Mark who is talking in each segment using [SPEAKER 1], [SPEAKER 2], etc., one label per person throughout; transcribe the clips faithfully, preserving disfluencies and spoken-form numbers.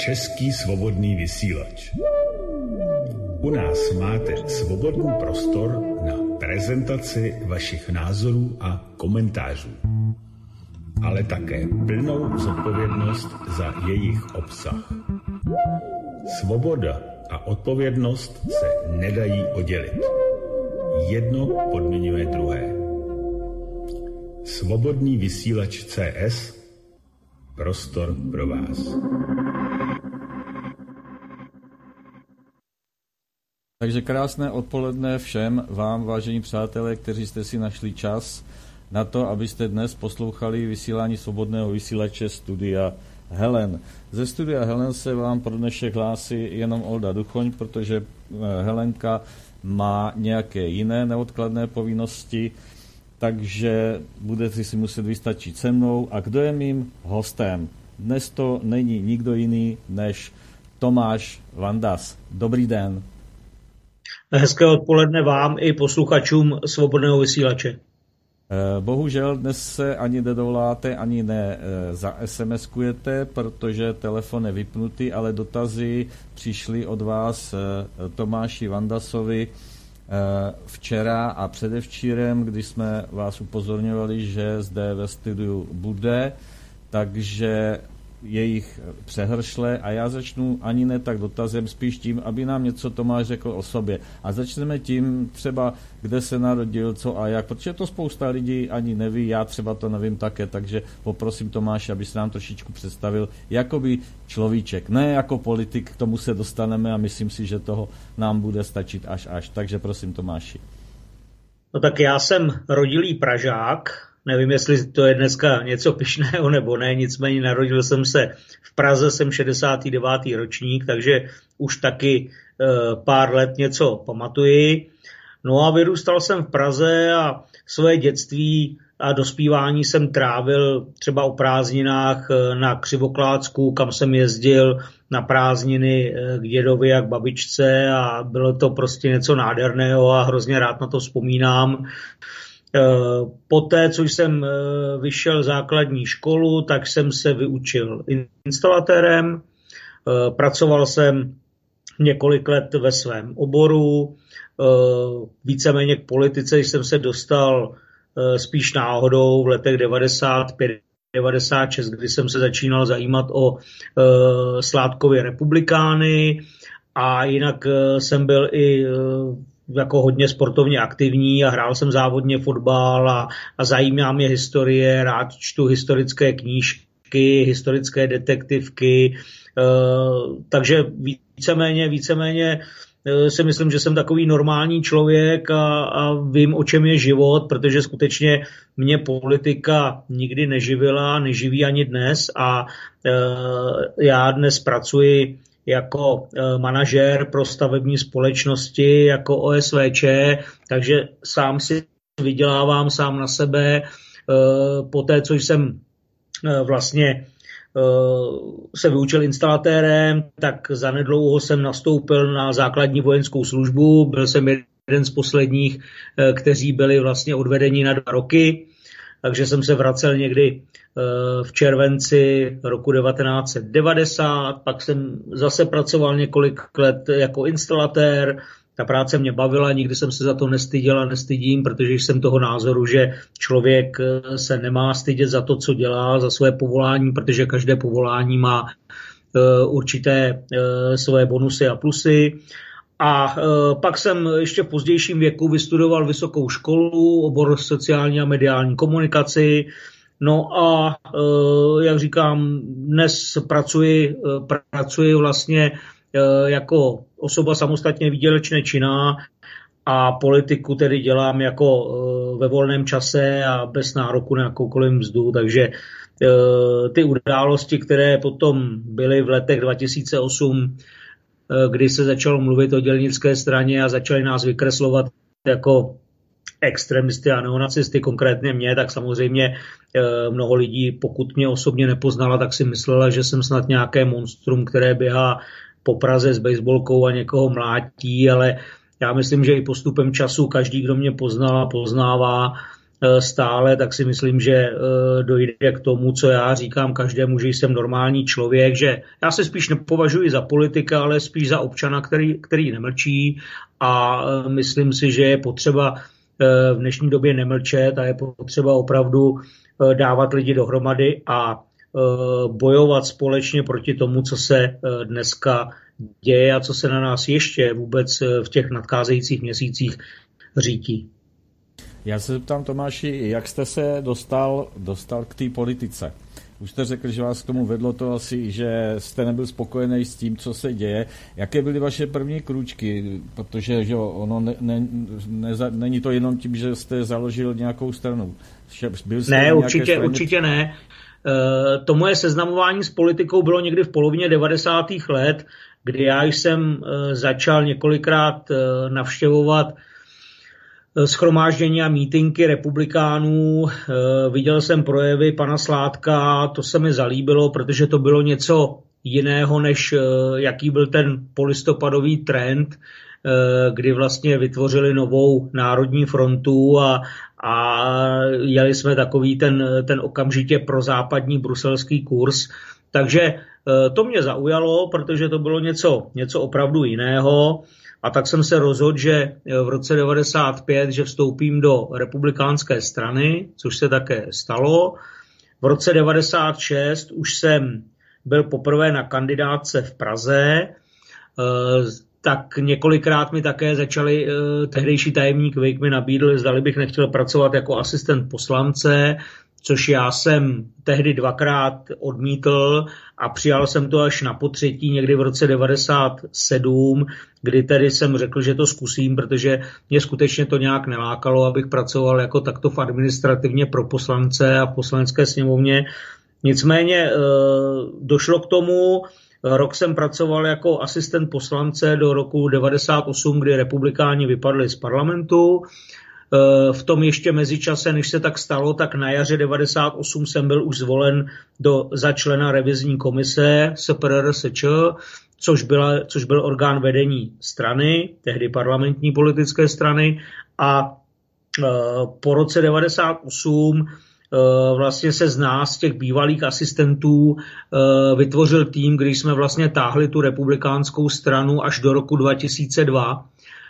[SPEAKER 1] Český svobodný vysílač. U nás máte svobodný prostor na prezentaci vašich názorů a komentářů, ale také plnou zodpovědnost za jejich obsah. Svoboda a odpovědnost se nedají oddělit. Jedno podmiňuje druhé. Svobodný vysílač C S, prostor pro vás.
[SPEAKER 2] Takže krásné odpoledne všem vám, vážení přátelé, kteří jste si našli čas na to, abyste dnes poslouchali vysílání svobodného vysílače Studia Helen. Ze Studia Helen se vám pro dnešek hlásí jenom Olda Duchoň, protože Helenka má nějaké jiné neodkladné povinnosti, takže budete si muset vystačit se mnou. A kdo je mým hostem? Dnes to není nikdo jiný než Tomáš Vandas. Dobrý den.
[SPEAKER 3] Hezké odpoledne vám i posluchačům svobodného vysílače.
[SPEAKER 2] Bohužel dnes se ani nedovoláte, ani ne za SMSkujete, protože telefon je vypnutý, ale dotazy přišly od vás Tomáši Vandasovi včera a předevčírem, kdy jsme vás upozorňovali, že zde ve studiu bude, takže je jich přehršle a já začnu ani ne tak dotazem, spíš tím, aby nám něco Tomáš řekl o sobě. A začneme tím třeba, kde se narodil, co a jak, protože to spousta lidí ani neví, já třeba to nevím také, takže poprosím Tomáše, aby se nám trošičku představil jakoby človíček, ne jako politik, k tomu se dostaneme a myslím si, že toho nám bude stačit až až. Takže prosím Tomáši.
[SPEAKER 3] No tak já jsem rodilý Pražák. Nevím, jestli to je dneska něco pyšného nebo ne, nicméně narodil jsem se v Praze, jsem šedesátý devátý ročník, takže už taky e, pár let něco pamatuji. No a vyrůstal jsem v Praze a své dětství a dospívání jsem trávil třeba o prázdninách na Křivoklátsku, kam jsem jezdil na prázdniny k dědovi a k babičce a bylo to prostě něco nádherného a hrozně rád na to vzpomínám. Poté, co jsem vyšel základní školu, tak jsem se vyučil instalatérem, pracoval jsem několik let ve svém oboru, víceméně k politice jsem se dostal spíš náhodou v letech devadesát pět devadesát šest, kdy jsem se začínal zajímat o Sládkově republikány a jinak jsem byl i jako hodně sportovně aktivní a hrál jsem závodně fotbal a, a zajímá mě historie, rád čtu historické knížky, historické detektivky, e, takže víceméně, víceméně e, si myslím, že jsem takový normální člověk a, a vím, o čem je život, protože skutečně mě politika nikdy neživila, neživí ani dnes a e, já dnes pracuji jako manažér pro stavební společnosti, jako O S V Č, takže sám si vydělávám sám na sebe. Poté, co jsem vlastně se vyučil instalatérem, tak zanedlouho jsem nastoupil na základní vojenskou službu. Byl jsem jeden z posledních, kteří byli vlastně odvedeni na dva roky, takže jsem se vracel někdy v červenci roku devatenáct set devadesát, pak jsem zase pracoval několik let jako instalatér, ta práce mě bavila, nikdy jsem se za to nestyděl a nestydím, protože jsem toho názoru, že člověk se nemá stydět za to, co dělá, za své povolání, protože každé povolání má určité své bonusy a plusy. A pak jsem ještě v pozdějším věku vystudoval vysokou školu, obor sociální a mediální komunikaci. No a jak říkám, dnes pracuji, pracuji vlastně jako osoba samostatně výdělečně činná a politiku tedy dělám jako ve volném čase a bez nároku na jakoukoliv mzdu, takže ty události, které potom byly v letech dva tisíce osm, kdy se začalo mluvit o dělnické straně a začali nás vykreslovat jako extremisty a neonacisty, konkrétně mě, tak samozřejmě mnoho lidí, pokud mě osobně nepoznala, tak si myslela, že jsem snad nějaké monstrum, které běhá po Praze s baseballkou a někoho mlátí, ale já myslím, že i postupem času každý, kdo mě poznal a poznává, stále, tak si myslím, že dojde k tomu, co já říkám každému, že jsem normální člověk, že já se spíš nepovažuji za politika, ale spíš za občana, který, který nemlčí a myslím si, že je potřeba v dnešní době nemlčet a je potřeba opravdu dávat lidi dohromady a bojovat společně proti tomu, co se dneska děje a co se na nás ještě vůbec v těch nadcházejících měsících řítí.
[SPEAKER 2] Já se zeptám, Tomáši, jak jste se dostal, dostal k té politice? Už jste řekl, že vás k tomu vedlo to asi, že jste nebyl spokojený s tím, co se děje. Jaké byly vaše první krůčky? Protože že ono ne, ne, ne, není to jenom tím, že jste založil nějakou stranu. Byl jste
[SPEAKER 3] ne, určitě,
[SPEAKER 2] straně...
[SPEAKER 3] určitě ne. E, to moje seznamování s politikou bylo někdy v polovině devadesátých let, kdy já jsem e, začal několikrát e, navštěvovat shromáždění a mítinky republikánů. Viděl jsem projevy pana Sládka, to se mi zalíbilo, protože to bylo něco jiného, než jaký byl ten polistopadový trend, kdy vlastně vytvořili novou národní frontu a, a jeli jsme takový ten, ten okamžitě prozápadní bruselský kurz. Takže to mě zaujalo, protože to bylo něco, něco opravdu jiného. A tak jsem se rozhodl, že v roce devadesát pět, že vstoupím do republikánské strany, což se také stalo. V roce devadesát šest už jsem byl poprvé na kandidátce v Praze, tak několikrát mi také začali, tehdejší tajemník Vejk mi nabídl, zdali bych nechtěl pracovat jako asistent poslance, což já jsem tehdy dvakrát odmítl a přijal jsem to až na potřetí někdy v roce devadesát sedm, kdy tedy jsem řekl, že to zkusím, protože mě skutečně to nějak nelákalo, abych pracoval jako takto v administrativně pro poslance a v poslanecké sněmovně. Nicméně došlo k tomu, rok jsem pracoval jako asistent poslance do roku devadesát osm, kdy republikáni vypadli z parlamentu. V tom ještě mezičase, než se tak stalo, tak na jaře devadesát osm jsem byl už zvolen do, za člena revizní komise S P R R S Č, což, byla, což byl orgán vedení strany, tehdy parlamentní politické strany. A e, po roce devadesát osm e, vlastně se z nás, z těch bývalých asistentů, e, vytvořil tým, když jsme vlastně táhli tu republikánskou stranu až do roku dva tisíce dva.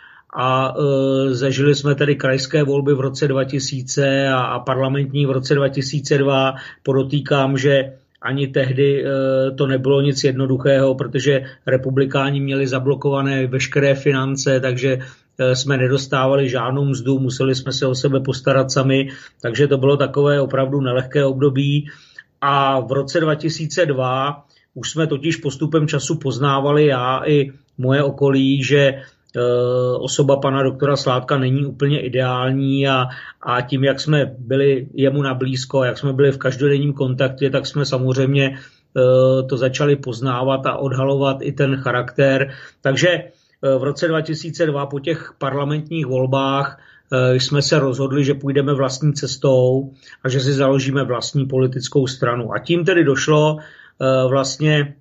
[SPEAKER 3] A e, zažili jsme tedy krajské volby v roce dva tisíce a, a parlamentní v roce dva tisíce dva. Podotýkám, že ani tehdy e, to nebylo nic jednoduchého, protože republikáni měli zablokované veškeré finance, takže e, jsme nedostávali žádnou mzdu, museli jsme se o sebe postarat sami, takže to bylo takové opravdu nelehké období. A v roce dva tisíce dva už jsme totiž postupem času poznávali já i moje okolí, že osoba pana doktora Sládka není úplně ideální a, a tím, jak jsme byli jemu nablízko, jak jsme byli v každodenním kontaktě, tak jsme samozřejmě to začali poznávat a odhalovat i ten charakter. Takže v roce dva tisíce dva po těch parlamentních volbách jsme se rozhodli, že půjdeme vlastní cestou a že si založíme vlastní politickou stranu. A tím tedy došlo vlastně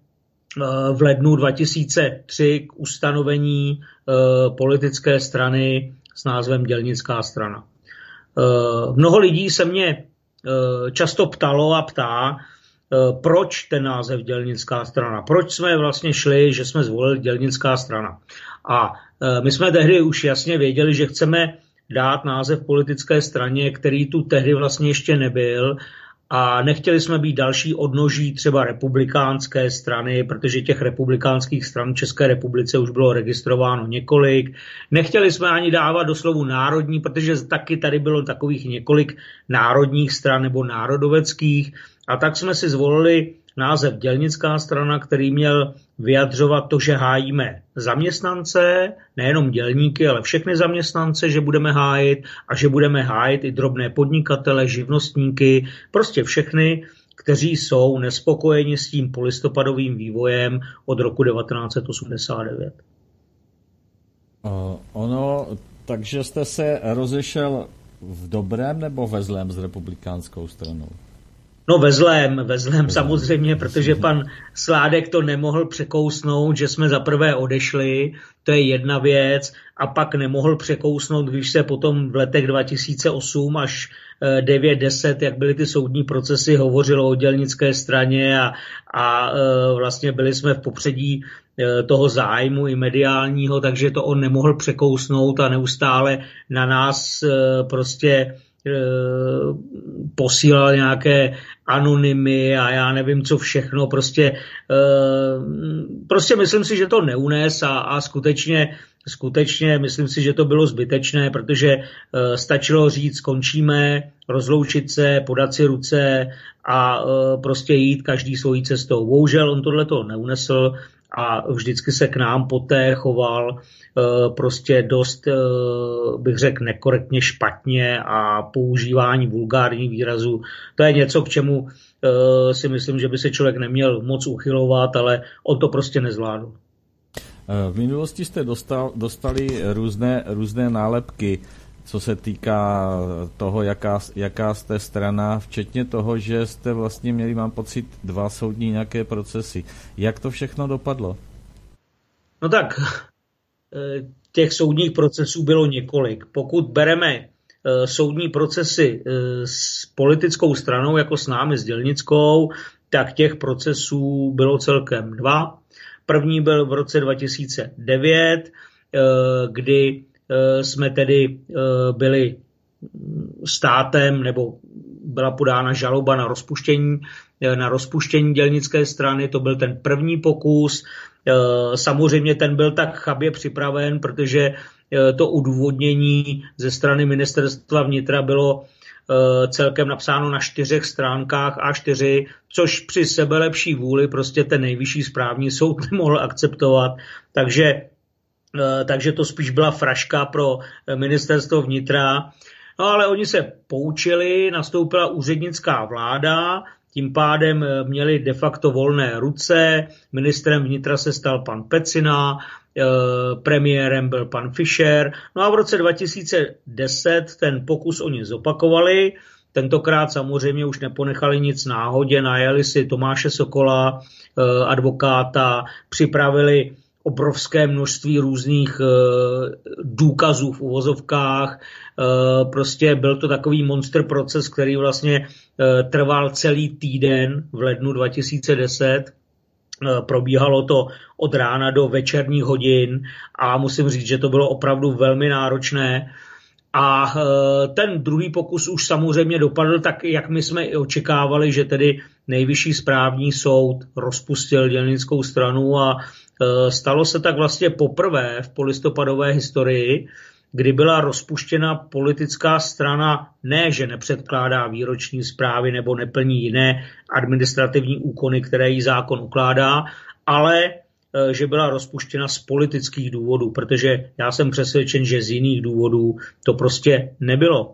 [SPEAKER 3] v lednu dva tisíce tři k ustanovení e, politické strany s názvem Dělnická strana. E, mnoho lidí se mě e, často ptalo a ptá, e, proč ten název Dělnická strana, proč jsme vlastně šli, že jsme zvolili Dělnická strana. A e, my jsme tehdy už jasně věděli, že chceme dát název politické straně, který tu tehdy vlastně ještě nebyl, a nechtěli jsme být další odnoží třeba republikánské strany, protože těch republikánských stran v České republice už bylo registrováno několik. Nechtěli jsme ani dávat do slovu národní, protože taky tady bylo takových několik národních stran nebo národoveckých. A tak jsme si zvolili název Dělnická strana, který měl vyjadřovat to, že hájíme zaměstnance, nejenom dělníky, ale všechny zaměstnance, že budeme hájit a že budeme hájit i drobné podnikatele, živnostníky, prostě všechny, kteří jsou nespokojeni s tím polistopadovým vývojem od roku devatenáct set osmdesát devět.
[SPEAKER 2] Uh, ono, takže jste se rozešel v dobrém nebo ve zlém s republikánskou stranou?
[SPEAKER 3] No ve zlém, ve zlém samozřejmě, protože pan Sládek to nemohl překousnout, že jsme zaprvé odešli, to je jedna věc, a pak nemohl překousnout, když se potom v letech dva tisíce osm až devět deset, jak byly ty soudní procesy, hovořilo o dělnické straně a, a vlastně byli jsme v popředí toho zájmu i mediálního, takže to on nemohl překousnout a neustále na nás prostě posílal nějaké anonymy a já nevím co všechno, prostě, prostě myslím si, že to neunes a, a skutečně, skutečně myslím si, že to bylo zbytečné, protože stačilo říct, skončíme, rozloučit se, podat si ruce a prostě jít každý svojí cestou. Bohužel on tohleto neunesl a vždycky se k nám poté choval prostě dost, bych řekl, nekorektně, špatně a používání vulgárních výrazů. To je něco, k čemu si myslím, že by se člověk neměl moc uchylovat, ale on to prostě nezvládl.
[SPEAKER 2] V minulosti jste dostal, dostali různé, různé nálepky, co se týká toho, jaká, jaká jste strana, včetně toho, že jste vlastně měli, mám pocit, dva soudní nějaké procesy. Jak to všechno dopadlo?
[SPEAKER 3] No tak, těch soudních procesů bylo několik. Pokud bereme soudní procesy s politickou stranou, jako s námi, s dělnickou, tak těch procesů bylo celkem dva. První byl v roce dva tisíce devět, kdy jsme tedy byli státem, nebo byla podána žaloba na rozpuštění, na rozpuštění dělnické strany. To byl ten první pokus. Samozřejmě ten byl tak chabě připraven, protože to udůvodnění ze strany ministerstva vnitra bylo celkem napsáno na čtyřech stránkách A čtyři, což při sebelepší vůli prostě ten nejvyšší správní soud nemohl akceptovat. Takže, takže to spíš byla fraška pro ministerstvo vnitra. No ale oni se poučili, nastoupila úřednická vláda, tím pádem měli de facto volné ruce, ministrem vnitra se stal pan Pecina, premiérem byl pan Fischer. No a v roce dva tisíce deset ten pokus oni zopakovali. Tentokrát samozřejmě už neponechali nic náhodě, najeli si Tomáše Sokola, advokáta, připravili obrovské množství různých důkazů v uvozovkách. Prostě byl to takový monster proces, který vlastně trval celý týden v lednu dva tisíce deset. Probíhalo to od rána do večerních hodin a musím říct, že to bylo opravdu velmi náročné. A ten druhý pokus už samozřejmě dopadl tak, jak my jsme i očekávali, že tedy nejvyšší správní soud rozpustil dělnickou stranu a stalo se tak vlastně poprvé v polistopadové historii, kdy byla rozpuštěna politická strana, ne, že nepředkládá výroční zprávy nebo neplní jiné administrativní úkony, které jí zákon ukládá, ale že byla rozpuštěna z politických důvodů, protože já jsem přesvědčen, že z jiných důvodů to prostě nebylo.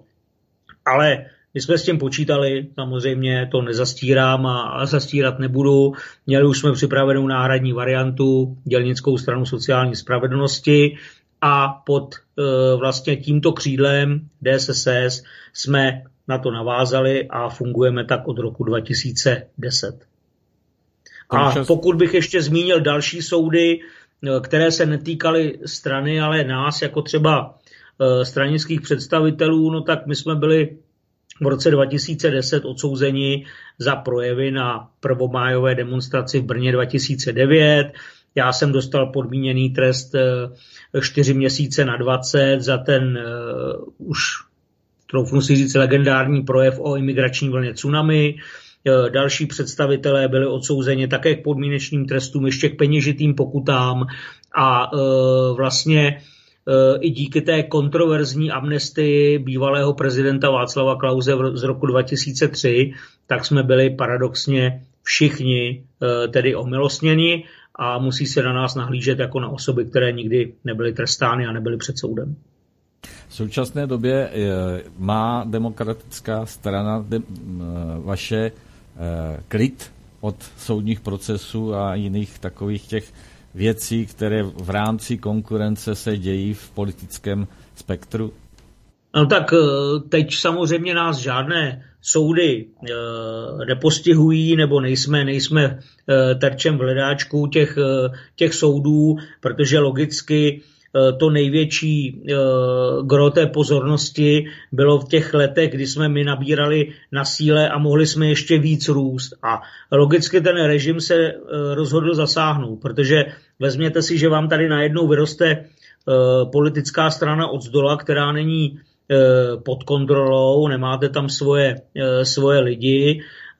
[SPEAKER 3] Ale my jsme s tím počítali, samozřejmě to nezastírám a zastírat nebudu. Měli už jsme připravenou náhradní variantu, dělnickou stranu sociální spravedlnosti, a pod e, vlastně tímto křídlem D S S S jsme na to navázali a fungujeme tak od roku dva tisíce deset. A pokud bych ještě zmínil další soudy, které se netýkaly strany, ale nás jako třeba e, stranických představitelů, no tak my jsme byli v roce dva tisíce deset odsouzeni za projevy na prvomájové demonstraci v Brně dva tisíce devět. Já jsem dostal podmíněný trest čtyři měsíce na dvacet za ten uh, už, troufnu si říct, legendární projev o imigrační vlně tsunami. Uh, další představitelé byli odsouzeni také k podmínečným trestům, ještě k peněžitým pokutám a uh, vlastně uh, i díky té kontroverzní amnestii bývalého prezidenta Václava Klause z roku dva tisíce tři, tak jsme byli paradoxně všichni uh, tedy omilostněni a musí se na nás nahlížet jako na osoby, které nikdy nebyly trestány a nebyly před soudem.
[SPEAKER 2] V současné době má demokratická strana de, vaše klid od soudních procesů a jiných takových těch věcí, které v rámci konkurence se dějí v politickém spektru?
[SPEAKER 3] No tak teď samozřejmě nás žádné soudy nepostihují, nebo nejsme, nejsme terčem v hledáčku těch, těch soudů, protože logicky to největší gro té pozornosti bylo v těch letech, kdy jsme my nabírali na síle a mohli jsme ještě víc růst. A logicky ten režim se rozhodl zasáhnout, protože vezměte si, že vám tady najednou vyroste politická strana od zdola, která není pod kontrolou, nemáte tam svoje, svoje lidi.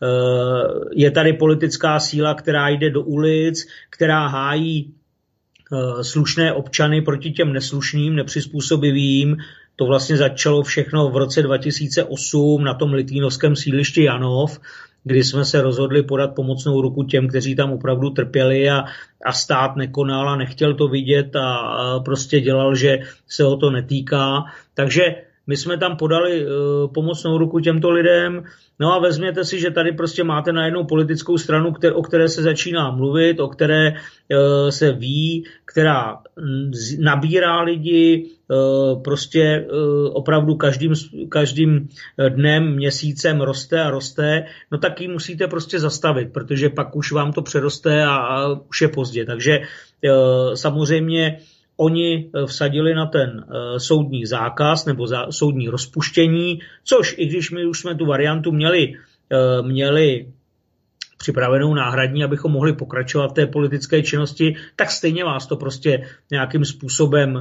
[SPEAKER 3] Je tady politická síla, která jde do ulic, která hájí slušné občany proti těm neslušným, nepřizpůsobivým. To vlastně začalo všechno v roce dva tisíce osm na tom litvínovském sídlišti Janov, kdy jsme se rozhodli podat pomocnou ruku těm, kteří tam opravdu trpěli a, a stát nekonal a nechtěl to vidět a, a prostě dělal, že se ho to netýká. Takže my jsme tam podali uh, pomocnou ruku těmto lidem. No a vezměte si, že tady prostě máte najednou politickou stranu, kter- o které se začíná mluvit, o které uh, se ví, která z- nabírá lidi, uh, prostě uh, opravdu každým, každým dnem, měsícem roste a roste, no tak ji musíte prostě zastavit, protože pak už vám to přeroste a, a už je pozdě. Takže uh, samozřejmě oni vsadili na ten uh, soudní zákaz nebo za, soudní rozpuštění, což i když my už jsme tu variantu měli, uh, měli připravenou náhradní, abychom mohli pokračovat v té politické činnosti, tak stejně vás to prostě nějakým způsobem uh,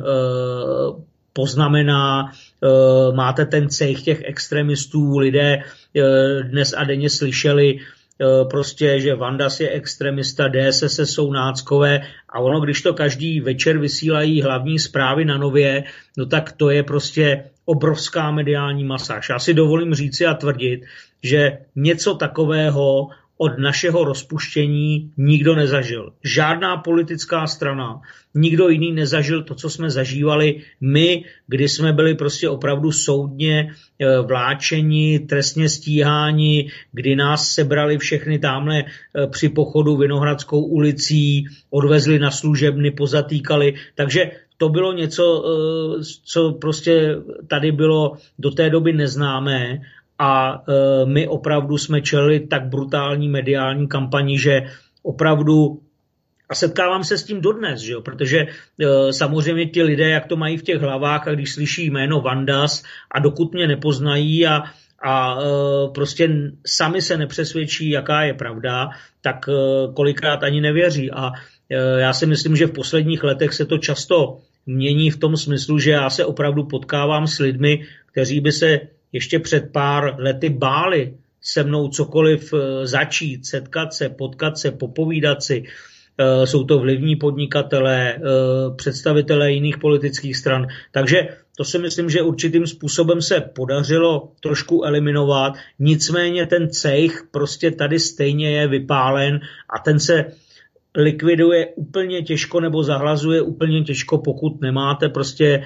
[SPEAKER 3] poznamená. Uh, máte ten cejch těch extremistů, lidé uh, dnes a denně slyšeli prostě, že Vandas je extremista, D S S jsou náckové a ono, když to každý večer vysílají hlavní zprávy na Nově, no tak to je prostě obrovská mediální masáž. Já si dovolím říci a tvrdit, že něco takového od našeho rozpuštění nikdo nezažil. Žádná politická strana, nikdo jiný nezažil to, co jsme zažívali my, kdy jsme byli prostě opravdu soudně vláčeni, trestně stíháni, kdy nás sebrali všechny tamhle při pochodu Vinohradskou ulicí, odvezli na služebny, pozatýkali. Takže to bylo něco, co prostě tady bylo do té doby neznámé. A e, my opravdu jsme čelili tak brutální mediální kampani, že opravdu, a setkávám se s tím dodnes, že jo? Protože e, samozřejmě ti lidé, jak to mají v těch hlavách, a když slyší jméno Vandas a dokud mě nepoznají a, a e, prostě sami se nepřesvědčí, jaká je pravda, tak e, kolikrát ani nevěří. A e, já si myslím, že v posledních letech se to často mění v tom smyslu, že já se opravdu potkávám s lidmi, kteří by se ještě před pár lety báli se mnou cokoliv začít, setkat se, potkat se, popovídat si. Jsou to vlivní podnikatelé, představitelé jiných politických stran. Takže to si myslím, že určitým způsobem se podařilo trošku eliminovat. Nicméně ten cejch prostě tady stejně je vypálen a ten se likviduje úplně těžko nebo zahlazuje úplně těžko, pokud nemáte prostě e,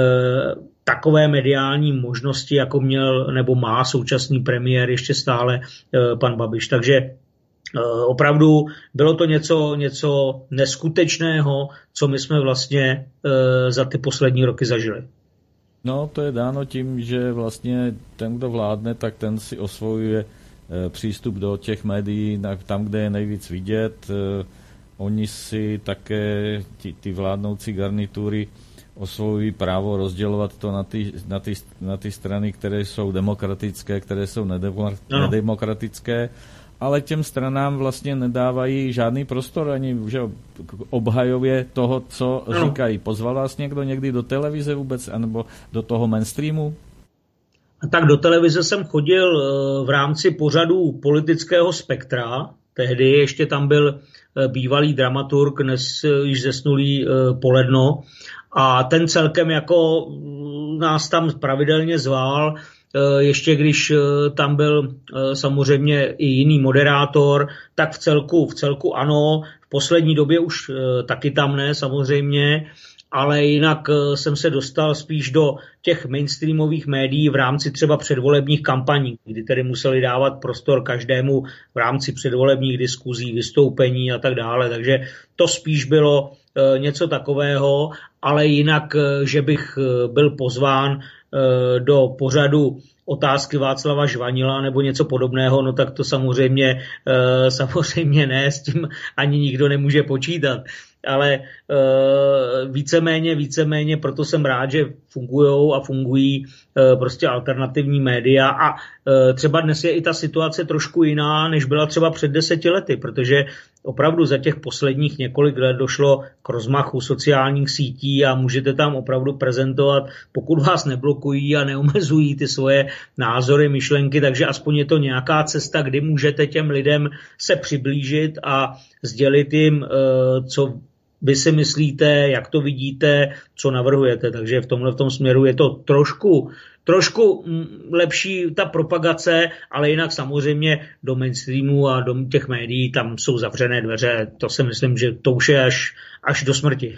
[SPEAKER 3] takové mediální možnosti, jako měl nebo má současný premiér ještě stále e, pan Babiš. Takže e, opravdu bylo to něco, něco neskutečného, co my jsme vlastně e, za ty poslední roky zažili.
[SPEAKER 2] No, to je dáno tím, že vlastně ten, kdo vládne, tak ten si osvojuje e, přístup do těch médií tam, kde je nejvíc vidět. E, Oni si také, ty, ty vládnoucí garnitury, osvojují právo rozdělovat to na ty, na, ty, na ty strany, které jsou demokratické, které jsou nedemokratické, ale těm stranám vlastně nedávají žádný prostor ani že, k obhajově toho, co no. říkají. Pozval vás někdo někdy do televize vůbec, anebo do toho mainstreamu?
[SPEAKER 3] Tak do televize jsem chodil v rámci pořadu Politického spektra. Tehdy ještě tam byl bývalý dramaturg, dnes již zesnulý Poledno. A ten celkem jako nás tam pravidelně zval, ještě když tam byl samozřejmě i jiný moderátor, tak v celku, v celku ano, v poslední době už taky tam ne samozřejmě, ale jinak jsem se dostal spíš do těch mainstreamových médií v rámci třeba předvolebních kampaní, kdy tedy museli dávat prostor každému v rámci předvolebních diskuzí, vystoupení a tak dále. Takže to spíš bylo něco takového, ale jinak, že bych byl pozván do pořadu otázky Václava Žvanila nebo něco podobného, no tak to samozřejmě, samozřejmě ne, s tím ani nikdo nemůže počítat. Ale víceméně, víceméně, proto jsem rád, že fungujou a fungují prostě alternativní média a třeba dnes je i ta situace trošku jiná, než byla třeba před deseti lety, protože opravdu za těch posledních několik let došlo k rozmachu sociálních sítí a můžete tam opravdu prezentovat, pokud vás neblokují a neomezují ty svoje názory, myšlenky, takže aspoň je to nějaká cesta, kdy můžete těm lidem se přiblížit a sdělit jim, co vy si myslíte, jak to vidíte, co navrhujete. Takže v tomhle v tom směru je to trošku, trošku lepší ta propagace, ale jinak samozřejmě do mainstreamu a do těch médií tam jsou zavřené dveře. To si myslím, že to už je až, až do smrti.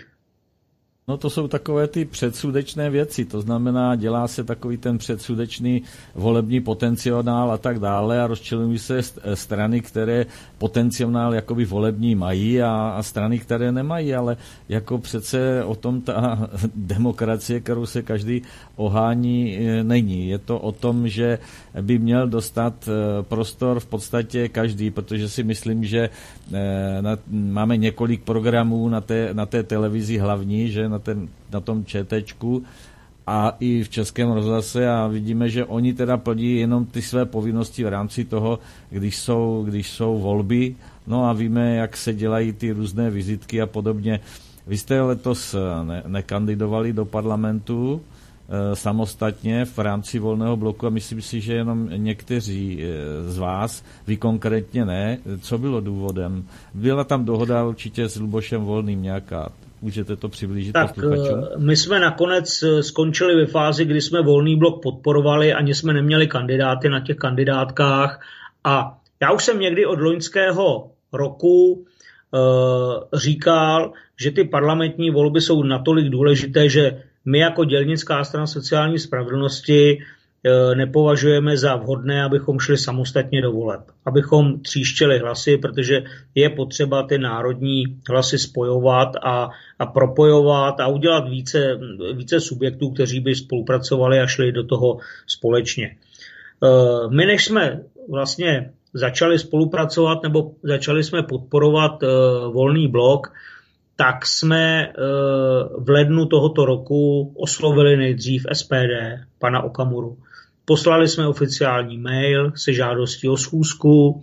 [SPEAKER 2] No to jsou takové ty předsudečné věci, to znamená, dělá se takový ten předsudečný volební potenciál a tak dále a rozčilují se strany, které potenciál jakoby volební mají a, a strany, které nemají, ale jako přece o tom ta demokracie, kterou se každý ohání, není. Je to o tom, že by měl dostat prostor v podstatě každý, protože si myslím, že na, máme několik programů na té, na té televizi hlavní, že na, ten, na tom ČTčku a i v Českém rozhlase a vidíme, že oni teda plní jenom ty své povinnosti v rámci toho, když jsou, když jsou volby, no a víme, jak se dělají ty různé vizitky a podobně. Vy jste letos ne, nekandidovali do parlamentu e, samostatně v rámci Volného bloku a myslím si, že jenom někteří e, z vás, vy konkrétně ne. Co bylo důvodem? Byla tam dohoda určitě s Lubošem Volným nějaká? Můžete to přiblížit posluchačům?
[SPEAKER 3] My jsme nakonec skončili ve fázi, kdy jsme Volný blok podporovali, ani jsme neměli kandidáty na těch kandidátkách a já už jsem někdy od loňského roku e, říkal, že ty parlamentní volby jsou natolik důležité, že my jako dělnická strana sociální spravedlnosti nepovažujeme za vhodné, abychom šli samostatně do voleb. Abychom tříštili hlasy, protože je potřeba ty národní hlasy spojovat a, a propojovat a udělat více, více subjektů, kteří by spolupracovali a šli do toho společně. My než jsme vlastně začali spolupracovat nebo začali jsme podporovat Volný blok, tak jsme v lednu tohoto roku oslovili nejdřív S P D, pana Okamuru. Poslali jsme oficiální mail se žádostí o schůzku.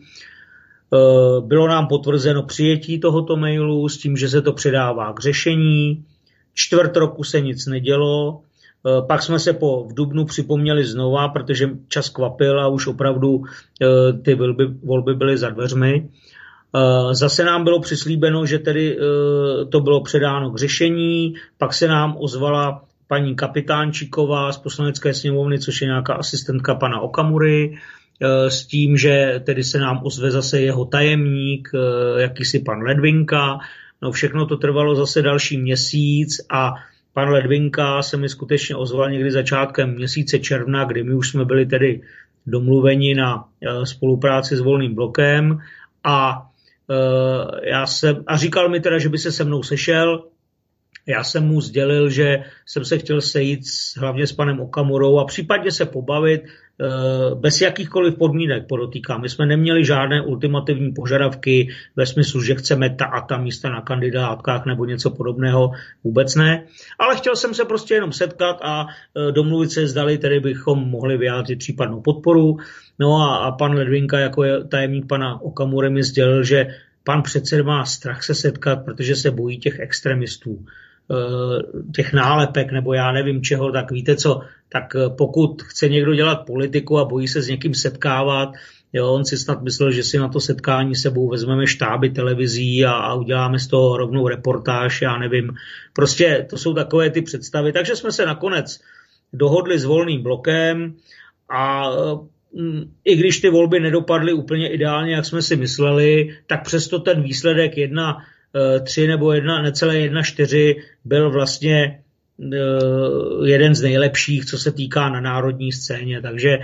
[SPEAKER 3] Bylo nám potvrzeno přijetí tohoto mailu s tím, že se to předává k řešení. Čtvrt roku se nic nedělo. Pak jsme se po v dubnu připomněli znova, protože čas kvapil a už opravdu ty volby, volby byly za dveřmi. Zase nám bylo přislíbeno, že tedy to bylo předáno k řešení, pak se nám ozvala paní Kapitánčíková z Poslanecké sněmovny, což je nějaká asistentka pana Okamury, s tím, že tedy se nám ozve zase jeho tajemník, jakýsi pan Ledvinka. No všechno to trvalo zase další měsíc a pan Ledvinka se mi skutečně ozval někdy začátkem měsíce června, kdy my už jsme byli tedy domluveni na spolupráci s Volným blokem a já jsem, a říkal mi teda, že by se se mnou sešel. Já jsem mu sdělil, že jsem se chtěl sejít hlavně s panem Okamurou a případně se pobavit bez jakýchkoliv podmínek, podotýkám. My jsme neměli žádné ultimativní požadavky ve smyslu, že chceme ta a ta místa na kandidátkách nebo něco podobného, vůbec ne. Ale chtěl jsem se prostě jenom setkat a domluvit se, zdali tedy bychom mohli vyjádřit případnou podporu. No a, a pan Ledvinka jako je tajemník pana Okamury mi sdělil, že pan předseda má strach se setkat, protože se bojí těch extremistů, těch nálepek nebo já nevím čeho, tak víte co, tak pokud chce někdo dělat politiku a bojí se s někým setkávat, jo, on si snad myslel, že si na to setkání sebou vezmeme štáby televizí a, a uděláme z toho rovnou reportáž, já nevím. Prostě to jsou takové ty představy. Takže jsme se nakonec dohodli s Volným blokem a i když ty volby nedopadly úplně ideálně, jak jsme si mysleli, tak přesto ten výsledek jedna tři nebo jedna, necelé jedna čtyři byl vlastně jeden z nejlepších, co se týká na národní scéně. Takže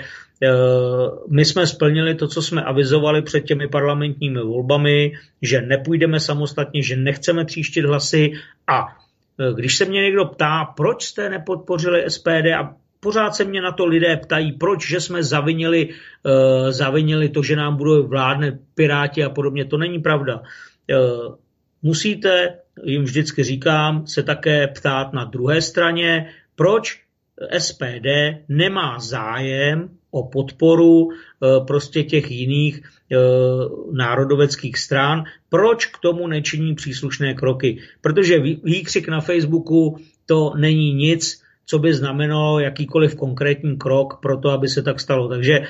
[SPEAKER 3] my jsme splnili to, co jsme avizovali před těmi parlamentními volbami, že nepůjdeme samostatně, že nechceme tříštit hlasy a když se mě někdo ptá, proč jste nepodpořili S P D a pořád se mě na to lidé ptají, proč, že jsme zavinili, uh, zavinili to, že nám budou vládne Piráti a podobně. To není pravda. Uh, musíte, jim vždycky říkám, se také ptát na druhé straně, proč S P D nemá zájem o podporu prostě těch jiných národoveckých stran. Proč k tomu nečiní příslušné kroky? Protože výkřik na Facebooku to není nic, co by znamenalo jakýkoliv konkrétní krok pro to, aby se tak stalo. Takže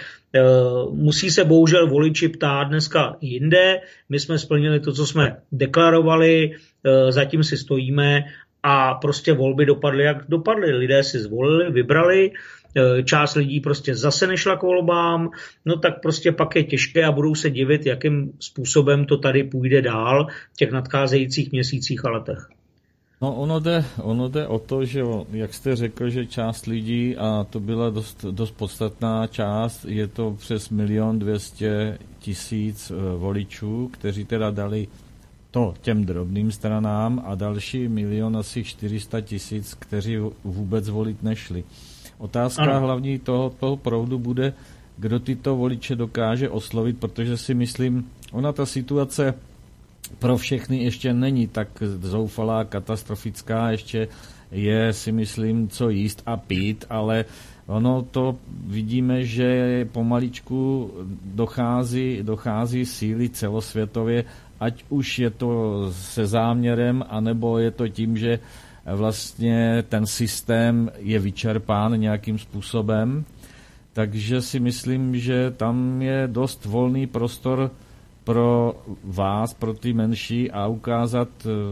[SPEAKER 3] musí se bohužel voliči ptát dneska jinde. My jsme splnili to, co jsme deklarovali, zatím si stojíme a prostě volby dopadly, jak dopadly. Lidé si zvolili, vybrali, část lidí prostě zase nešla k volbám, no tak prostě pak je těžké a budou se divit, jakým způsobem to tady půjde dál v těch nadcházejících měsících a letech.
[SPEAKER 2] No ono jde, ono jde o to, že jak jste řekl, že část lidí, a to byla dost, dost podstatná část, je to přes milion dvěstě tisíc voličů, kteří teda dali to těm drobným stranám a další milion asi čtyři sta tisíc, kteří vůbec volit nešli. Otázka ano. hlavní toho, toho proudu bude, kdo tyto voliče dokáže oslovit, protože si myslím, ona ta situace pro všechny ještě není tak zoufalá, katastrofická, ještě je, si myslím, co jíst a pít, ale ono to vidíme, že pomaličku dochází, dochází síly celosvětově, ať už je to se záměrem, anebo je to tím, že vlastně ten systém je vyčerpán nějakým způsobem. Takže si myslím, že tam je dost volný prostor pro vás, pro ty menší a ukázat,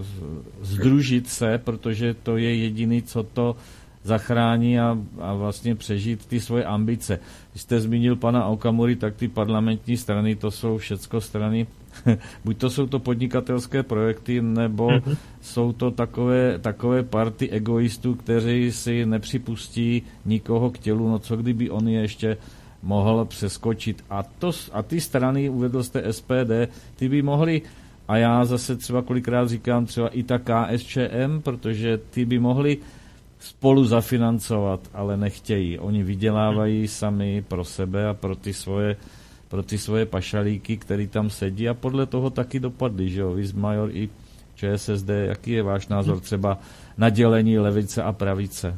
[SPEAKER 2] sdružit se, protože to je jediný, co to zachrání a, a vlastně přežít ty svoje ambice. Když jste zmínil pana Okamury, tak ty parlamentní strany, to jsou všecko strany, buď to jsou to podnikatelské projekty, nebo mm-hmm. jsou to takové, takové party egoistů, kteří si nepřipustí nikoho k tělu, no co kdyby on je ještě mohl přeskočit. A, to, a ty strany, uvedl jste S P D, ty by mohly, a já zase třeba kolikrát říkám třeba i ta K S Č M, protože ty by mohly spolu zafinancovat, ale nechtějí. Oni vydělávají sami pro sebe a pro ty svoje, pro ty svoje pašalíky, který tam sedí a podle toho taky dopadli, že jo, Vismajor i Č S S D. Jaký je váš názor třeba na dělení levice a pravice?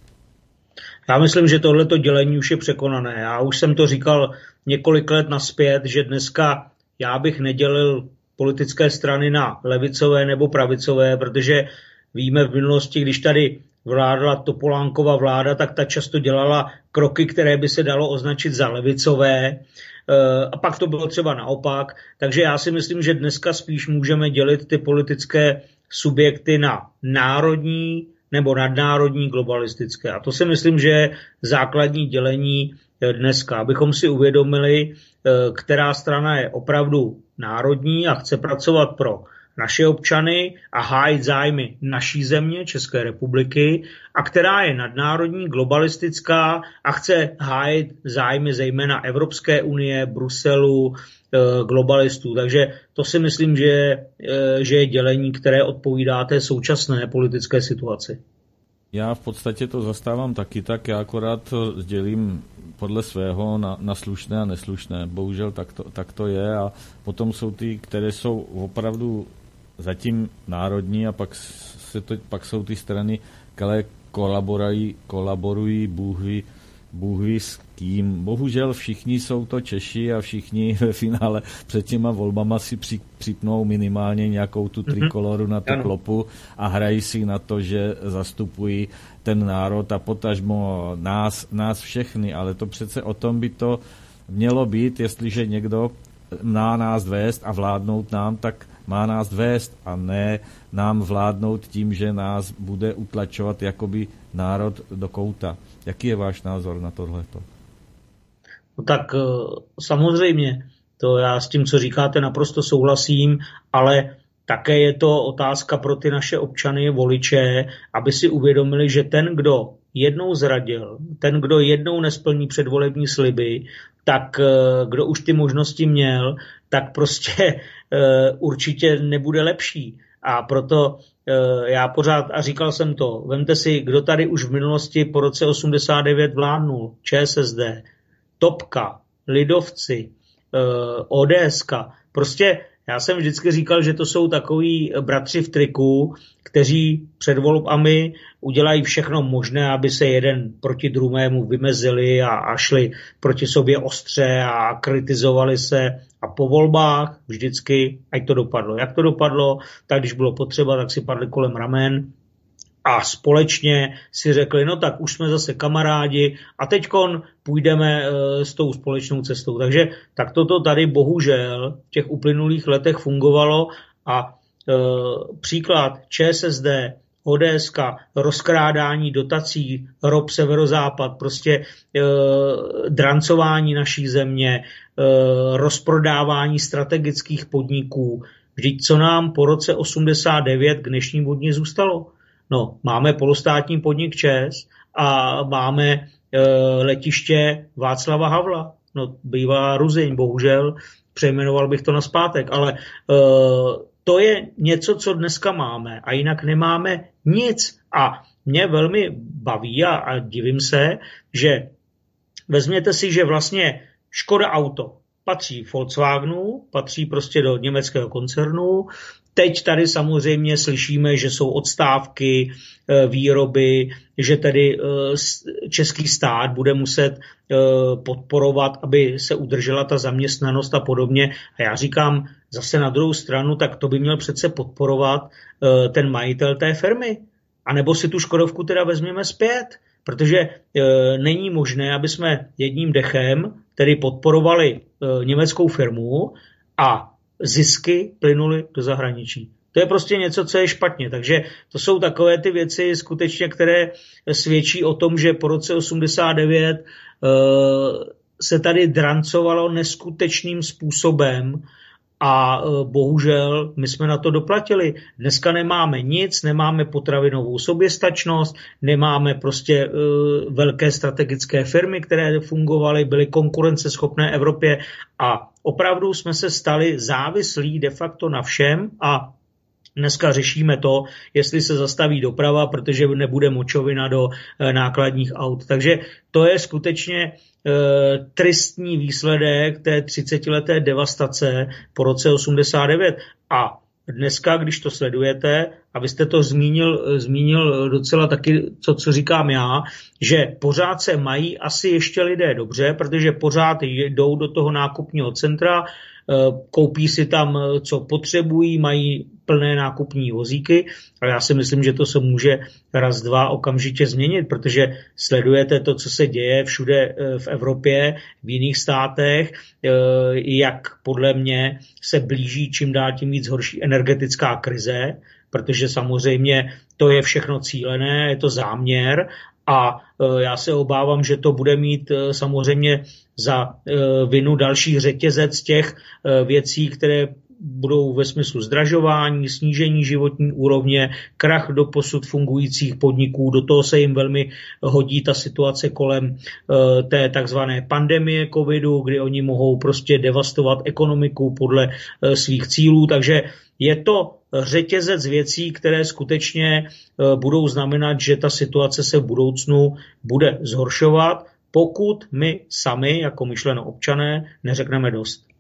[SPEAKER 3] Já myslím, že tohleto dělení už je překonané. Já už jsem to říkal několik let nazpět, že dneska já bych nedělil politické strany na levicové nebo pravicové, protože víme v minulosti, když tady vládla Topolánkova vláda, tak ta často dělala kroky, které by se dalo označit za levicové, a pak to bylo třeba naopak. Takže já si myslím, že dneska spíš můžeme dělit ty politické subjekty na národní nebo nadnárodní globalistické. A to si myslím, že je základní dělení dneska, abychom si uvědomili, která strana je opravdu národní a chce pracovat pro naše občany a hájit zájmy naší země, České republiky, a která je nadnárodní, globalistická a chce hájit zájmy zejména Evropské unie, Bruselu, globalistů. Takže to si myslím, že, že je dělení, které odpovídá té současné politické situaci.
[SPEAKER 2] Já v podstatě to zastávám taky tak, já akorát to dělím podle svého na, na slušné a neslušné. Bohužel tak to, tak to je a potom jsou ty, které jsou opravdu zatím národní a pak, se to, pak jsou ty strany, které kolaborují, kolaborují Bůh ví, Bůh ví s kým. Bohužel všichni jsou to Češi a všichni ve finále před těma volbama si při, připnou minimálně nějakou tu trikoloru na tu klopu a hrají si na to, že zastupují ten národ a potažmo nás, nás všechny, ale to přece o tom by to mělo být, jestliže někdo má nás vést a vládnout nám, tak má nás vést a ne nám vládnout tím, že nás bude utlačovat jakoby národ do kouta. Jaký je váš názor na tohleto?
[SPEAKER 3] No tak samozřejmě, to já s tím, co říkáte, naprosto souhlasím, ale také je to otázka pro ty naše občany, voliče, aby si uvědomili, že ten, kdo jednou zradil, ten, kdo jednou nesplní předvolební sliby, tak kdo už ty možnosti měl, tak prostě určitě nebude lepší. A proto já pořád, a říkal jsem to, vemte si, kdo tady už v minulosti po roce osmdesát devět vládnul, ČSSD, Topka, Lidovci, ODSka, prostě já jsem vždycky říkal, že to jsou takový bratři v triku, kteří před volbami udělají všechno možné, aby se jeden proti druhému vymezili a, a šli proti sobě ostře a kritizovali se. A po volbách vždycky, ať to dopadlo, jak to dopadlo, tak když bylo potřeba, tak si padli kolem ramen a společně si řekli, no tak už jsme zase kamarádi a teďkon půjdeme e, s tou společnou cestou. Takže tak toto tady bohužel v těch uplynulých letech fungovalo a e, příklad ČSSD, ODSka, rozkrádání dotací, rob severozápad, prostě e, drancování naší země, e, rozprodávání strategických podniků. Vždyť co nám po roce osmdesát devět k dnešnímu dni zůstalo? No, máme polostátní podnik ČEZ a máme e, letiště Václava Havla. No, bývá Ruzyň, bohužel, přejmenoval bych to nazpátek, ale e, to je něco, co dneska máme a jinak nemáme nic. A mě velmi baví a, a divím se, že vezměte si, že vlastně Škoda Auto patří Volkswagenu, patří prostě do německého koncernu. Teď tady samozřejmě slyšíme, že jsou odstávky výroby, že tedy český stát bude muset podporovat, aby se udržela ta zaměstnanost a podobně. A já říkám zase na druhou stranu, tak to by měl přece podporovat ten majitel té firmy. A nebo si tu Škodovku teda vezměme zpět, protože není možné, aby jsme jedním dechem tedy podporovali německou firmu a zisky plynuly do zahraničí. To je prostě něco, co je špatně. Takže to jsou takové ty věci skutečně, které svědčí o tom, že po roce osmdesát devět uh, se tady drancovalo neskutečným způsobem a uh, bohužel my jsme na to doplatili. Dneska nemáme nic, nemáme potravinovou soběstačnost, nemáme prostě uh, velké strategické firmy, které fungovaly, byly konkurenceschopné Evropě a opravdu jsme se stali závislí de facto na všem a dneska řešíme to, jestli se zastaví doprava, protože nebude močovina do e, nákladních aut. Takže to je skutečně e, tristní výsledek té třicetileté devastace po roce osmdesát devět. A dneska, když to sledujete, abyste to zmínil, zmínil docela taky, co, co říkám já, že pořád se mají asi ještě lidé dobře, protože pořád jdou do toho nákupního centra, koupí si tam, co potřebují, mají plné nákupní vozíky, ale já si myslím, že to se může raz, dva okamžitě změnit, protože sledujete to, co se děje všude v Evropě, v jiných státech, jak podle mě se blíží čím dál tím víc horší energetická krize, protože samozřejmě to je všechno cílené, je to záměr a já se obávám, že to bude mít samozřejmě za vinu další řetězec těch věcí, které budou ve smyslu zdražování, snížení životní úrovně, krach do posud fungujících podniků. Do toho se jim velmi hodí ta situace kolem té takzvané pandemie covidu, kdy oni mohou prostě devastovat ekonomiku podle svých cílů. Takže je to řetězec věcí, které skutečně budou znamenat, že ta situace se v budoucnu bude zhoršovat, pokud my sami, jako myšleno občané, neřekneme dost.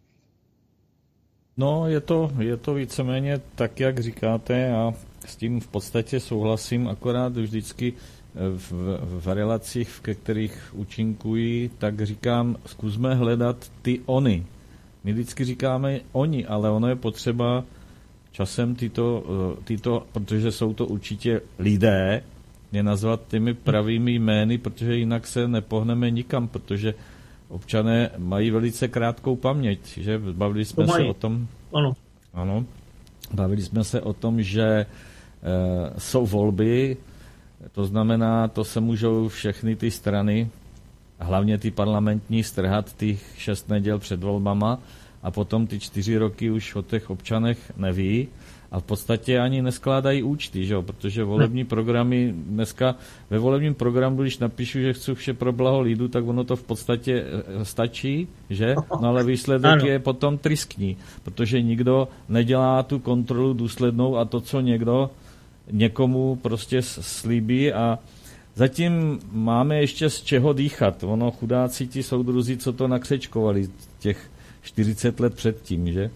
[SPEAKER 2] No, je to, je to víceméně tak, jak říkáte a s tím v podstatě souhlasím, akorát vždycky v, v relacích, ke kterých účinkují, tak říkám, zkusme hledat ty oni. My vždycky říkáme oni, ale ono je potřeba časem tyto, tyto, protože jsou to určitě lidé, je nazvat těmi pravými jmény, protože jinak se nepohneme nikam, protože občané mají velice krátkou paměť, že bavili jsme to se o tom,
[SPEAKER 3] ano.
[SPEAKER 2] ano, bavili jsme se o tom, že e, jsou volby, to znamená, to se můžou všechny ty strany, hlavně ty parlamentní, strhat těch šest neděl před volbama a potom ty čtyři roky už o těch občanech neví a v podstatě ani neskládají účty, že jo? Protože volební programy dneska, ve volebním programu, když napíšu, že chci vše pro blaho lidu, tak ono to v podstatě stačí, že? No ale výsledek ano. je potom tristní, protože nikdo nedělá tu kontrolu důslednou a to, co někdo někomu prostě slíbí a zatím máme ještě z čeho dýchat. Ono chudáci ti soudruzi, co to nakřečkovali těch čtyřicet let předtím, že?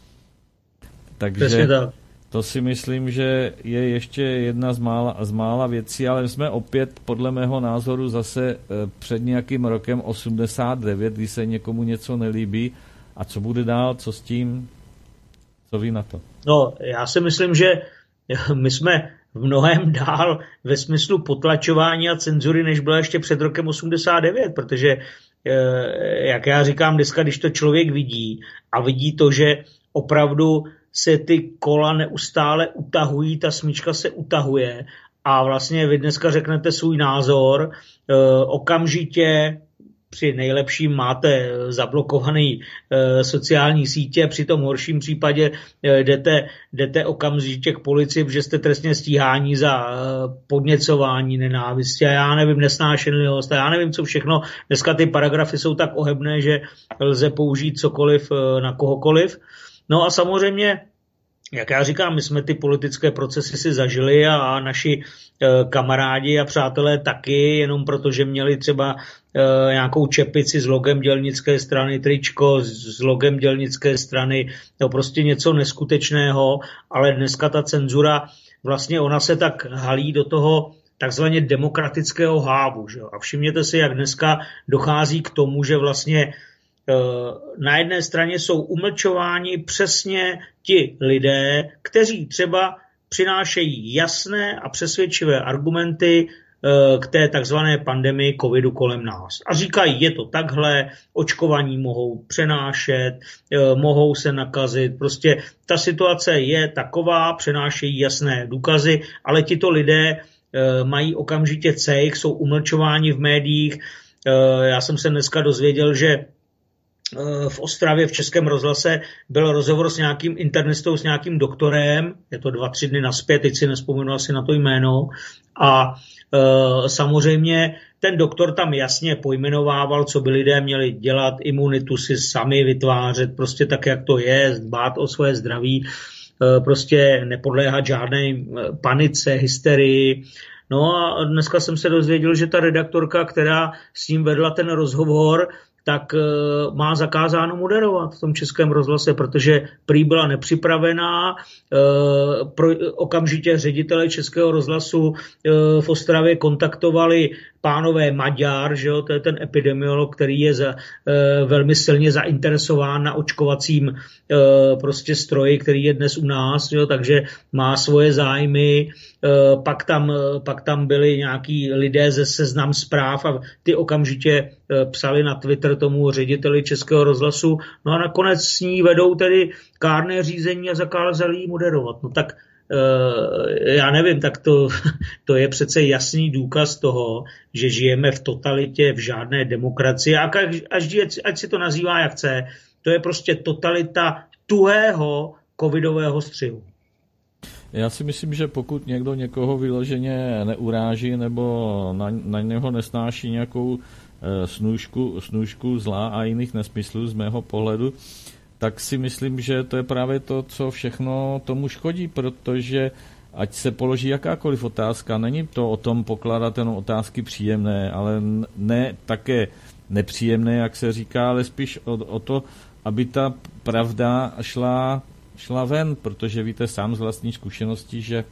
[SPEAKER 2] Takže to si myslím, že je ještě jedna z mála, z mála věcí, ale jsme opět podle mého názoru zase před nějakým rokem osmdesát devět, kdy se někomu něco nelíbí. A co bude dál, co s tím? Co vy na to?
[SPEAKER 3] No, já si myslím, že my jsme v mnohem dál ve smyslu potlačování a cenzury, než bylo ještě před rokem osmdesát devět, protože, jak já říkám dneska, když to člověk vidí a vidí to, že opravdu se ty kola neustále utahují, ta smyčka se utahuje a vlastně vy dneska řeknete svůj názor, okamžitě při nejlepším máte zablokovaný e, sociální sítě, při tom horším případě e, jdete, jdete okamžitě k policii, protože jste trestně stíhání za e, podněcování nenávisti a já nevím, nesnášenlivost a já nevím, co všechno. Dneska ty paragrafy jsou tak ohebné, že lze použít cokoliv e, na kohokoliv. No a samozřejmě, jak já říkám, my jsme ty politické procesy si zažili a, a naši e, kamarádi a přátelé taky, jenom protože měli třeba e, nějakou čepici s logem dělnické strany, tričko s, s logem dělnické strany, to prostě něco neskutečného, ale dneska ta cenzura, vlastně ona se tak halí do toho takzvaně demokratického hávu. Že? A všimněte si, jak dneska dochází k tomu, že vlastně na jedné straně jsou umlčováni přesně ti lidé, kteří třeba přinášejí jasné a přesvědčivé argumenty k té takzvané pandemii covidu kolem nás. A říkají, je to takhle, očkovaní mohou přenášet, mohou se nakazit. Prostě ta situace je taková, přenášejí jasné důkazy, ale tito lidé mají okamžitě cejch, jsou umlčováni v médiích. Já jsem se dneska dozvěděl, že v Ostravě v Českém rozhlase byl rozhovor s nějakým internistou, s nějakým doktorem, je to dva, tři dny nazpět, teď si nespomenu asi na to jméno, a e, samozřejmě ten doktor tam jasně pojmenovával, co by lidé měli dělat, imunitu si sami vytvářet, prostě tak, jak to je, dbát o svoje zdraví, e, prostě nepodléhat žádné panice, hysterii. No a dneska jsem se dozvěděl, že ta redaktorka, která s ním vedla ten rozhovor, tak uh, má zakázáno moderovat v tom Českém rozhlase, protože prý byla nepřipravená. Uh, pro, okamžitě ředitele Českého rozhlasu uh, v Ostravě kontaktovali pánové Maďar, že jo, to je ten epidemiolog, který je za, uh, velmi silně zainteresován na očkovacím uh, prostě stroji, který je dnes u nás, že jo, takže má svoje zájmy. Uh, pak, tam, uh, pak tam byli nějaký lidé ze Seznam Zpráv a ty okamžitě uh, psali na Twitter tomu řediteli Českého rozhlasu, no a nakonec s ní vedou tedy kárné řízení a zakázali jí moderovat. No tak e, já nevím, tak to, to je přece jasný důkaz toho, že žijeme v totalitě, v žádné demokracii, a až, ať si to nazývá jak chce, to je prostě totalita tuhého covidového střihu.
[SPEAKER 2] Já si myslím, že pokud někdo někoho vyloženě neuráží nebo na, na něho nesnáší nějakou snůžku, snůžku zla a jiných nesmyslů z mého pohledu, tak si myslím, že to je právě to, co všechno tomu škodí, protože ať se položí jakákoliv otázka, není to o tom pokládat jenom otázky příjemné, ale ne také nepříjemné, jak se říká, ale spíš o, o to, aby ta pravda šla, šla ven, protože víte sám z vlastní zkušenosti, že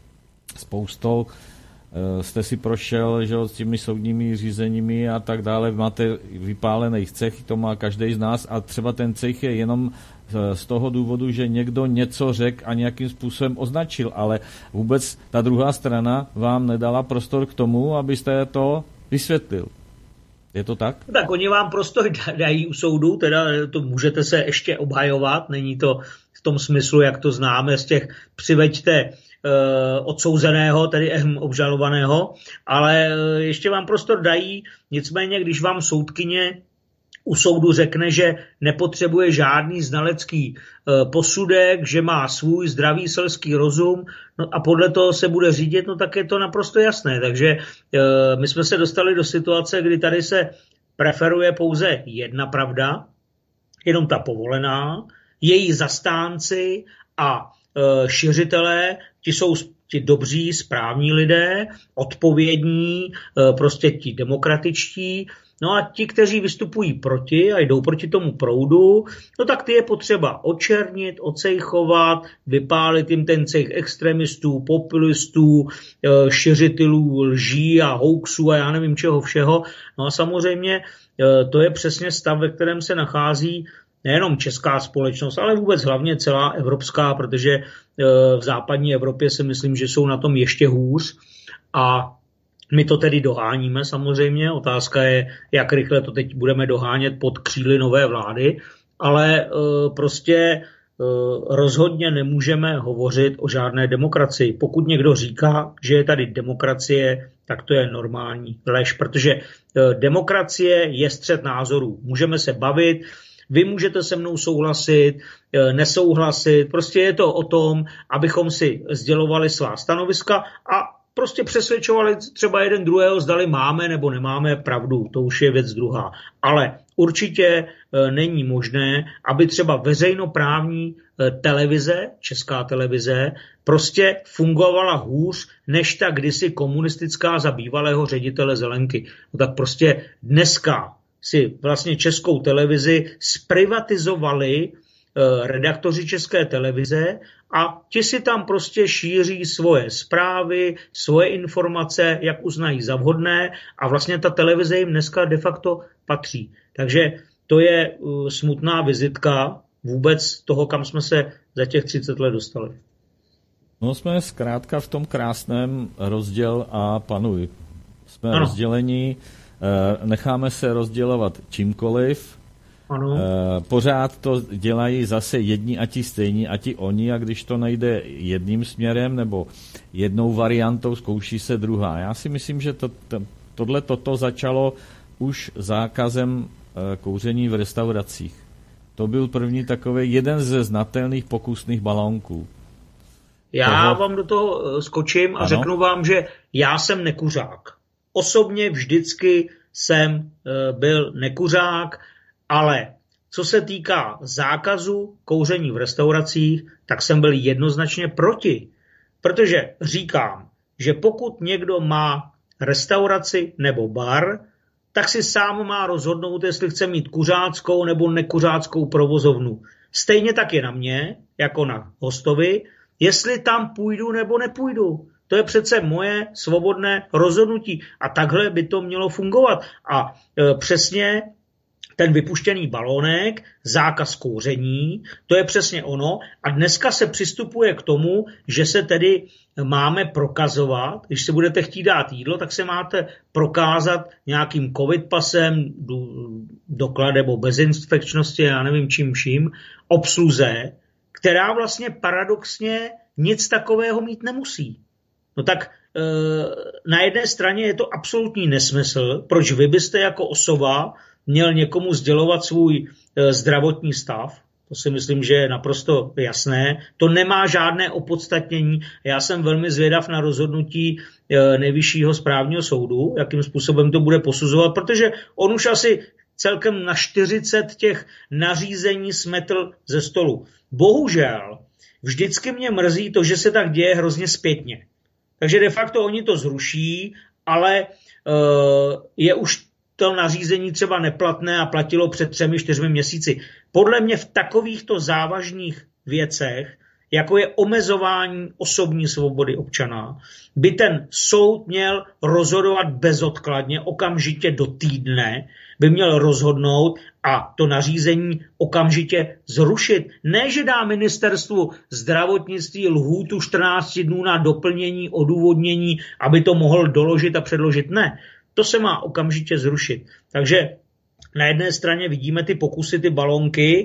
[SPEAKER 2] spoustou jste si prošel, že s těmi soudními řízeními a tak dále, máte vypálený cech, to má každý z nás a třeba ten cech je jenom z toho důvodu, že někdo něco řekl a nějakým způsobem označil, ale vůbec ta druhá strana vám nedala prostor k tomu, abyste to vysvětlil. Je to tak?
[SPEAKER 3] Tak oni vám prostor dají u soudu, teda to můžete se ještě obhajovat, není to v tom smyslu, jak to známe z těch přiveďte odsouzeného, tedy obžalovaného, ale ještě vám prostor dají, nicméně, když vám soudkyně u soudu řekne, že nepotřebuje žádný znalecký posudek, že má svůj zdravý selský rozum, no a podle toho se bude řídit, no tak je to naprosto jasné. Takže my jsme se dostali do situace, kdy tady se preferuje pouze jedna pravda, jenom ta povolená, její zastánci a šiřitelé, ti jsou, ti dobří, správní lidé, odpovědní, prostě ti demokratičtí. No a ti, kteří vystupují proti a jdou proti tomu proudu, no tak ty je potřeba očernit, ocejchovat, vypálit jim ten cejch extremistů, populistů, šiřitelů lží a hoaxů a já nevím čeho všeho. No a samozřejmě to je přesně stav, ve kterém se nachází nejenom česká společnost, ale vůbec hlavně celá evropská, protože v západní Evropě si myslím, že jsou na tom ještě hůř a my to tedy doháníme samozřejmě. Otázka je, jak rychle to teď budeme dohánět pod křídly nové vlády, ale prostě rozhodně nemůžeme hovořit o žádné demokracii. Pokud někdo říká, že je tady demokracie, tak to je normální lež, protože demokracie je střet názorů. Můžeme se bavit, vy můžete se mnou souhlasit, nesouhlasit, prostě je to o tom, abychom si sdělovali svá stanoviska a prostě přesvědčovali třeba jeden druhého, zdali máme nebo nemáme pravdu, to už je věc druhá. Ale určitě není možné, aby třeba veřejnoprávní televize, česká televize, prostě fungovala hůř, než ta kdysi komunistická za bývalého ředitele Zelenky. No tak prostě dneska si vlastně českou televizi zprivatizovali redaktoři České televize a ti si tam prostě šíří svoje zprávy, svoje informace, jak uznají za vhodné a vlastně ta televize jim dneska de facto patří. Takže to je smutná vizitka vůbec toho, kam jsme se za těch třicet let dostali.
[SPEAKER 2] No jsme zkrátka v tom krásném rozděl a panuj. Jsme ano. rozdělení, necháme se rozdělovat čímkoliv, ano. Pořád to dělají zase jedni a ti stejní a ti oni a když to nejde jedním směrem nebo jednou variantou, zkouší se druhá. Já si myslím, že to, to, tohle toto začalo už zákazem kouření v restauracích. To byl první takový jeden ze znatelných pokusných balónků.
[SPEAKER 3] Já toho... vám do toho skočím a ano? řeknu vám, že já jsem nekuřák. Osobně vždycky jsem byl nekuřák, ale co se týká zákazu kouření v restauracích, tak jsem byl jednoznačně proti. Protože říkám, že pokud někdo má restauraci nebo bar, tak si sám má rozhodnout, jestli chce mít kuřáckou nebo nekuřáckou provozovnu. Stejně tak je na mě, jako na hostovi, jestli tam půjdu nebo nepůjdu. To je přece moje svobodné rozhodnutí a takhle by to mělo fungovat. A e, přesně ten vypuštěný balónek, zákaz kouření, to je přesně ono. A dneska se přistupuje k tomu, že se tedy máme prokazovat, když si budete chtít dát jídlo, tak se máte prokázat nějakým covid pasem, dokladem o bezinfekčnosti, já nevím čím vším, obsluze, která vlastně paradoxně nic takového mít nemusí. No tak e, na jedné straně je to absolutní nesmysl, proč vy byste jako osoba měl někomu sdělovat svůj e, zdravotní stav. To si myslím, že je naprosto jasné. To nemá žádné opodstatnění. Já jsem velmi zvědav na rozhodnutí e, Nejvyššího správního soudu, jakým způsobem to bude posuzovat, protože on už asi celkem na čtyřicet těch nařízení smetl ze stolu. Bohužel, vždycky mě mrzí to, že se tak děje hrozně zpětně. Takže de facto oni to zruší, ale uh, je už to nařízení třeba neplatné a platilo před třemi, čtyřmi měsíci. Podle mě v takovýchto závažných věcech, jako je omezování osobní svobody občana, by ten soud měl rozhodovat bezodkladně, okamžitě do týdne, by měl rozhodnout a to nařízení okamžitě zrušit. Ne, že dá ministerstvu zdravotnictví lhůtu čtrnáct dnů na doplnění, odůvodnění, aby to mohl doložit a předložit. Ne, to se má okamžitě zrušit. Takže na jedné straně vidíme ty pokusy, ty balonky,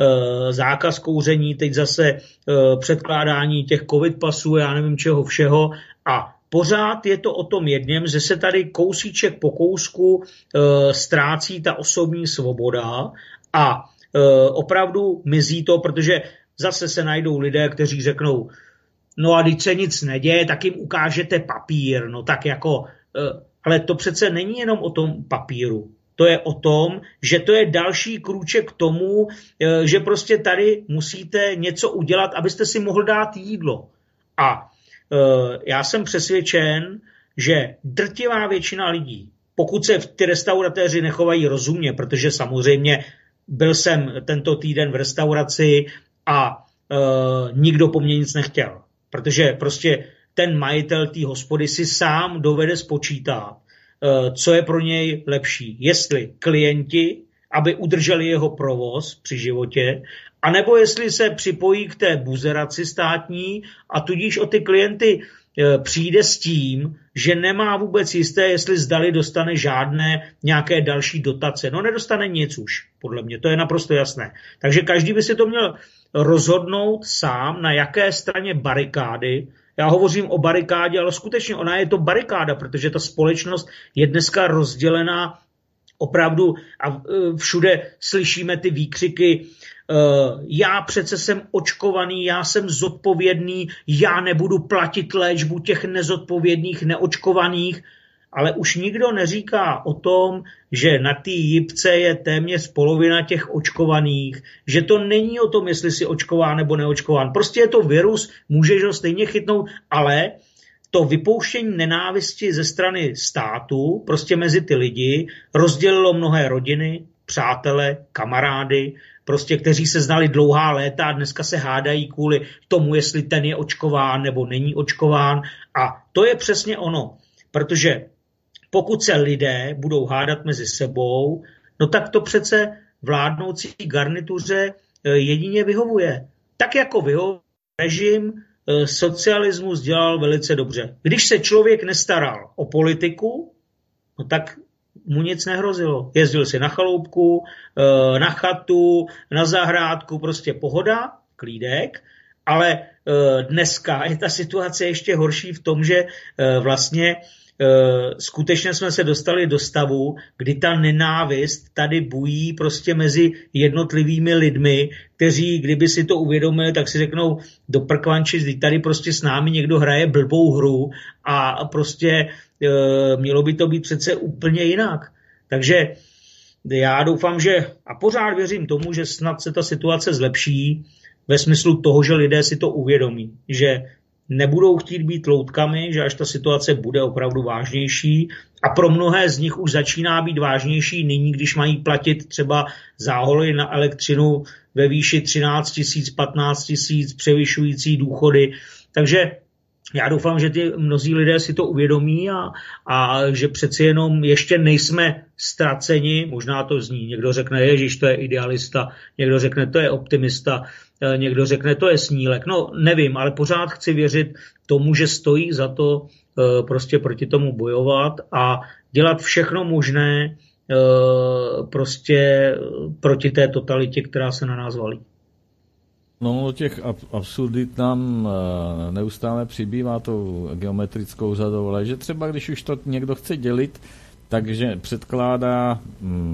[SPEAKER 3] zákaz kouření, teď zase předkládání těch covid pasů, já nevím čeho všeho a pořád je to o tom jedním, že se tady kousíček po kousku e, ztrácí ta osobní svoboda a e, opravdu mizí to, protože zase se najdou lidé, kteří řeknou, no a když se nic neděje, tak jim ukážete papír, no tak jako, e, ale to přece není jenom o tom papíru. To je o tom, že to je další krůček k tomu, e, že prostě tady musíte něco udělat, abyste si mohl dát jídlo. A já jsem přesvědčen, že drtivá většina lidí, pokud se ty restauratéři nechovají rozumně, protože samozřejmě byl jsem tento týden v restauraci a uh, nikdo po mně nic nechtěl, protože prostě ten majitel té hospody si sám dovede spočítat, uh, co je pro něj lepší. Jestli klienti, aby udrželi jeho provoz při životě, anebo jestli se připojí k té buzeraci státní a tudíž o ty klienty přijde s tím, že nemá vůbec jisté, jestli zdali dostane žádné nějaké další dotace. No nedostane nic už, podle mě, to je naprosto jasné. Takže každý by si to měl rozhodnout sám, na jaké straně barikády. Já hovořím o barikádě, ale skutečně ona je to barikáda, protože ta společnost je dneska rozdělená opravdu a všude slyšíme ty výkřiky, já přece jsem očkovaný, já jsem zodpovědný, já nebudu platit léčbu těch nezodpovědných, neočkovaných, ale už nikdo neříká o tom, že na té jipce je téměř polovina těch očkovaných, že to není o tom, jestli si očkován nebo neočkován. Prostě je to virus, můžeš ho stejně chytnout, ale to vypouštění nenávisti ze strany státu, prostě mezi ty lidi, rozdělilo mnohé rodiny, přátele, kamarády, prostě kteří se znali dlouhá léta a dneska se hádají kvůli tomu, jestli ten je očkován nebo není očkován. A to je přesně ono, protože pokud se lidé budou hádat mezi sebou, no tak to přece vládnoucí garnituře jedině vyhovuje. Tak jako vyhovuje režim, socialismus dělal velice dobře. Když se člověk nestaral o politiku, no tak mu nic nehrozilo. Jezdil si na chaloupku, na chatu, na zahrádku, prostě pohoda, klídek, ale dneska je ta situace ještě horší v tom, že vlastně skutečně jsme se dostali do stavu, kdy ta nenávist tady bují prostě mezi jednotlivými lidmi, kteří, kdyby si to uvědomili, tak si řeknou do prkvanči, tady prostě s námi někdo hraje blbou hru a prostě e, mělo by to být přece úplně jinak. Takže já doufám, že a pořád věřím tomu, že snad se ta situace zlepší ve smyslu toho, že lidé si to uvědomí, že nebudou chtít být loutkami, že až ta situace bude opravdu vážnější a pro mnohé z nich už začíná být vážnější nyní, když mají platit třeba zálohy na elektřinu ve výši třináct tisíc, patnáct tisíc, převyšující důchody. Takže já doufám, že ty mnozí lidé si to uvědomí a, a že přeci jenom ještě nejsme ztraceni, možná to zní, někdo řekne, ježiš, to je idealista, někdo řekne, to je optimista, někdo řekne, to je snílek. No nevím, ale pořád chci věřit tomu, že stojí za to prostě proti tomu bojovat a dělat všechno možné prostě proti té totalitě, která se na nás valí.
[SPEAKER 2] No, těch absurdit nám neustále přibývá tou geometrickou řadou, ale že třeba když už to někdo chce dělit, takže předkládá hm,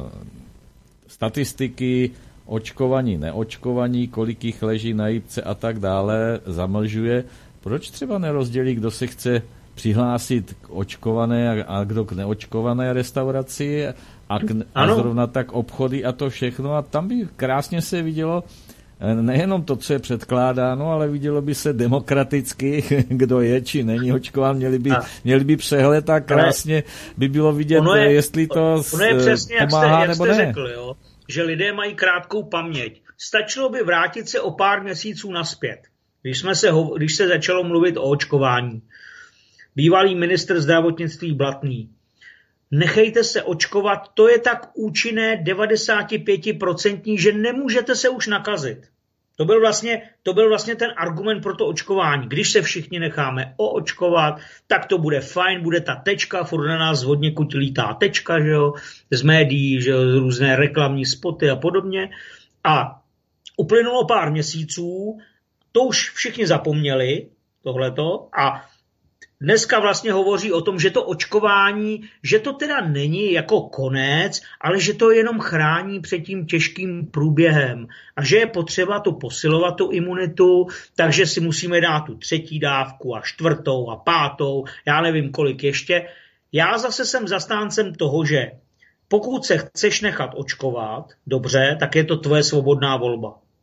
[SPEAKER 2] statistiky očkovaní, neočkovaní, kolik jich leží na jipce a tak dále, zamlžuje. Proč třeba nerozdělí, kdo se chce přihlásit k očkované a kdo k neočkované restauraci a, k, a zrovna tak obchody a to všechno. A tam by krásně se vidělo nejenom to, co je předkládáno, ale vidělo by se demokraticky, kdo je, či není očkován, měli by, měli by přehled a krásně by bylo vidět, je, jestli to
[SPEAKER 3] ono je přesně,
[SPEAKER 2] pomáhá
[SPEAKER 3] jak jste,
[SPEAKER 2] nebo
[SPEAKER 3] jak jste
[SPEAKER 2] ne.
[SPEAKER 3] Řekl, jo? Že lidé mají krátkou paměť. Stačilo by vrátit se o pár měsíců nazpět, když, jsme se, když se začalo mluvit o očkování. Bývalý ministr zdravotnictví Blatný. Nechejte se očkovat, to je tak účinné devadesát pět procent, že nemůžete se už nakazit. To byl, vlastně, to byl vlastně ten argument pro to očkování. Když se všichni necháme oočkovat, tak to bude fajn, bude ta tečka, furt na nás hodně kuť lítá tečka, že jo, z médií, že jo, z různé reklamní spoty a podobně. A uplynulo pár měsíců, to už všichni zapomněli, tohleto, a dneska vlastně hovoří o tom, že to očkování, že to teda není jako konec, ale že to jenom chrání před tím těžkým průběhem a že je potřeba to posilovat, tu imunitu, takže si musíme dát tu třetí dávku a čtvrtou a pátou, já nevím kolik ještě. Já zase jsem zastáncem toho, že pokud se chceš nechat očkovat, dobře, tak je to tvoje svobodná volba.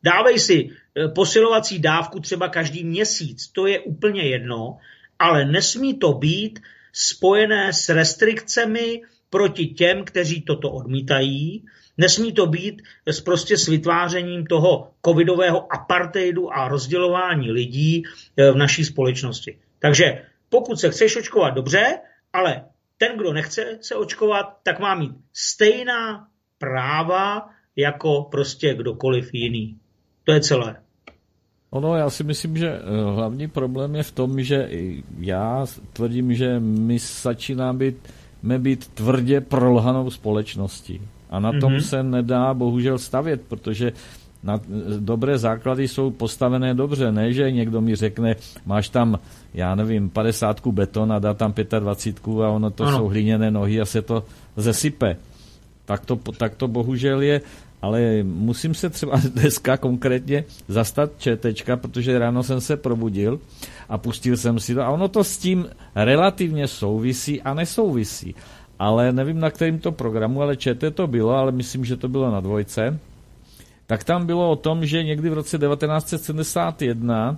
[SPEAKER 3] Dávej si posilovací dávku třeba každý měsíc, to je úplně jedno, ale nesmí to být spojené s restrikcemi proti těm, kteří toto odmítají. Nesmí to být prostě s vytvářením toho covidového apartheidu a rozdělování lidí v naší společnosti. Takže pokud se chceš očkovat, dobře, ale ten, kdo nechce se očkovat, tak má mít stejná práva jako prostě kdokoliv jiný. To je celé.
[SPEAKER 2] Ono, já si myslím, že hlavní problém je v tom, že já tvrdím, že my začínáme být, být tvrdě prolhanou společností. A na tom mm-hmm. se nedá bohužel stavět, protože na, dobré základy jsou postavené dobře. Ne, že někdo mi řekne, máš tam, já nevím, padesátku beton a dá tam dvacítku a ono to ano. jsou hliněné nohy a se to zesype. Tak to, tak to bohužel je. Ale musím se třeba dneska konkrétně zastat ČTčka, protože ráno jsem se probudil a pustil jsem si to. A ono to s tím relativně souvisí a nesouvisí. Ale nevím, na kterým to programu, ale ČT to bylo, ale myslím, že to bylo na dvojce. Tak tam bylo o tom, že někdy v roce devatenáct set sedmdesát jedna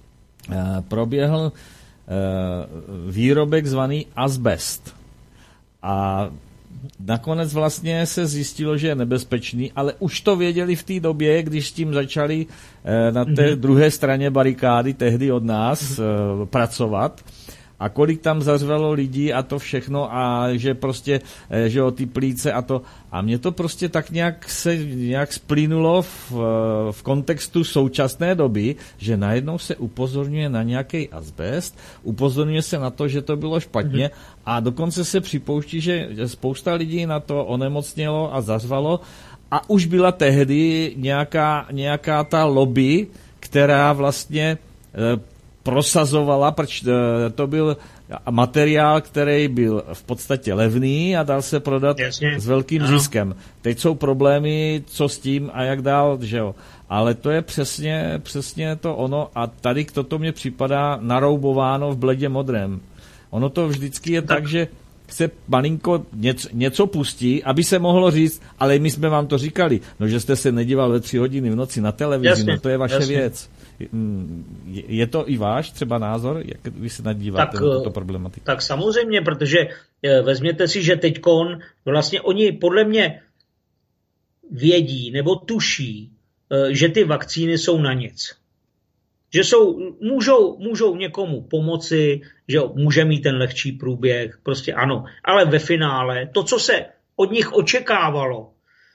[SPEAKER 2] proběhl výrobek zvaný azbest. A nakonec vlastně se zjistilo, že je nebezpečný, ale už to věděli v té době, když s tím začali na té druhé straně barikády tehdy od nás pracovat. A kolik tam zařvalo lidí a to všechno a že prostě, že o ty plíce a to. A mě to prostě tak nějak se nějak splínulo v, v kontextu současné doby, že najednou se upozorňuje na nějaký azbest, upozorňuje se na to, že to bylo špatně a dokonce se připouští, že spousta lidí na to onemocnělo a zařvalo a už byla tehdy nějaká, nějaká ta lobby, která vlastně prosazovala, protože to byl materiál, který byl v podstatě levný a dal se prodat Jasně. s velkým ano. ziskem. Teď jsou problémy, co s tím a jak dál, že jo. Ale to je přesně, přesně to ono a tady k toto mě připadá naroubováno v bledě modrém. Ono to vždycky je tak, tak že se malinko něco, něco pustí, aby se mohlo říct, ale my jsme vám to říkali, no že jste se nedíval ve tři hodiny v noci na televizi, jasně, no to je vaše jasně. věc. Je to i váš třeba názor, jak vy se nadíváte na tuto problematiku? Tak
[SPEAKER 3] samozřejmě, protože vezměte si, že teďkon vlastně oni podle mě vědí nebo tuší, že ty vakcíny jsou na nic. Že jsou, můžou, můžou někomu pomoci, že může mít ten lehčí průběh, prostě ano. Ale ve finále to, co se od nich očekávalo,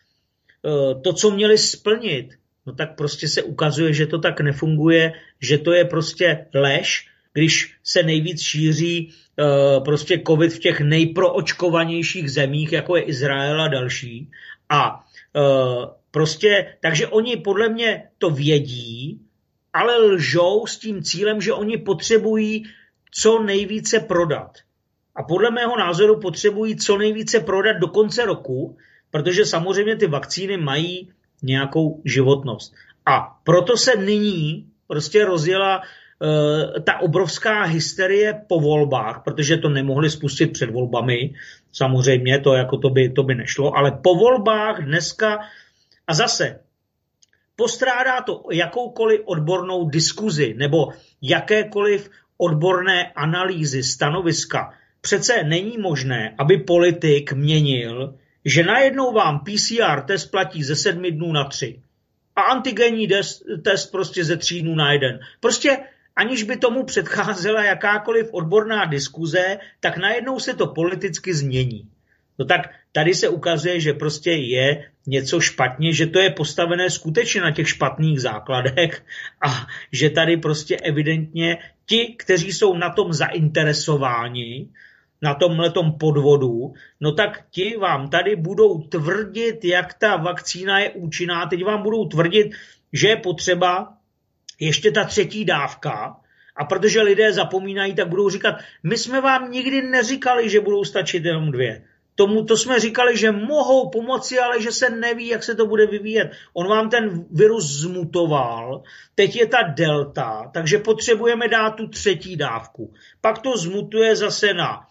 [SPEAKER 3] to, co měli splnit, no tak prostě se ukazuje, že to tak nefunguje, že to je prostě lež, když se nejvíc šíří uh, prostě covid v těch nejproočkovanějších zemích, jako je Izrael a další. A uh, prostě, takže oni podle mě to vědí, ale lžou s tím cílem, že oni potřebují co nejvíce prodat. A podle mého názoru potřebují co nejvíce prodat do konce roku, protože samozřejmě ty vakcíny mají nějakou životnost. A proto se nyní prostě rozjela uh, ta obrovská hysterie po volbách, protože to nemohli spustit před volbami, samozřejmě, to, jako to, by, to by nešlo, ale po volbách dneska a zase postrádá to jakoukoliv odbornou diskuzi nebo jakékoliv odborné analýzy, stanoviska. Přece není možné, aby politik měnil, že najednou vám P C R test platí ze sedmi dnů na tři a antigenní test prostě ze tří dnů na jeden. Prostě aniž by tomu předcházela jakákoliv odborná diskuze, tak najednou se to politicky změní. No tak tady se ukazuje, že prostě je něco špatně, že to je postavené skutečně na těch špatných základech a že tady prostě evidentně ti, kteří jsou na tom zainteresováni, na tomhletom podvodu, no tak ti vám tady budou tvrdit, jak ta vakcína je účinná, teď vám budou tvrdit, že je potřeba ještě ta třetí dávka a protože lidé zapomínají, tak budou říkat, my jsme vám nikdy neříkali, že budou stačit jenom dvě. Tomu to jsme říkali, že mohou pomoci, ale že se neví, jak se to bude vyvíjet. On vám ten virus zmutoval, teď je ta delta, takže potřebujeme dát tu třetí dávku. Pak to zmutuje zase na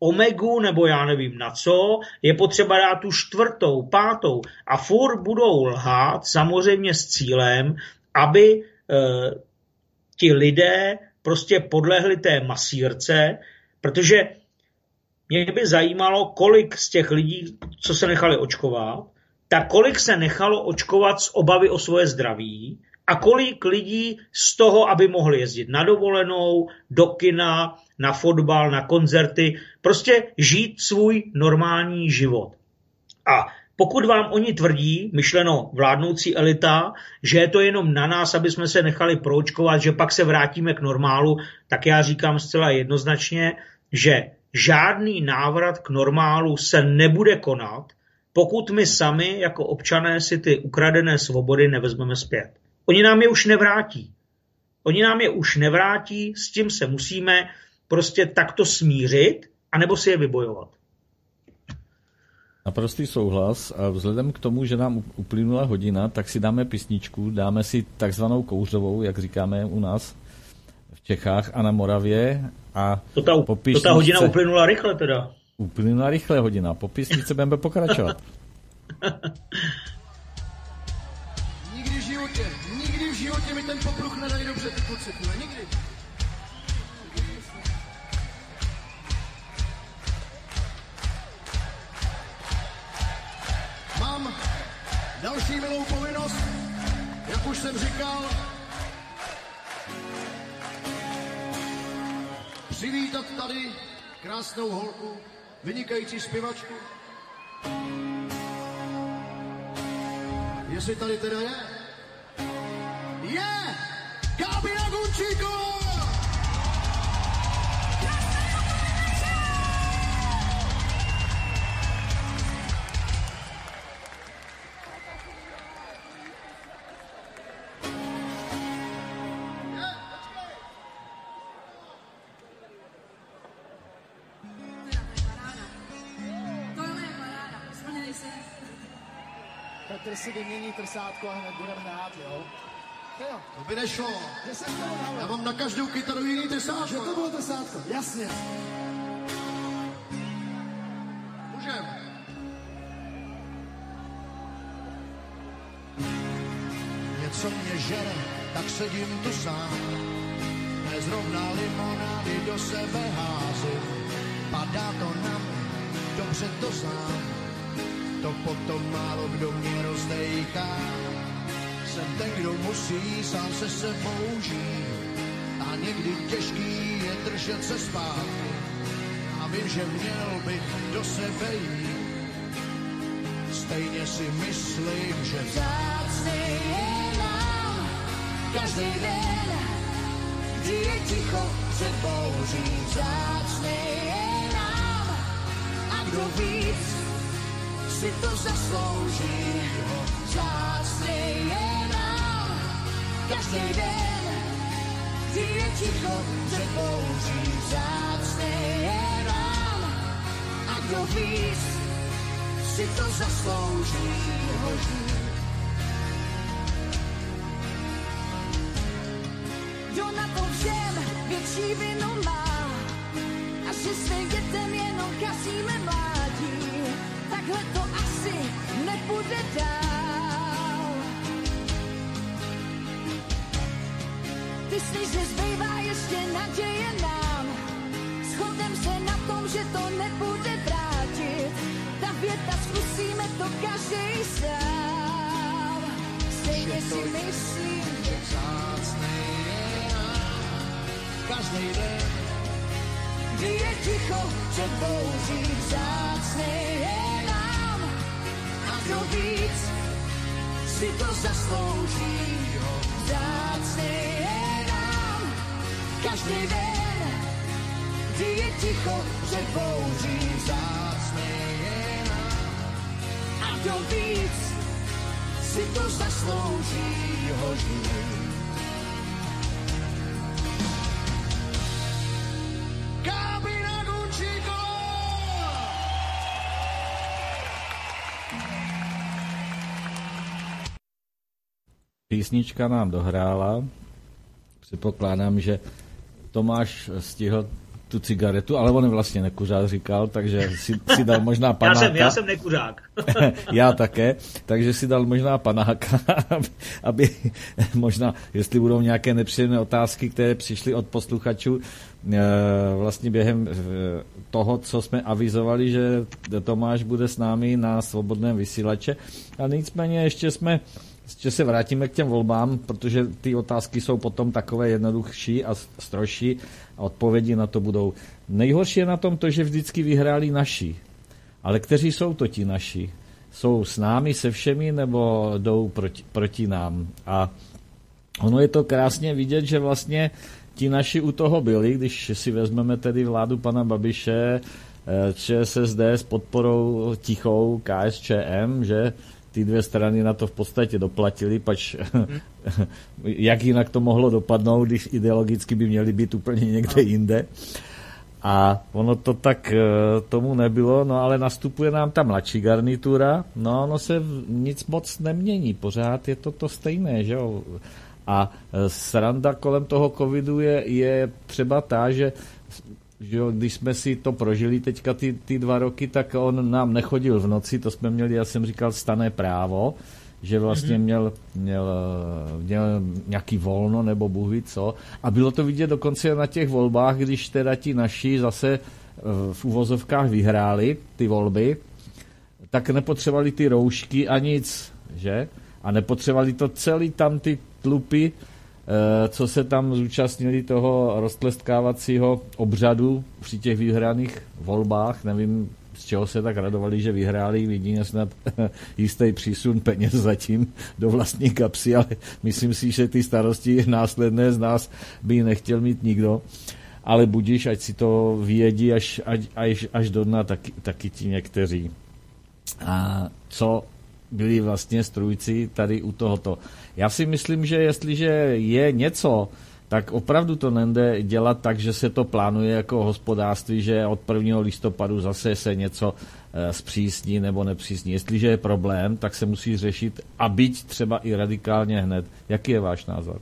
[SPEAKER 3] omegu nebo já nevím na co, je potřeba dát tu čtvrtou, pátou a furt budou lhát samozřejmě s cílem, aby e, ti lidé prostě podlehli té masírce, protože mě by zajímalo, kolik z těch lidí, co se nechali očkovat, tak kolik se nechalo očkovat z obavy o svoje zdraví a kolik lidí z toho, aby mohli jezdit na dovolenou, do kina, na fotbal, na koncerty, prostě žít svůj normální život. A pokud vám oni tvrdí, myšleno vládnoucí elita, že je to jenom na nás, aby jsme se nechali proočkovat, že pak se vrátíme k normálu, tak já říkám zcela jednoznačně, že žádný návrat k normálu se nebude konat, pokud my sami jako občané si ty ukradené svobody nevezmeme zpět. Oni nám je už nevrátí. Oni nám je už nevrátí, s tím se musíme prostě takto smířit, anebo si je vybojovat.
[SPEAKER 2] Naprostý souhlas a vzhledem k tomu, že nám uplynula hodina, tak si dáme písničku, dáme si takzvanou kouřovou, jak říkáme u nás v Čechách a na Moravě. A
[SPEAKER 3] to ta,
[SPEAKER 2] po písničce,
[SPEAKER 3] to ta hodina uplynula rychle teda.
[SPEAKER 2] Uplynula rychle hodina, po písničce budeme pokračovat.
[SPEAKER 4] Nikdy v životě, nikdy v životě mi ten popruch nedají dobře ty pocity, nikdy. Mám další milou povinnost, jak už jsem říkal, přivítat tady krásnou holku, vynikající zpěvačku. Jestli tady teda je? Je! Gábina Gunčíková!
[SPEAKER 5] Petr si vymění trsátko a hned budeme hrát, jo? To jo.
[SPEAKER 4] To by nešlo.
[SPEAKER 5] Že jsem to
[SPEAKER 4] Já mám na každou kytaru jiný trsátko.
[SPEAKER 5] Že to bylo trsátko, jasně.
[SPEAKER 4] Můžem. Něco mě žere, tak sedím tu sám. Nezrovna limonády do sebe házím. Padá to na mě, dobře to znám. To potom málo kdo mě rozdejchá. Jsem ten, kdo musí sám se sebou žít. A někdy těžký je držet se zpátky. A vím, že měl bych do sebe jít. Stejně si myslím, že
[SPEAKER 6] vzácný je nám každý den, kdy je ticho před bouří. Vzácný je nám a kdo víc si to zaslouží. Vzácný je nám každý den, kdy je ticho před bouří. Vzácný je nám a kdo víc si to zaslouží. Hoží. Kdo na to všem větší vinu má a že se dětem jenom kazíme mládí, takhle to asi nepůjde dál. Ty slyš, že zbývá ještě naděje nám, shodnem se na tom, že to nepůjde vrátit. Ta věta, zkusíme to každý sám. Stejně si myslím,
[SPEAKER 4] že vzácný je nám každý den,
[SPEAKER 6] kdy je ticho před bouří. Vzácný je nám a kdo víc si to zaslouží. Vzácný je nám každý den, kdy je ticho před bouří.
[SPEAKER 4] Vzácný je nám
[SPEAKER 6] a kdo víc si to zaslouží. Hoží.
[SPEAKER 4] Gábina Gunčíková!
[SPEAKER 2] Písnička nám dohrála. Předpokládám, že Tomáš stihl tu cigaretu, ale on vlastně nekuřák říkal, takže si, si dal možná panáka.
[SPEAKER 3] Já jsem, já jsem nekuřák.
[SPEAKER 2] Já také, takže si dal možná panáka, aby, aby možná, jestli budou nějaké nepříjemné otázky, které přišly od posluchačů, vlastně během toho, co jsme avizovali, že Tomáš bude s námi na Svobodném vysílače. A nicméně ještě jsme Ještě se vrátíme k těm volbám, protože ty otázky jsou potom takové jednoduchší a strožší a odpovědi na to budou. Nejhorší je na tom to, že vždycky vyhráli naši. Ale kteří jsou to ti naši? Jsou s námi, se všemi, nebo jdou proti, proti nám? A ono je to krásně vidět, že vlastně ti naši u toho byli, když si vezmeme tedy vládu pana Babiše, ČSSD s podporou tichou K S Č M, že ty dvě strany na to v podstatě doplatili, pač hmm. jak jinak to mohlo dopadnout, když ideologicky by měli být úplně někde jinde. A ono to tak tomu nebylo, no ale nastupuje nám ta mladší garnitura, no ono se nic moc nemění, pořád je to to stejné, že jo. A sranda kolem toho covidu je, je třeba ta, že že jo, když jsme si to prožili teďka ty, ty dva roky, tak on nám nechodil v noci, to jsme měli, já jsem říkal, stanné právo, že vlastně měl, měl, měl nějaký volno nebo bůh ví co. A bylo to vidět dokonce na těch volbách, když teda ti naši zase v uvozovkách vyhráli ty volby, tak nepotřebovali ty roušky a nic, že? A nepotřebovali to celý tam ty tlupy, co se tam zúčastnili toho roztlestkávacího obřadu při těch vyhraných volbách. Nevím, z čeho se tak radovali, že vyhráli, jedině snad jistý přísun peněz zatím do vlastní kapsy, ale myslím si, že ty starosti následné z nás by nechtěl mít nikdo. Ale budíš, ať si to vyjedí až, až, až do dna taky, taky ti někteří. A co byli vlastně strůjci tady u tohoto. Já si myslím, že jestliže je něco, tak opravdu to nejde dělat tak, že se to plánuje jako hospodářství, že od prvního listopadu zase se něco e, zpřísní nebo nepřísní. Jestliže je problém, tak se musí řešit a byť třeba i radikálně hned. Jaký je váš názor?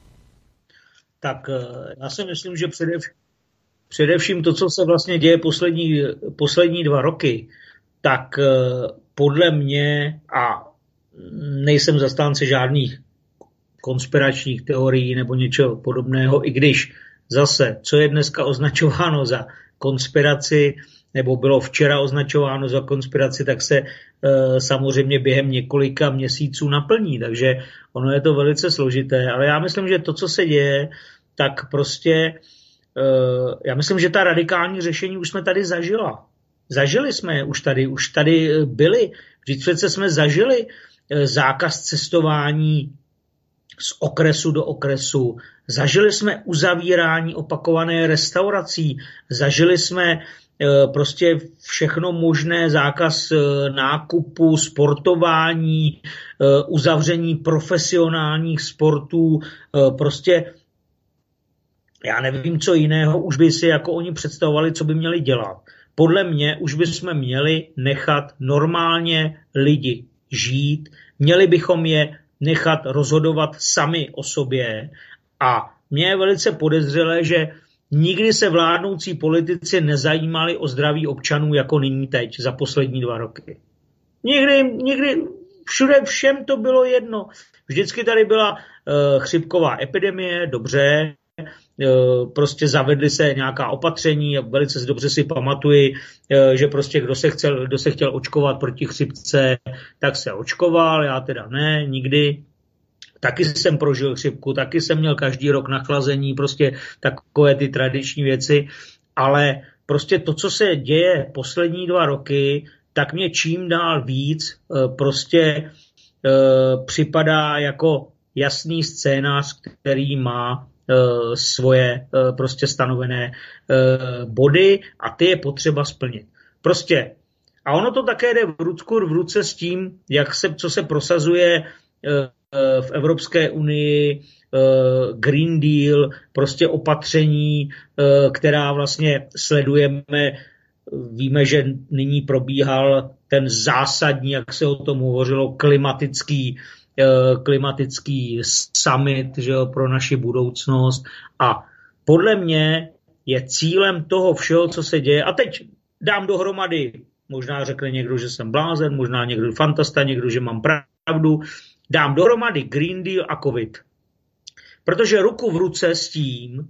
[SPEAKER 3] Tak já si myslím, že předev, především to, co se vlastně děje poslední, poslední dva roky, tak podle mě, a nejsem zastánce žádných konspiračních teorií nebo něčeho podobného, i když zase, co je dneska označováno za konspiraci, nebo bylo včera označováno za konspiraci, tak se e, samozřejmě během několika měsíců naplní, takže ono je to velice složité, ale já myslím, že to, co se děje, tak prostě, e, já myslím, že ta radikální řešení už jsme tady zažila. Zažili jsme je už tady, už tady byli. Vždyť přece jsme zažili zákaz cestování z okresu do okresu. Zažili jsme uzavírání opakované restaurací. Zažili jsme prostě všechno možné, zákaz nákupu, sportování, uzavření profesionálních sportů. Prostě já nevím, co jiného už by si jako oni představovali, co by měli dělat. Podle mě už bychom měli nechat normálně lidi žít, měli bychom je nechat rozhodovat sami o sobě a mně je velice podezřelé, že nikdy se vládnoucí politici nezajímali o zdraví občanů jako nyní teď za poslední dva roky. Nikdy, nikdy všude všem to bylo jedno. Vždycky tady byla uh, chřipková epidemie, dobře, prostě zavedly se nějaká opatření, velice dobře si pamatuji, že prostě kdo se, chcel, kdo se chtěl očkovat proti chřipce, tak se očkoval, já teda ne, nikdy. Taky jsem prožil chřipku, taky jsem měl každý rok nachlazení, prostě takové ty tradiční věci, ale prostě to, co se děje poslední dva roky, tak mě čím dál víc prostě připadá jako jasný scénář, který má svoje prostě stanovené body a ty je potřeba splnit. Prostě. A ono to také jde v ruku v ruce s tím, jak se, co se prosazuje v Evropské unii, Green Deal, prostě opatření, která vlastně sledujeme. Víme, že nyní probíhal ten zásadní, jak se o tom hovořilo, klimatický klimatický summit, že jo, pro naši budoucnost. A podle mě je cílem toho všeho, co se děje. A teď dám dohromady, možná řekne někdo, že jsem blázen, možná někdo fantasta, někdo, že mám pravdu, dám dohromady Green Deal a COVID. Protože ruku v ruce s tím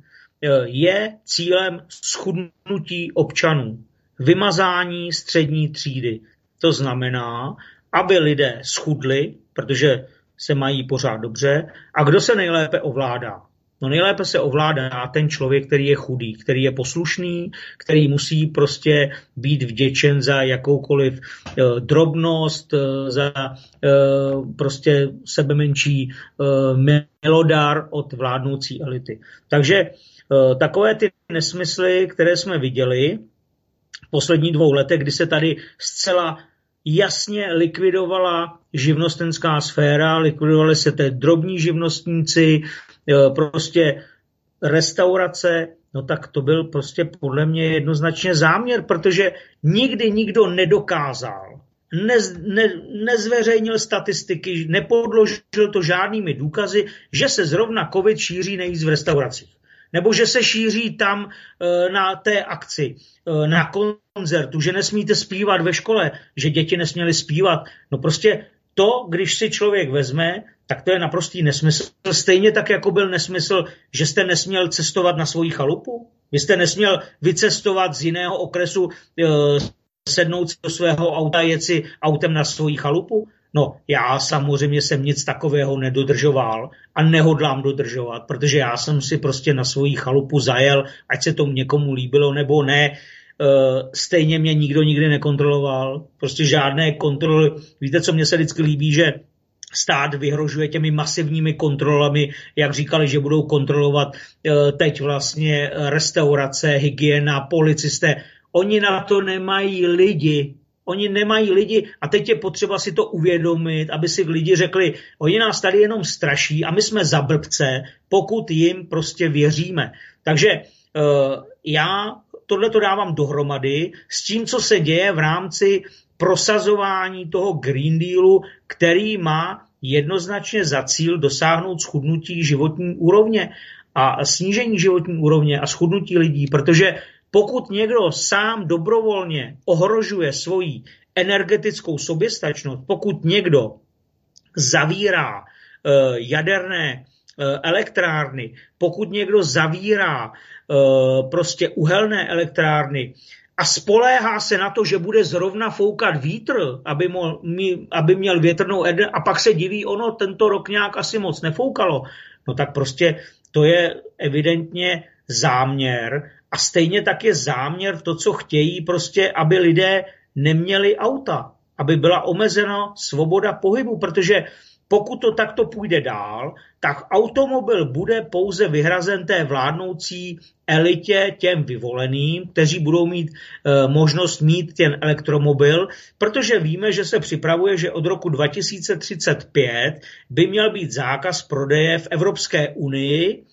[SPEAKER 3] je cílem schudnutí občanů, vymazání střední třídy. To znamená, aby lidé schudli, protože se mají pořád dobře. A kdo se nejlépe ovládá? No nejlépe se ovládá ten člověk, který je chudý, který je poslušný, který musí prostě být vděčen za jakoukoliv eh, drobnost, eh, za eh, prostě sebemenší eh, milodar od vládnoucí elity. Takže eh, takové ty nesmysly, které jsme viděli v posledních dvou letech, kdy se tady zcela jasně likvidovala živnostenská sféra, likvidovali se té drobní živnostníci, prostě restaurace, no tak to byl prostě podle mě jednoznačně záměr, protože nikdy nikdo nedokázal, nez, ne, nezveřejnil statistiky, nepodložil to žádnými důkazy, že se zrovna covid šíří nejvíc v restauracích. Nebo že se šíří tam na té akci, na koncertu, že nesmíte zpívat ve škole, že děti nesměly zpívat. No prostě to, když si člověk vezme, tak to je naprostý nesmysl. Stejně tak, jako byl nesmysl, že jste nesměl cestovat na svoji chalupu. Vy jste nesměl vycestovat z jiného okresu, sednout si do svého auta, jet si autem na svoji chalupu. No, já samozřejmě jsem nic takového nedodržoval a nehodlám dodržovat, protože já jsem si prostě na svoji chalupu zajel, ať se to někomu líbilo nebo ne. Stejně mě nikdo nikdy nekontroloval, prostě žádné kontroly. Víte, co mě se vždycky líbí, že stát vyhrožuje těmi masivními kontrolami, jak říkali, že budou kontrolovat teď vlastně restaurace, hygiena, policisté. Oni na to nemají lidi. Oni nemají lidi a teď je potřeba si to uvědomit, aby si lidi řekli, oni nás tady jenom straší a my jsme za blbce, pokud jim prostě věříme. Takže uh, já tohleto dávám dohromady s tím, co se děje v rámci prosazování toho Green Dealu, který má jednoznačně za cíl dosáhnout schudnutí životní úrovně a snížení životní úrovně a schudnutí lidí, protože pokud někdo sám dobrovolně ohrožuje svoji energetickou soběstačnost, pokud někdo zavírá uh, jaderné uh, elektrárny, pokud někdo zavírá uh, prostě uhelné elektrárny a spoléhá se na to, že bude zrovna foukat vítr, aby, mo, mi, aby měl větrnou energii a pak se diví, ono tento rok nějak asi moc nefoukalo, no tak prostě to je evidentně záměr. A stejně tak je záměr v to, co chtějí, prostě, aby lidé neměli auta, aby byla omezena svoboda pohybu, protože pokud to takto půjde dál, tak automobil bude pouze vyhrazen té vládnoucí elitě, těm vyvoleným, kteří budou mít e, možnost mít ten elektromobil, protože víme, že se připravuje, že od roku dva tisíce třicet pět by měl být zákaz prodeje v Evropské unii,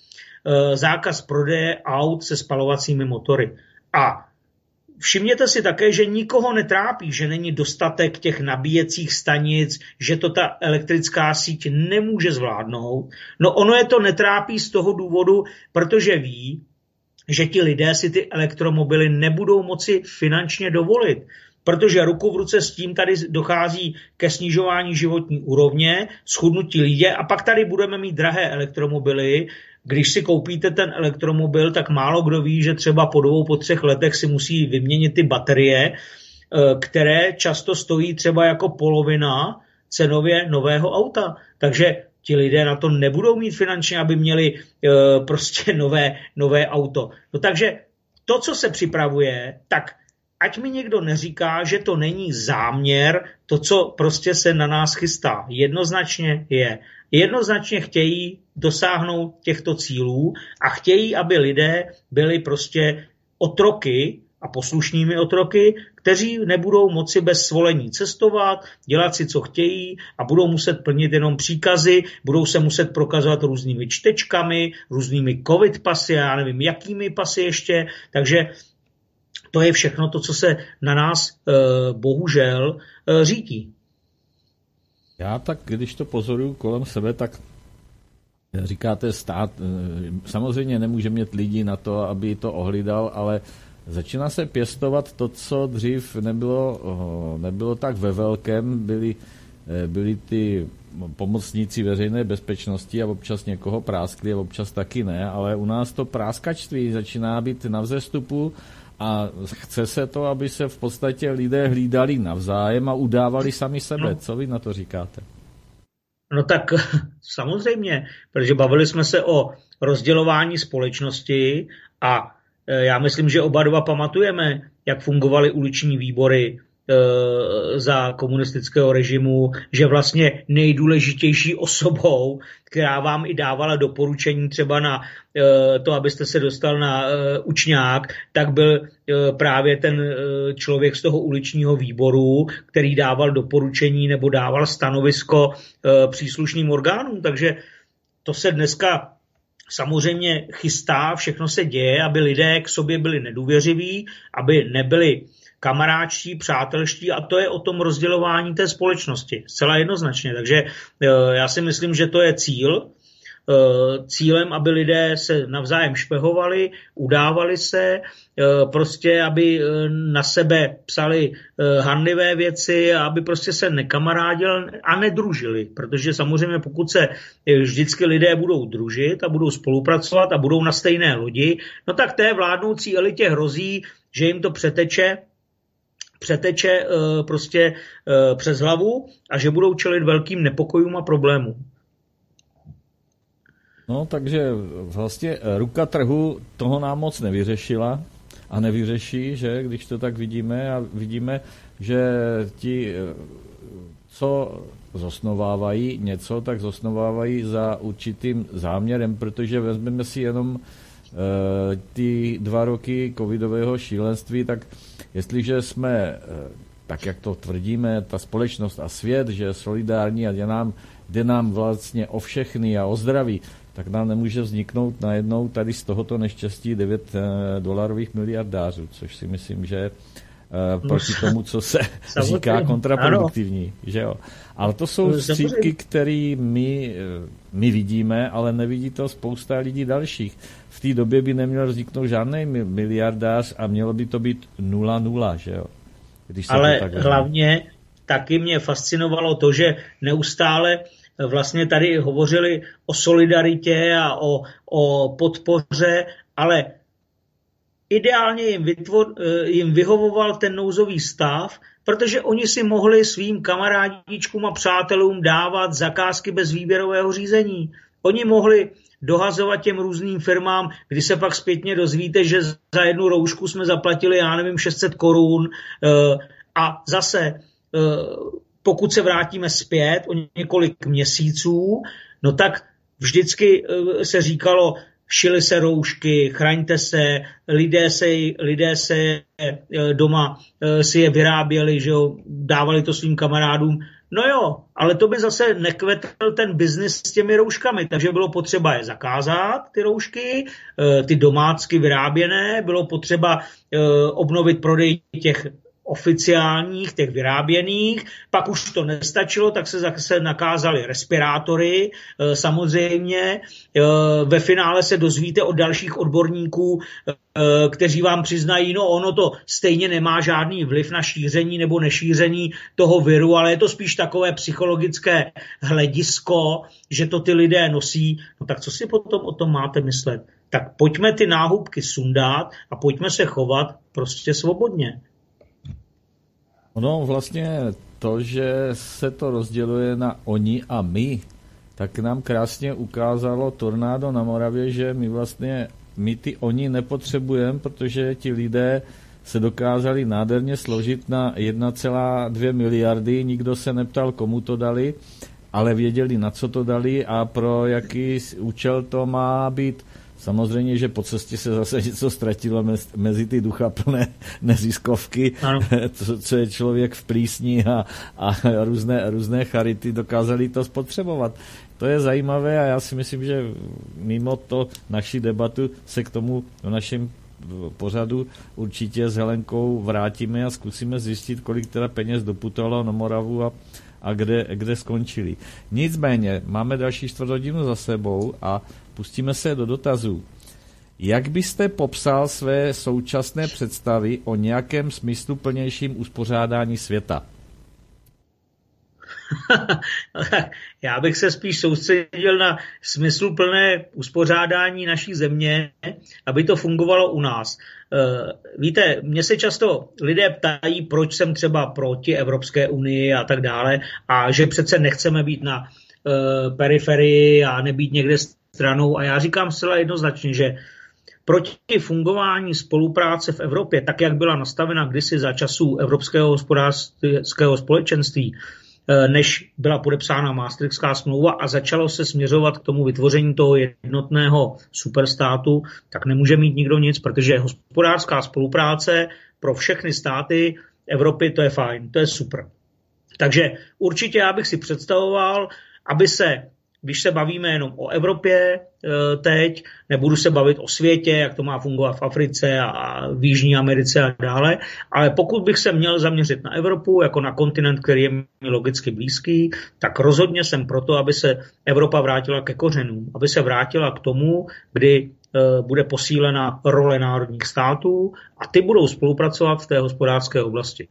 [SPEAKER 3] zákaz prodeje aut se spalovacími motory. A všimněte si také, že nikoho netrápí, že není dostatek těch nabíjecích stanic, že to ta elektrická síť nemůže zvládnout. No ono je to netrápí z toho důvodu, protože ví, že ti lidé si ty elektromobily nebudou moci finančně dovolit. Protože ruku v ruce s tím tady dochází ke snižování životní úrovně, schudnutí lidí a pak tady budeme mít drahé elektromobily. Když si koupíte ten elektromobil, tak málo kdo ví, že třeba po dvou, po třech letech si musí vyměnit ty baterie, které často stojí třeba jako polovina cenově nového auta. Takže ti lidé na to nebudou mít finančně, aby měli prostě nové, nové auto. No takže to, co se připravuje, tak ať mi někdo neříká, že to není záměr, to, co prostě se na nás chystá. Jednoznačně je. Jednoznačně chtějí dosáhnout těchto cílů a chtějí, aby lidé byli prostě otroky a poslušnými otroky, kteří nebudou moci bez svolení cestovat, dělat si, co chtějí a budou muset plnit jenom příkazy, budou se muset prokazovat různými čtečkami, různými covid pasy, já nevím, jakými pasy ještě, takže to je všechno to, co se na nás e, bohužel e, řítí.
[SPEAKER 2] Já tak, když to pozoruju kolem sebe, tak Říkáte stát, samozřejmě nemůže mít lidi na to, aby to ohlídal, ale začíná se pěstovat to, co dřív nebylo, nebylo tak ve velkém, byli, byli ty pomocníci veřejné bezpečnosti a občas někoho práskli a občas taky ne, ale u nás to práskačství začíná být na vzestupu a chce se to, aby se v podstatě lidé hlídali navzájem a udávali sami sebe. Co vy na to říkáte?
[SPEAKER 3] No tak samozřejmě, protože bavili jsme se o rozdělování společnosti a já myslím, že oba dva pamatujeme, jak fungovaly uliční výbory za komunistického režimu, že vlastně nejdůležitější osobou, která vám i dávala doporučení třeba na to, abyste se dostal na učňák, tak byl právě ten člověk z toho uličního výboru, který dával doporučení nebo dával stanovisko příslušným orgánům. Takže to se dneska samozřejmě chystá, všechno se děje, aby lidé k sobě byli nedůvěřiví, aby nebyli kamaráčtí, přátelští a to je o tom rozdělování té společnosti. Zcela jednoznačně. Takže já si myslím, že to je cíl. Cílem, aby lidé se navzájem špehovali, udávali se, prostě aby na sebe psali hanlivé věci a aby prostě se nekamarádili a nedružili. Protože samozřejmě pokud se vždycky lidé budou družit a budou spolupracovat a budou na stejné lodi, no tak té vládnoucí elitě hrozí, že jim to přeteče přeteče uh, prostě uh, přes hlavu a že budou čelit velkým nepokojům a problémům.
[SPEAKER 2] No, takže vlastně ruka trhu toho nám moc nevyřešila a nevyřeší, že, když to tak vidíme a vidíme, že ti, co zosnovávají něco, tak zosnovávají za určitým záměrem, protože vezmeme si jenom ty dva roky covidového šílenství, tak jestliže jsme, tak jak to tvrdíme, ta společnost a svět, že je solidární a jde nám, jde nám vlastně o všechny a o zdraví, tak nám nemůže vzniknout najednou tady z tohoto neštěstí devět dolarových miliardářů, což si myslím, že proti tomu, co se říká, kontraproduktivní. Že jo? Ale to jsou střípky, které my, my vidíme, ale nevidí to spousta lidí dalších. V té době by neměl vzniknout žádný miliardář a mělo by to být nula nula, že jo? Když se
[SPEAKER 3] ale
[SPEAKER 2] to tak
[SPEAKER 3] hlavně taky mě fascinovalo to, že neustále vlastně tady hovořili o solidaritě a o, o podpoře, ale ideálně jim, vytvor, jim vyhovoval ten nouzový stav, protože oni si mohli svým kamarádičkům a přátelům dávat zakázky bez výběrového řízení. Oni mohli dohazovat těm různým firmám, kdy se pak zpětně dozvíte, že za jednu roušku jsme zaplatili, já nevím, šest set korun a zase pokud se vrátíme zpět o několik měsíců, no tak vždycky se říkalo, šily se roušky, chraňte se, lidé se, lidé se doma si je vyráběli, že jo, dávali to svým kamarádům. No jo, ale to by zase nekvetl ten biznis s těmi rouškami, takže bylo potřeba je zakázat, ty roušky, ty domácky vyráběné, bylo potřeba obnovit prodej těch oficiálních, těch vyráběných, pak už to nestačilo, tak se zase nakázaly respirátory, samozřejmě ve finále se dozvíte od dalších odborníků, kteří vám přiznají, no ono to stejně nemá žádný vliv na šíření nebo nešíření toho viru, ale je to spíš takové psychologické hledisko, že to ty lidé nosí, no tak co si potom o tom máte myslet? Tak pojďme ty náhubky sundat a pojďme se chovat prostě svobodně.
[SPEAKER 2] No vlastně to, že se to rozděluje na oni a my, tak nám krásně ukázalo tornádo na Moravě, že my vlastně my ty oni nepotřebujeme, protože ti lidé se dokázali nádherně složit na jedna celá dvě miliardy, nikdo se neptal, komu to dali, ale věděli, na co to dali a pro jaký účel to má být. Samozřejmě, že po cestě se zase něco ztratilo mezi ty duchaplné neziskovky, co, co je člověk v plísni a, a různé, různé charity dokázali to spotřebovat. To je zajímavé a já si myslím, že mimo to naši debatu se k tomu v našem pořadu určitě s Helenkou vrátíme a zkusíme zjistit, kolik teda peněz doputovalo na Moravu a a kde, kde skončili. Nicméně, máme další čtvrt hodinu za sebou a pustíme se do dotazů. Jak byste popsal své současné představy o nějakém smysluplnějším uspořádání světa?
[SPEAKER 3] Já bych se spíš soustředil na smysluplné uspořádání naší země, aby to fungovalo u nás. Víte, mě se často lidé ptají, proč jsem třeba proti Evropské unii a tak dále, a že přece nechceme být na periferii a nebýt někde stranou. A já říkám zcela jednoznačně, že proti fungování spolupráce v Evropě, tak jak byla nastavena kdysi za časů Evropského hospodářského společenství, než byla podepsána Maastrichtská smlouva a začalo se směřovat k tomu vytvoření toho jednotného superstátu, tak nemůže mít nikdo nic, protože hospodářská spolupráce pro všechny státy Evropy, to je fajn, to je super. Takže určitě já bych si představoval, aby se, když se bavíme jenom o Evropě teď, nebudu se bavit o světě, jak to má fungovat v Africe a v Jižní Americe a dále, ale pokud bych se měl zaměřit na Evropu jako na kontinent, který je mi logicky blízký, tak rozhodně jsem proto, aby se Evropa vrátila ke kořenům, aby se vrátila k tomu, kdy bude posílena role národních států a ty budou spolupracovat v té hospodářské oblasti.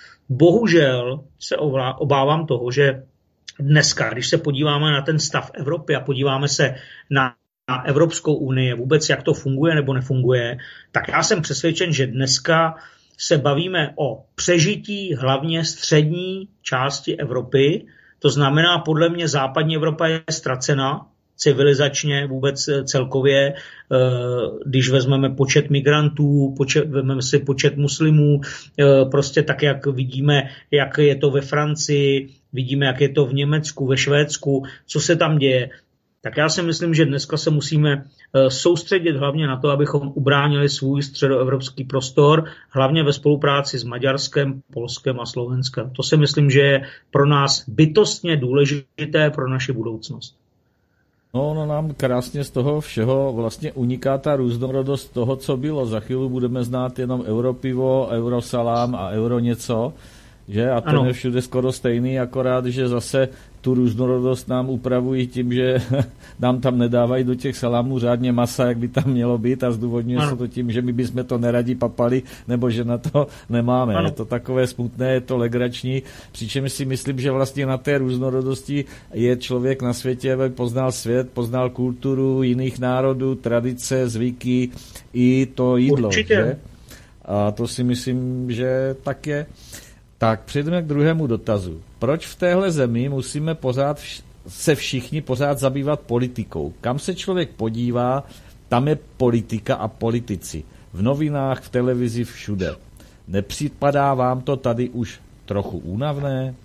[SPEAKER 3] Bohužel se obávám toho, že dneska, když se podíváme na ten stav Evropy a podíváme se na, na Evropskou unii, vůbec jak to funguje nebo nefunguje, tak já jsem přesvědčen, že dneska se bavíme o přežití hlavně střední části Evropy. To znamená, podle mě západní Evropa je ztracena civilizačně vůbec celkově, když vezmeme počet migrantů, počet, vezmeme si počet muslimů, prostě tak, jak vidíme, jak je to ve Francii, vidíme, jak je to v Německu, ve Švédsku, co se tam děje. Tak já si myslím, že dneska se musíme soustředit hlavně na to, abychom ubránili svůj středoevropský prostor, hlavně ve spolupráci s Maďarskem, Polskem a Slovenskem. To si myslím, že je pro nás bytostně důležité pro naši budoucnost.
[SPEAKER 2] No, no, nám krásně z toho všeho vlastně uniká ta různorodost toho, co bylo. Za chvíli budeme znát jenom europivo, eurosalám a euro něco, že? A ten je všude skoro stejný, akorát, že zase tu různorodost nám upravují tím, že nám tam nedávají do těch salámů řádně masa, jak by tam mělo být, a zdůvodňuje se to tím, že my bychom to neradi papali, nebo že na to nemáme. Ano. Je to takové smutné, je to legrační, přičemž si myslím, že vlastně na té různorodosti je člověk na světě, aby poznal svět, poznal kulturu jiných národů, tradice, zvyky i to jídlo.
[SPEAKER 3] Určitě.
[SPEAKER 2] Že? A to si myslím, že tak je. Tak přejdeme k druhému dotazu. Proč v téhle zemi musíme pořád vš- se všichni pořád zabývat politikou? Kam se člověk podívá, tam je politika a politici. V novinách, v televizi, všude. Nepřipadá vám to tady už trochu únavné?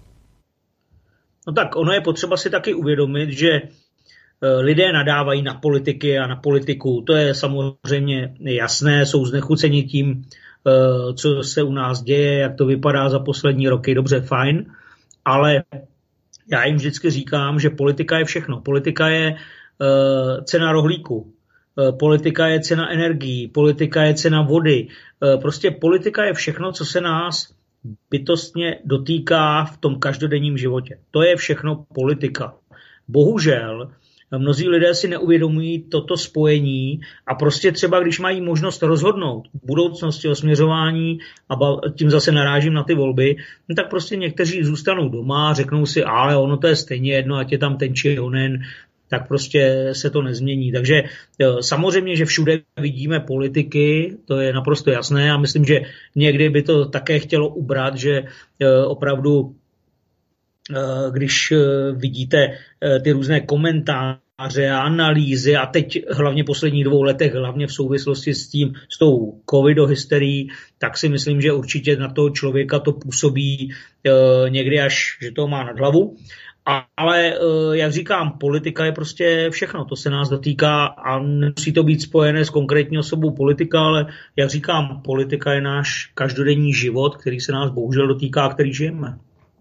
[SPEAKER 3] No tak ono je potřeba si taky uvědomit, že lidé nadávají na politiky a na politiku. To je samozřejmě jasné, jsou znechuceni tím, co se u nás děje, jak to vypadá za poslední roky. Dobře, fajn, ale já jim vždycky říkám, že politika je všechno. Politika je uh, cena rohlíku, uh, politika je cena energií, politika je cena vody. Uh, prostě politika je všechno, co se nás bytostně dotýká v tom každodenním životě. To je všechno politika. Bohužel mnozí lidé si neuvědomují toto spojení a prostě třeba, když mají možnost rozhodnout v budoucnosti o směřování, a tím zase narážím na ty volby, no tak prostě někteří zůstanou doma, řeknou si, ale ono to je stejně jedno, ať je tam ten či onen, tak prostě se to nezmění. Takže samozřejmě, že všude vidíme politiky, to je naprosto jasné, a myslím, že někdy by to také chtělo ubrat, že opravdu když vidíte ty různé komentáře a analýzy a teď hlavně v posledních dvou letech, hlavně v souvislosti s tím, s tou covidohysterií, tak si myslím, že určitě na toho člověka to působí někdy až, že to má nad hlavu. Ale jak říkám, politika je prostě všechno, to se nás dotýká a nemusí to být spojené s konkrétní osobou politika, ale jak říkám, politika je náš každodenní život, který se nás bohužel dotýká, který žijeme.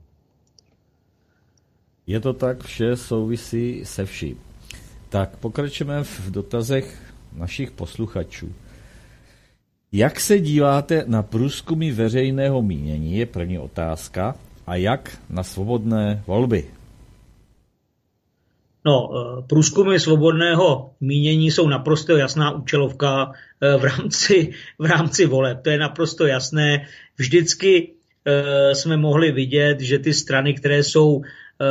[SPEAKER 2] Je to tak, vše souvisí se vším. Tak pokračujeme v dotazech našich posluchačů. Jak se díváte na průzkumy veřejného mínění, je první otázka, a jak na svobodné volby?
[SPEAKER 3] No, průzkumy svobodného mínění jsou naprosto jasná účelovka v rámci, v rámci voleb. To je naprosto jasné. Vždycky jsme mohli vidět, že ty strany, které jsou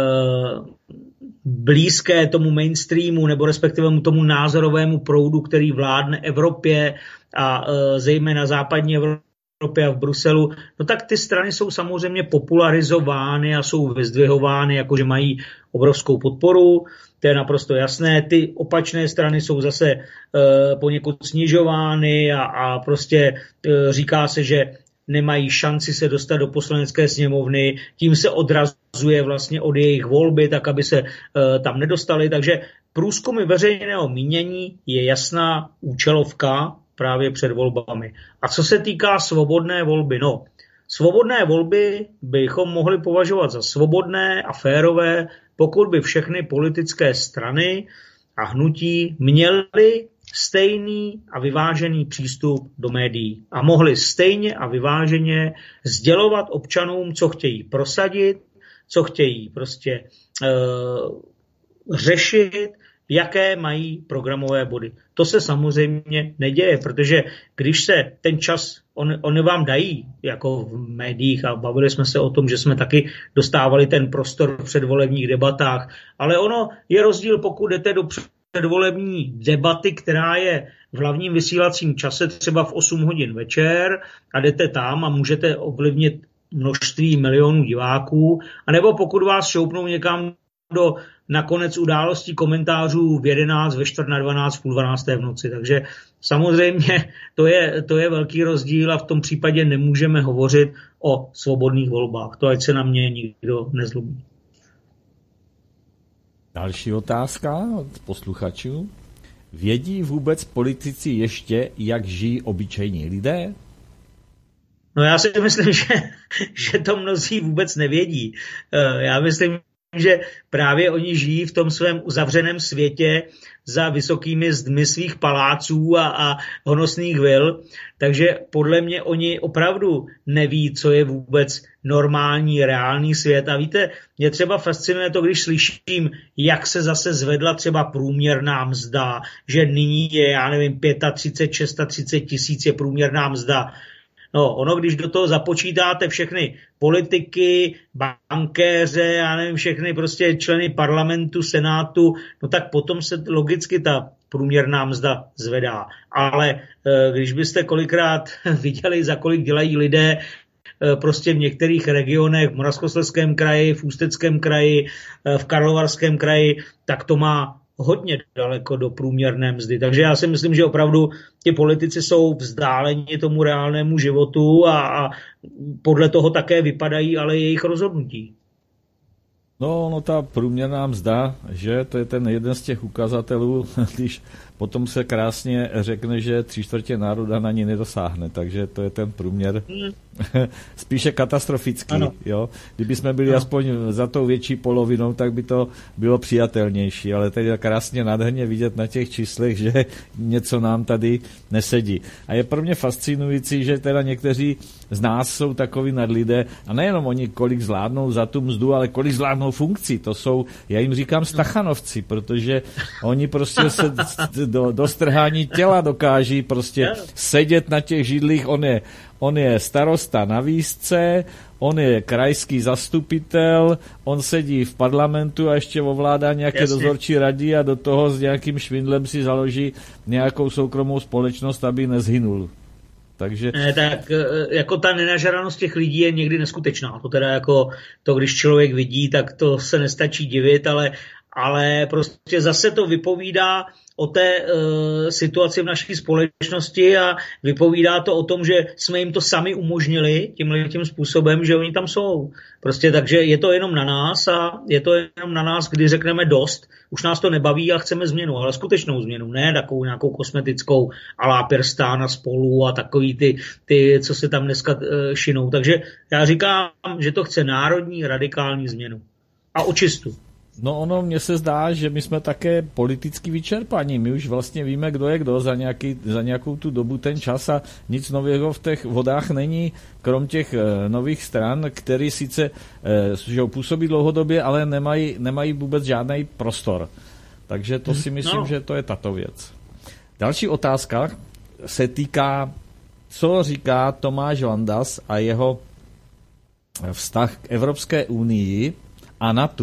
[SPEAKER 3] blízké tomu mainstreamu nebo respektive tomu názorovému proudu, který vládne Evropě a zejména západní Evropě a v Bruselu, no tak ty strany jsou samozřejmě popularizovány a jsou vyzdvihovány, jakože mají obrovskou podporu. To je naprosto jasné. Ty opačné strany jsou zase e, poněkud snižovány a, a prostě e, říká se, že nemají šanci se dostat do poslanecké sněmovny, tím se odrazuje vlastně od jejich volby, tak aby se e, tam nedostali. Takže průzkumy veřejného mínění je jasná účelovka právě před volbami. A co se týká svobodné volby, no, svobodné volby bychom mohli považovat za svobodné a férové, pokud by všechny politické strany a hnutí měly stejný a vyvážený přístup do médií a mohli stejně a vyváženě sdělovat občanům, co chtějí prosadit, co chtějí prostě uh, řešit, jaké mají programové body. To se samozřejmě neděje, protože když se ten čas, on, oni vám dají, jako v médiích, a bavili jsme se o tom, že jsme taky dostávali ten prostor v předvolebních debatách, ale ono je rozdíl, pokud jdete do předvolební debaty, která je v hlavním vysílacím čase třeba v osm hodin večer a jdete tam a můžete ovlivnit množství milionů diváků, anebo pokud vás šoupnou někam do nakonec událostí komentářů v jedenáct, ve čtvrt na dvanáct, v půl dvanácté v noci. Takže samozřejmě to je, to je velký rozdíl a v tom případě nemůžeme hovořit o svobodných volbách. To ať se na mě nikdo nezlobí.
[SPEAKER 2] Další otázka od posluchačů. Vědí vůbec politici ještě, jak žijí obyčejní lidé?
[SPEAKER 3] No já si myslím, že, že to mnozí vůbec nevědí. Já myslím, že právě oni žijí v tom svém uzavřeném světě za vysokými zdmi svých paláců a, a honosných vil, takže podle mě oni opravdu neví, co je vůbec normální, reálný svět. A víte, mě třeba fascinuje to, když slyším, jak se zase zvedla třeba průměrná mzda, že nyní je, já nevím, třicet pět, třicet šest tisíc je průměrná mzda. No, ono, když do toho započítáte všechny politiky, bankéře, já nevím, všechny prostě členy parlamentu, senátu, no tak potom se logicky ta průměrná mzda zvedá. Ale když byste kolikrát viděli, za kolik dělají lidé prostě v některých regionech, v Moravskoslezském kraji, v Ústeckém kraji, v Karlovarském kraji, tak to má hodně daleko do průměrné mzdy. Takže já si myslím, že opravdu ti politici jsou vzdáleni tomu reálnému životu a, a podle toho také vypadají ale jejich rozhodnutí.
[SPEAKER 2] No, no ta průměrná mzda, že to je ten jeden z těch ukazatelů, když potom se krásně řekne, že tři čtvrtě národa na ní nedosáhne, takže to je ten průměr hmm. spíše katastrofický. Jo? Kdyby jsme byli ano. aspoň za tou větší polovinou, tak by to bylo přijatelnější, ale tady je krásně nádherně vidět na těch číslech, že něco nám tady nesedí. A je pro mě fascinující, že teda někteří z nás jsou takoví nadlidé a nejenom oni, kolik zvládnou za tu mzdu, ale kolik zvládnou funkcí. To jsou, já jim říkám stachanovci, protože oni prostě se do, do strhání těla dokáží prostě sedět na těch židlích. On je, on je starosta na výzce, on je krajský zastupitel, on sedí v parlamentu a ještě ovládá nějaké Jasně. dozorčí rady a do toho s nějakým švindlem si založí nějakou soukromou společnost, aby nezhynul. Takže...
[SPEAKER 3] Ne, tak jako ta nenažranost těch lidí je někdy neskutečná. To teda jako to, když člověk vidí, tak to se nestačí divit, ale, ale prostě zase to vypovídá o té uh, situaci v naší společnosti a vypovídá to o tom, že jsme jim to sami umožnili tímhle tím způsobem, že oni tam jsou. Prostě takže je to jenom na nás a je to jenom na nás, kdy řekneme dost, už nás to nebaví a chceme změnu, ale skutečnou změnu, ne takovou nějakou kosmetickou alá Pirstána Spolu a takový ty, ty, co se tam dneska uh, šinou. Takže já říkám, že to chce národní radikální změnu a očistu.
[SPEAKER 2] No ono, mně se zdá, že my jsme také politicky vyčerpaní. My už vlastně víme, kdo je kdo za, nějaký, za nějakou tu dobu ten čas a nic nového v těch vodách není, krom těch e, nových stran, které sice e, že působí dlouhodobě, ale nemají, nemají vůbec žádný prostor. Takže to si myslím, no. že to je tato věc. Další otázka se týká, co říká Tomáš Vandas a jeho vztah k Evropské unii a NATO.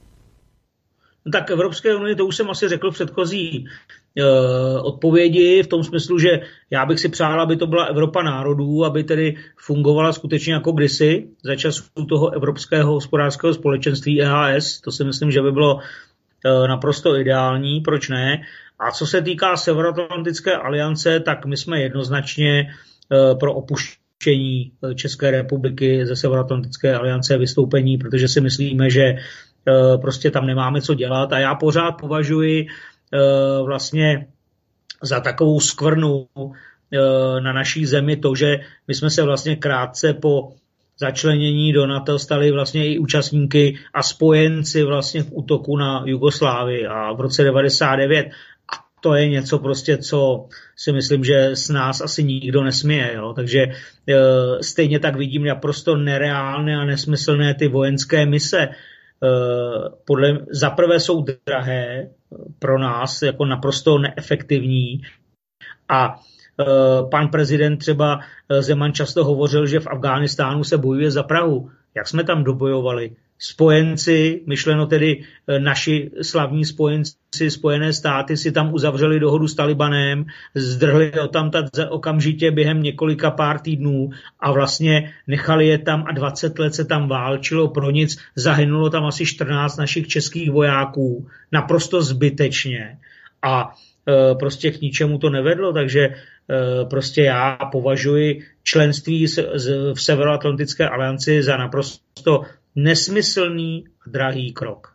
[SPEAKER 3] No tak Evropské unii, to už jsem asi řekl v předchozí e, odpovědi, v tom smyslu, že já bych si přál, aby to byla Evropa národů, aby tedy fungovala skutečně jako kdysi, za časů toho Evropského hospodářského společenství E H S, to si myslím, že by bylo e, naprosto ideální, proč ne? A co se týká Severoatlantické aliance, tak my jsme jednoznačně e, pro opuštění České republiky ze Severoatlantické aliance vystoupení, protože si myslíme, že prostě tam nemáme co dělat a já pořád považuji vlastně za takovou skvrnu na naší zemi to, že my jsme se vlastně krátce po začlenění do NATO stali vlastně i účastníky a spojenci vlastně v útoku na Jugoslávii a v roce devadesát devět. A to je něco prostě, co si myslím, že s nás asi nikdo nesměje. Jo? Takže e, stejně tak vidím naprosto nereálné a nesmyslné ty vojenské mise. Podle, zaprvé jsou drahé pro nás jako naprosto neefektivní a e, pan prezident třeba Zeman často hovořil, že v Afghánistánu se bojuje za Prahu. Jak jsme tam dobojovali? Spojenci, myšleno tedy naši slavní spojenci, Spojené státy, si tam uzavřeli dohodu s Talibanem, zdrhli ho tam okamžitě během několika pár týdnů a vlastně nechali je tam a dvacet let se tam válčilo pro nic. Zahynulo tam asi čtrnáct našich českých vojáků, naprosto zbytečně. A e, prostě k ničemu to nevedlo, takže e, prostě já považuji členství z, z, v Severoatlantické alianci za naprosto nesmyslný a drahý krok.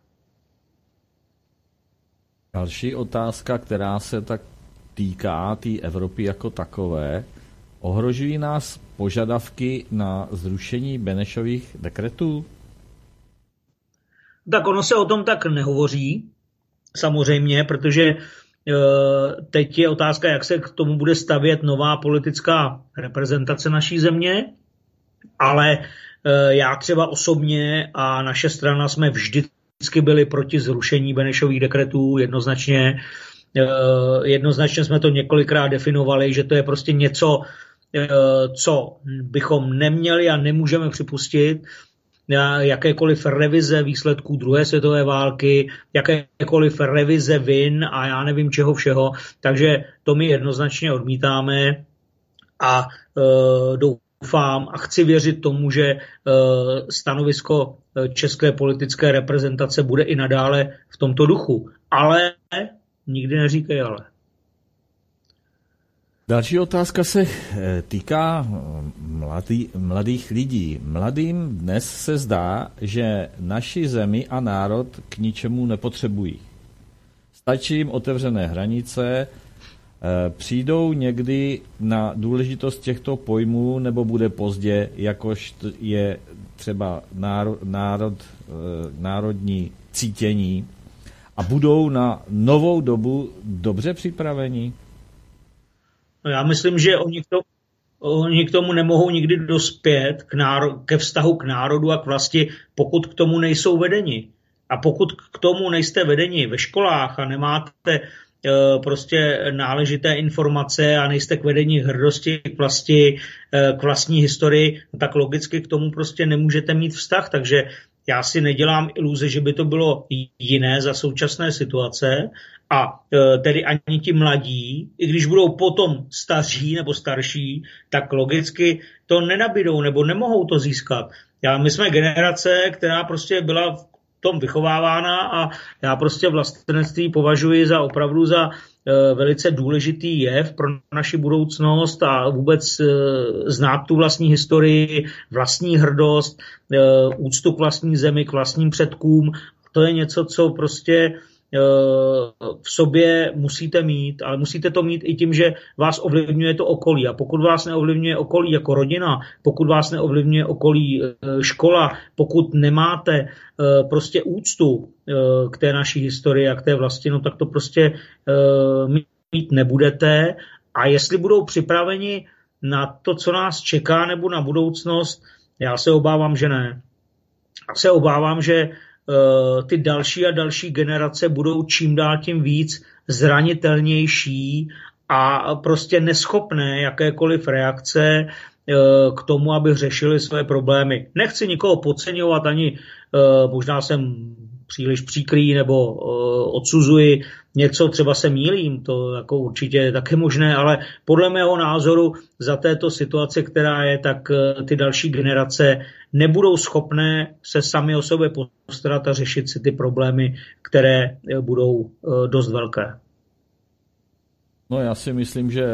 [SPEAKER 2] Další otázka, která se tak týká té tý Evropy jako takové. Ohrožují nás požadavky na zrušení Benešových dekretů?
[SPEAKER 3] Tak ono se o tom tak nehovoří, samozřejmě, protože teď je otázka, jak se k tomu bude stavět nová politická reprezentace naší země, ale já třeba osobně a naše strana jsme vždycky byli proti zrušení Benešových dekretů, jednoznačně. Jednoznačně jsme to několikrát definovali, že to je prostě něco, co bychom neměli a nemůžeme připustit. Jakékoliv revize výsledků druhé světové války, jakékoliv revize vin a já nevím čeho všeho. Takže to my jednoznačně odmítáme a doufám, Doufám a chci věřit tomu, že stanovisko české politické reprezentace bude i nadále v tomto duchu. Ale nikdy neříkej ale.
[SPEAKER 2] Další otázka se týká mladý, mladých lidí. Mladým dnes se zdá, že naši zemi a národ k ničemu nepotřebují. Stačí jim otevřené hranice. Přijdou někdy na důležitost těchto pojmů, nebo bude pozdě, jakož je třeba národ, národ, národní cítění a budou na novou dobu dobře připraveni?
[SPEAKER 3] No já myslím, že oni k, to, oni k tomu nemohou nikdy dospět k náro, ke vztahu k národu a k vlasti, pokud k tomu nejsou vedeni. A pokud k tomu nejste vedeni ve školách a nemáte prostě náležité informace a nejste k vedení hrdosti k vlasti, k vlastní historii, tak logicky k tomu prostě nemůžete mít vztah. Takže já si nedělám iluze, že by to bylo jiné za současné situace a tedy ani ti mladí, i když budou potom staří nebo starší, tak logicky to nenabídou nebo nemohou to získat. Já, my jsme generace, která prostě byla v tom vychovávána a já prostě vlastenectví považuji za opravdu za e, velice důležitý jev pro naši budoucnost a vůbec e, znát tu vlastní historii, vlastní hrdost, e, úctu k vlastní zemi, k vlastním předkům. To je něco, co prostě e, v sobě musíte mít, ale musíte to mít i tím, že vás ovlivňuje to okolí. A pokud vás neovlivňuje okolí jako rodina, pokud vás neovlivňuje okolí škola, pokud nemáte prostě úctu k té naší historii a k té vlasti, no tak to prostě mít nebudete. A jestli budou připraveni na to, co nás čeká, nebo na budoucnost, já se obávám, že ne. Já se obávám, že ty další a další generace budou čím dál tím víc zranitelnější a prostě neschopné jakékoliv reakce k tomu, aby řešili své problémy. Nechci nikoho podceňovat, ani možná jsem příliš příkrý nebo odsuzuji něco, třeba se mýlím, to jako určitě je také možné, ale podle mého názoru za této situace, která je, tak ty další generace nebudou schopné se sami o sebe postarat a řešit si ty problémy, které budou dost velké.
[SPEAKER 2] No já si myslím, že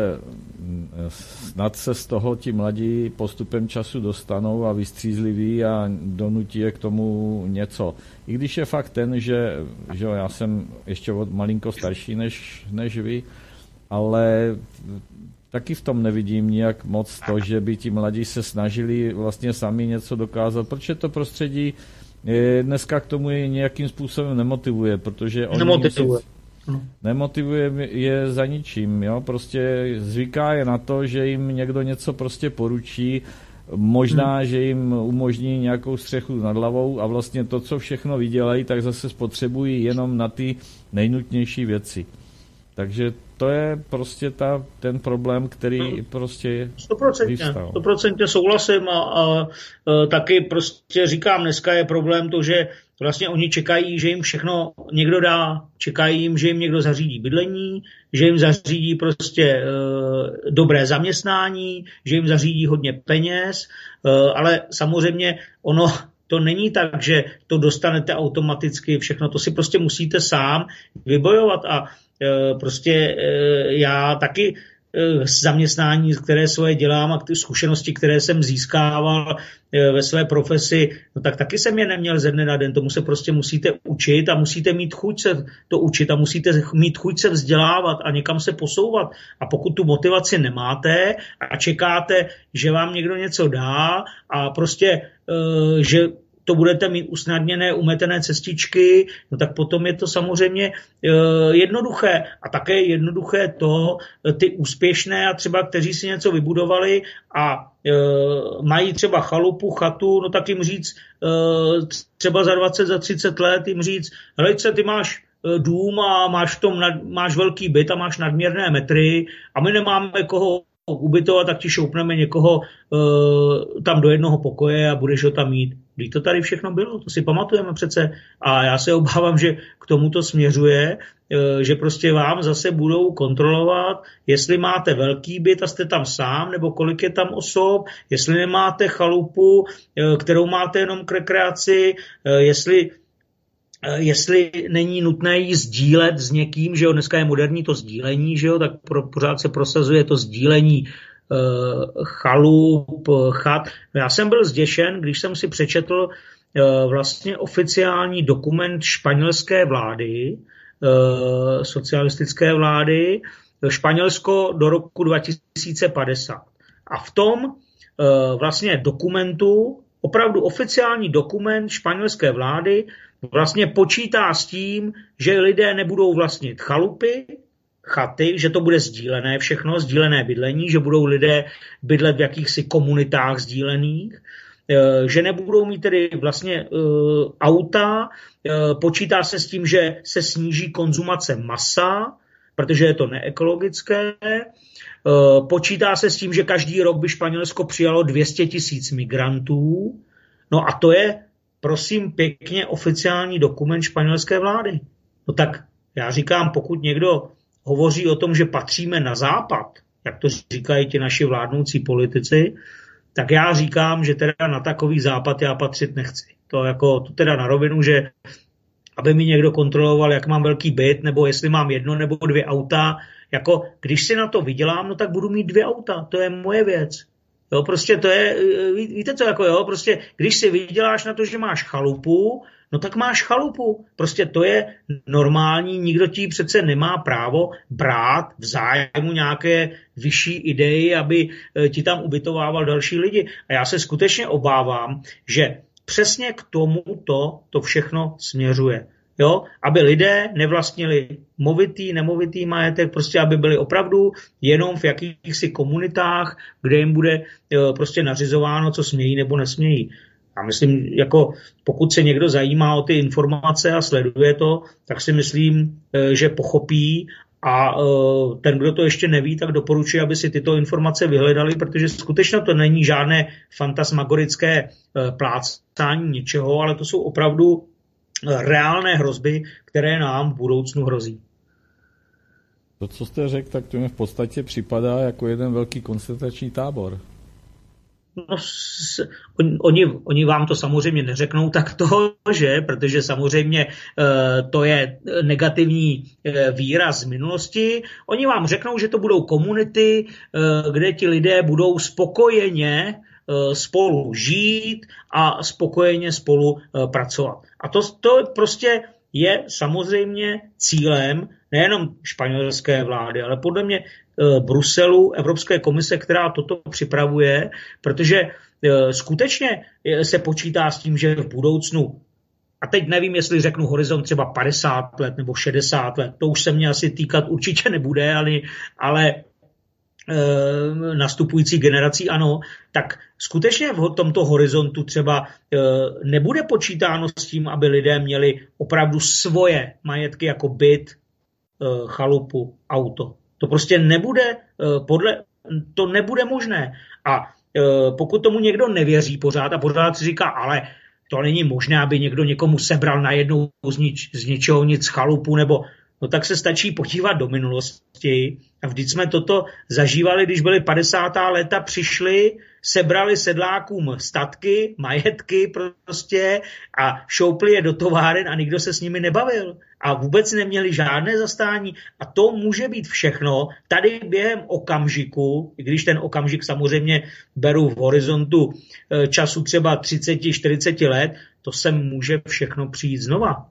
[SPEAKER 2] snad se z toho ti mladí postupem času dostanou a vystřízliví a donutí je k tomu něco. I když je fakt ten, že, že já jsem ještě od malinko starší než, než vy, ale taky v tom nevidím nijak moc to, že by ti mladí se snažili vlastně sami něco dokázat, protože to prostředí dneska k tomu je nějakým způsobem nemotivuje, protože oni
[SPEAKER 3] nemotivuje.
[SPEAKER 2] Nemotivuje je za ničím, jo, prostě zvyká je na to, že jim někdo něco prostě poručí, možná, hmm. že jim umožní nějakou střechu nad hlavou a vlastně to, co všechno vydělají, tak zase spotřebují jenom na ty nejnutnější věci. Takže to je prostě ta, ten problém, který hmm. prostě vyvstal.
[SPEAKER 3] sto procent souhlasím a, a, a taky prostě říkám, dneska je problém to, že vlastně oni čekají, že jim všechno někdo dá, čekají jim, že jim někdo zařídí bydlení, že jim zařídí prostě e, dobré zaměstnání, že jim zařídí hodně peněz, e, ale samozřejmě ono to není tak, že to dostanete automaticky všechno, to si prostě musíte sám vybojovat a e, prostě e, já taky zaměstnání, které svoje dělám a ty zkušenosti, které jsem získával ve své profesi, no tak taky jsem je neměl ze dne na den. Tomu se prostě musíte učit a musíte mít chuť se to učit a musíte mít chuť se vzdělávat a někam se posouvat. A pokud tu motivaci nemáte a čekáte, že vám někdo něco dá a prostě, že to budete mít usnadněné, umetené cestičky, no tak potom je to samozřejmě e, jednoduché. A také jednoduché to, ty úspěšné a třeba, kteří si něco vybudovali a e, mají třeba chalupu, chatu, no tak jim říct, e, třeba za dvacet, za třicet let jim říct, helejce, ty máš dům a máš v tom nad, máš velký byt a máš nadměrné metry a my nemáme koho ubytovat, tak ti šoupneme někoho e, tam do jednoho pokoje a budeš ho tam mít. Když to tady všechno bylo, to si pamatujeme přece. A já se obávám, že k tomuto směřuje, e, že prostě vám zase budou kontrolovat, jestli máte velký byt a jste tam sám, nebo kolik je tam osob, jestli nemáte chalupu, e, kterou máte jenom k rekreaci, e, jestli jestli není nutné ji sdílet s někým, že jo, dneska je moderní to sdílení, že jo, tak pro, pořád se prosazuje to sdílení e, chalup, chat. Já jsem byl zděšen, když jsem si přečetl e, vlastně oficiální dokument španělské vlády, e, socialistické vlády, Španělsko do roku dva tisíce padesát. A v tom e, vlastně dokumentu, opravdu oficiální dokument španělské vlády, vlastně počítá s tím, že lidé nebudou vlastnit chalupy, chaty, že to bude sdílené všechno, sdílené bydlení, že budou lidé bydlet v jakýchsi komunitách sdílených, že nebudou mít tedy vlastně uh, auta, uh, počítá se s tím, že se sníží konzumace masa, protože je to neekologické, uh, počítá se s tím, že každý rok by Španělsko přijalo dvě stě tisíc migrantů, no a to je prosím pěkně oficiální dokument španělské vlády. No tak já říkám, pokud někdo hovoří o tom, že patříme na západ, jak to říkají ti naši vládnoucí politici, tak já říkám, že teda na takový západ já patřit nechci. To jako to teda na rovinu, že aby mi někdo kontroloval, jak mám velký byt, nebo jestli mám jedno nebo dvě auta, jako když si na to vydělám, no tak budu mít dvě auta, to je moje věc. Jo, prostě to je, víte co, jako jo, prostě když si vyděláš na to, že máš chalupu, no tak máš chalupu. Prostě to je normální, nikdo ti přece nemá právo brát v zájmu nějaké vyšší idei, aby ti tam ubytovával další lidi. A já se skutečně obávám, že přesně k tomuto to všechno směřuje. Jo? Aby lidé nevlastnili movitý, nemovitý majetek, prostě aby byli opravdu jenom v jakýchsi komunitách, kde jim bude prostě nařizováno, co smějí nebo nesmějí. Já myslím, jako pokud se někdo zajímá o ty informace a sleduje to, tak si myslím, že pochopí a ten, kdo to ještě neví, tak doporučuji, aby si tyto informace vyhledali, protože skutečně to není žádné fantasmagorické plácání něčeho, ale to jsou opravdu reálné hrozby, které nám v budoucnu hrozí.
[SPEAKER 2] To, co jste řekl, tak to mi v podstatě připadá jako jeden velký koncentrační tábor.
[SPEAKER 3] No, s, on, oni, oni vám to samozřejmě neřeknou takto, že? Protože samozřejmě e, to je negativní e, výraz z minulosti. Oni vám řeknou, že to budou komunity, e, kde ti lidé budou spokojeně e, spolu žít a spokojeně spolu e, pracovat. A to, to prostě je samozřejmě cílem nejenom španělské vlády, ale podle mě Bruselu, Evropské komise, která toto připravuje, protože skutečně se počítá s tím, že v budoucnu, a teď nevím, jestli řeknu horizont třeba padesát let nebo šedesát let, to už se mě asi týkat určitě nebude, ale, ale e, nastupující generací ano, tak skutečně v tomto horizontu třeba e, nebude počítáno s tím, aby lidé měli opravdu svoje majetky jako byt, e, chalupu, auto. To prostě nebude, podle, to nebude možné. A pokud tomu někdo nevěří pořád a pořád si říká, ale to není možné, aby někdo někomu sebral najednou z, nič, z ničeho nic chalupu, nebo no tak se stačí podívat do minulosti. A vždyť jsme toto zažívali, když byly padesátá léta, přišli, sebrali sedlákům statky, majetky prostě a šoupli je do továren a nikdo se s nimi nebavil. A vůbec neměli žádné zastání. A to může být všechno tady během okamžiku, i když ten okamžik samozřejmě beru v horizontu času třeba třicet čtyřicet let, to se může všechno přijít znova.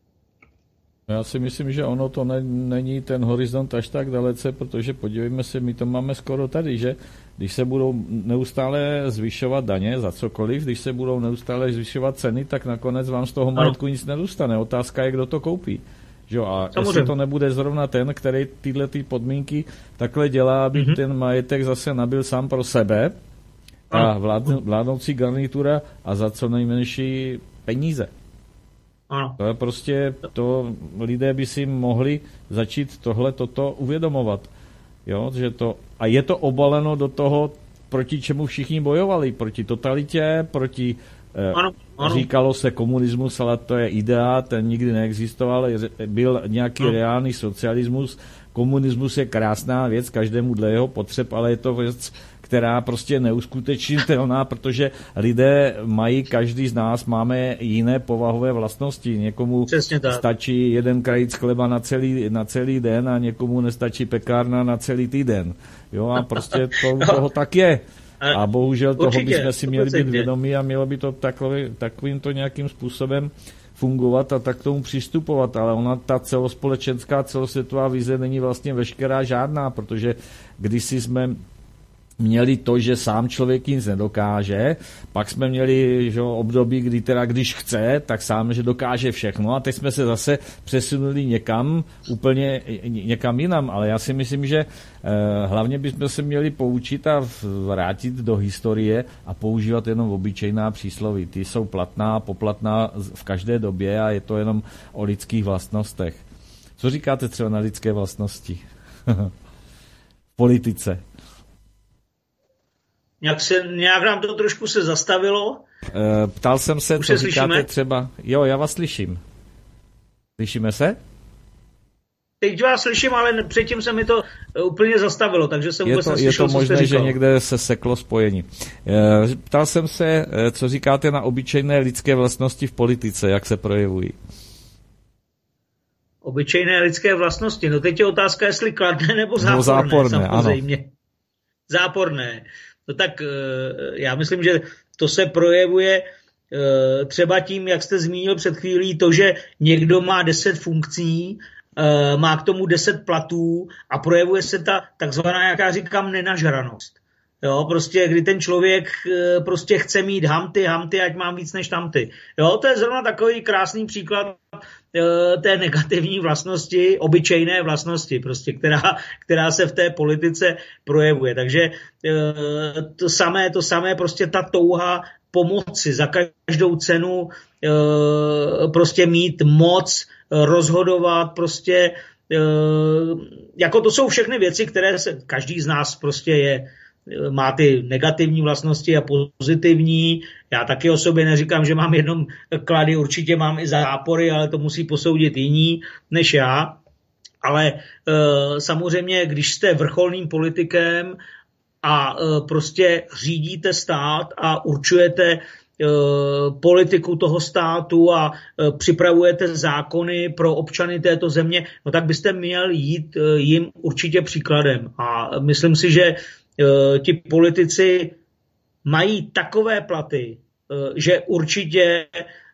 [SPEAKER 2] Já si myslím, že ono to ne, není ten horizont až tak dalece, protože podívejme se, my to máme skoro tady, že když se budou neustále zvyšovat daně za cokoliv, když se budou neustále zvyšovat ceny, tak nakonec vám z toho majetku nic nedostane. Otázka je, kdo to koupí. Že jo? A samozřejmě, jestli to nebude zrovna ten, který tyhle ty podmínky takhle dělá, aby mm-hmm. ten majetek zase nabil sám pro sebe a vládn, vládnoucí garnitura a za co nejmenší peníze. Ano. To je prostě, to lidé by si mohli začít tohle, toto uvědomovat. Jo, že to, a je to obaleno do toho, proti čemu všichni bojovali. Proti totalitě, proti,
[SPEAKER 3] ano, ano.
[SPEAKER 2] říkalo se komunismus, ale to je idea, ten nikdy neexistoval, byl nějaký ano. reálný socialismus. Komunismus je krásná věc, každému dle jeho potřeb, ale je to věc, která prostě je neuskutečnitelná, protože lidé mají, každý z nás máme jiné povahové vlastnosti. Někomu stačí jeden krajíc chleba na celý, na celý den a někomu nestačí pekárna na celý týden. Jo, a prostě to, toho tak je. A bohužel toho bychom si měli být vědomí a mělo by to takový, takovýmto nějakým způsobem fungovat a tak k tomu přistupovat, ale ona, ta celospolečenská, celosvětová vize není vlastně veškerá žádná, protože kdysi jsme měli to, že sám člověk nic nedokáže, pak jsme měli že, období, kdy teda když chce, tak sám, že dokáže všechno a teď jsme se zase přesunuli někam, úplně někam jinam, ale já si myslím, že eh, hlavně bychom se měli poučit a vrátit do historie a používat jenom obyčejná přísloví. Ty jsou platná, poplatná v každé době a je to jenom o lidských vlastnostech. Co říkáte třeba na lidské vlastnosti? V politice.
[SPEAKER 3] Nějak, se, nějak nám to trošku se zastavilo.
[SPEAKER 2] E, ptal jsem se,
[SPEAKER 3] Už
[SPEAKER 2] co
[SPEAKER 3] se
[SPEAKER 2] říkáte
[SPEAKER 3] slyšíme?
[SPEAKER 2] třeba... Jo, já vás slyším. Slyšíme se?
[SPEAKER 3] Teď vás slyším, ale předtím se mi to úplně zastavilo, takže jsem
[SPEAKER 2] je
[SPEAKER 3] vůbec
[SPEAKER 2] to,
[SPEAKER 3] neslyšel,
[SPEAKER 2] je to možné,
[SPEAKER 3] co jste
[SPEAKER 2] že někde se seklo spojení. E, ptal jsem se, co říkáte na obyčejné lidské vlastnosti v politice, jak se projevují?
[SPEAKER 3] Obyčejné lidské vlastnosti. No teď je otázka, jestli kladné nebo záporné.
[SPEAKER 2] No záporné,
[SPEAKER 3] samozřejmě. Ano. Záporné. No tak já myslím, že to se projevuje třeba tím, jak jste zmínil před chvílí, to, že někdo má deset funkcí, má k tomu deset platů a projevuje se ta takzvaná, jak já říkám, nenažranost. Jo, prostě, kdy ten člověk prostě chce mít hamty, hamty, ať mám víc než tamty. Jo, to je zrovna takový krásný příklad té negativní vlastnosti, obyčejné vlastnosti, prostě, která, která se v té politice projevuje. Takže to samé, to samé, prostě ta touha pomoci za každou cenu prostě mít moc, rozhodovat, prostě jako to jsou všechny věci, které se, každý z nás prostě je, má ty negativní vlastnosti a pozitivní. Já taky o sobě neříkám, že mám jenom klady, určitě mám i zápory, ale to musí posoudit jiní než já. Ale e, samozřejmě, když jste vrcholným politikem a e, prostě řídíte stát a určujete e, politiku toho státu a e, připravujete zákony pro občany této země, no tak byste měl jít e, jim určitě příkladem. A myslím si, že ti politici mají takové platy, že určitě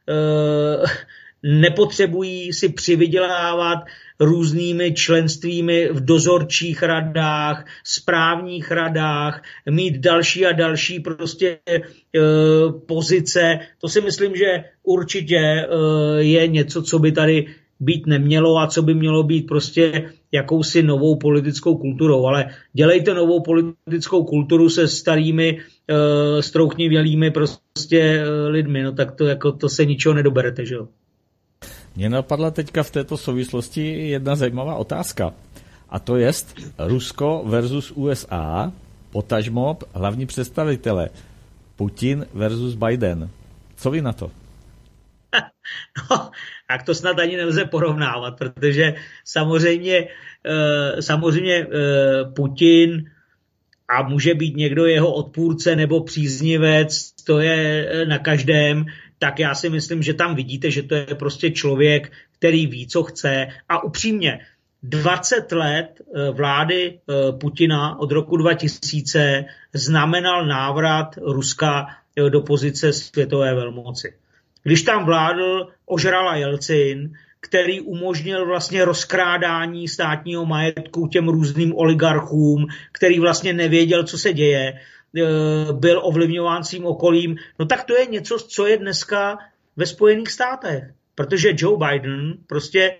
[SPEAKER 3] nepotřebují si přivydělávat různými členstvími v dozorčích radách, správních radách, mít další a další prostě pozice. To si myslím, že určitě je něco, co by tady být nemělo a co by mělo být prostě jakousi novou politickou kulturou. Ale dělejte novou politickou kulturu se starými e, strouchnivělými prostě e, lidmi, no tak to, jako, to se ničeho nedoberete, že jo.
[SPEAKER 2] Mně napadla teďka v této souvislosti jedna zajímavá otázka. A to je Rusko versus U S A, potažmo hlavní představitele Putin versus Biden. Co vy na to?
[SPEAKER 3] No, tak to snad ani nelze porovnávat, protože samozřejmě, samozřejmě Putin a může být někdo jeho odpůrce nebo příznivec, to je na každém, tak já si myslím, že tam vidíte, že to je prostě člověk, který ví, co chce. A upřímně, dvacet let vlády Putina od roku dva tisíce znamenal návrat Ruska do pozice světové velmoci. Když tam vládl ožrala Jelcin, který umožnil vlastně rozkrádání státního majetku těm různým oligarchům, který vlastně nevěděl, co se děje, byl ovlivňován svým okolím, no tak to je něco, co je dneska ve Spojených státech. Protože Joe Biden prostě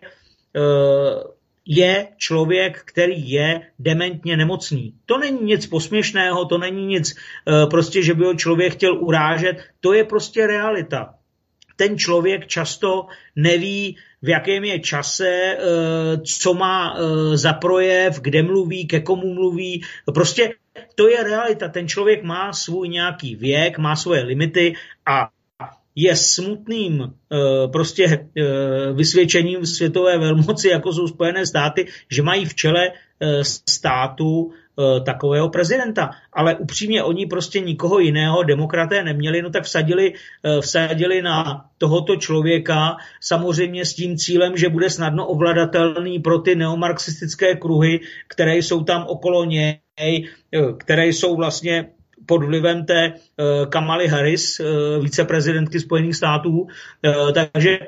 [SPEAKER 3] je člověk, který je dementně nemocný. To není nic posměšného, to není nic prostě, že by ho člověk chtěl urážet, to je prostě realita. Ten člověk často neví, v jakém je čase, co má za projev, kde mluví, ke komu mluví. Prostě to je realita. Ten člověk má svůj nějaký věk, má svoje limity a je smutným prostě vysvědčením světové velmoci, jako jsou Spojené státy, že mají v čele státu takového prezidenta. Ale upřímně oni prostě nikoho jiného, demokraté neměli, no tak vsadili, vsadili na tohoto člověka, samozřejmě s tím cílem, že bude snadno ovladatelný pro ty neomarxistické kruhy, které jsou tam okolo něj, které jsou vlastně pod vlivem té Kamaly Harris, viceprezidentky Spojených států. Takže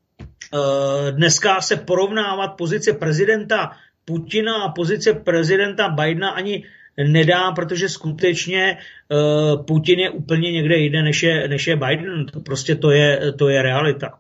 [SPEAKER 3] dneska se porovnávat pozice prezidenta Putina a pozice prezidenta Bidena ani nedá, protože skutečně uh, Putin je úplně někde jinde, než je, než je Biden. To prostě to je, to je realita.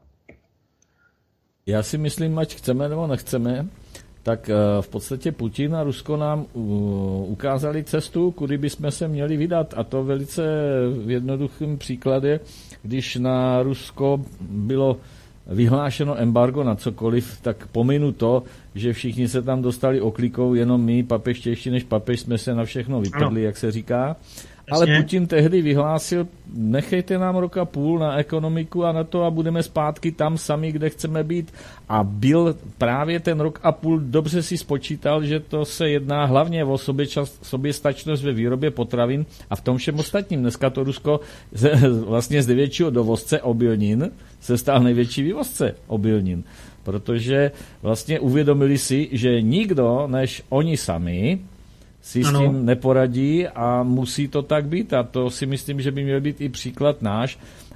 [SPEAKER 2] Já si myslím, ať chceme nebo nechceme, tak uh, v podstatě Putin a Rusko nám uh, ukázali cestu, kudy bychom se měli vydat. A to velice v jednoduchém příkladě, když na Rusko bylo vyhlášeno embargo na cokoliv, tak pominu to, že všichni se tam dostali oklikou, jenom my, papeštější než papež, jsme se na všechno vypadli, ano. Jak se říká. Ale Jasně. Putin tehdy vyhlásil, nechejte nám roka půl na ekonomiku a na to a budeme zpátky tam sami, kde chceme být. A byl právě ten rok a půl, dobře si spočítal, že to se jedná hlavně o soběstačnost ve výrobě potravin a v tom všem ostatním. Dneska to Rusko vlastně z největšího dovozce obilnin se stal největší vývozce obilnin. Protože vlastně uvědomili si, že nikdo než oni sami si ano. s tím neporadí a musí to tak být. A to si myslím, že by měl být i příklad náš.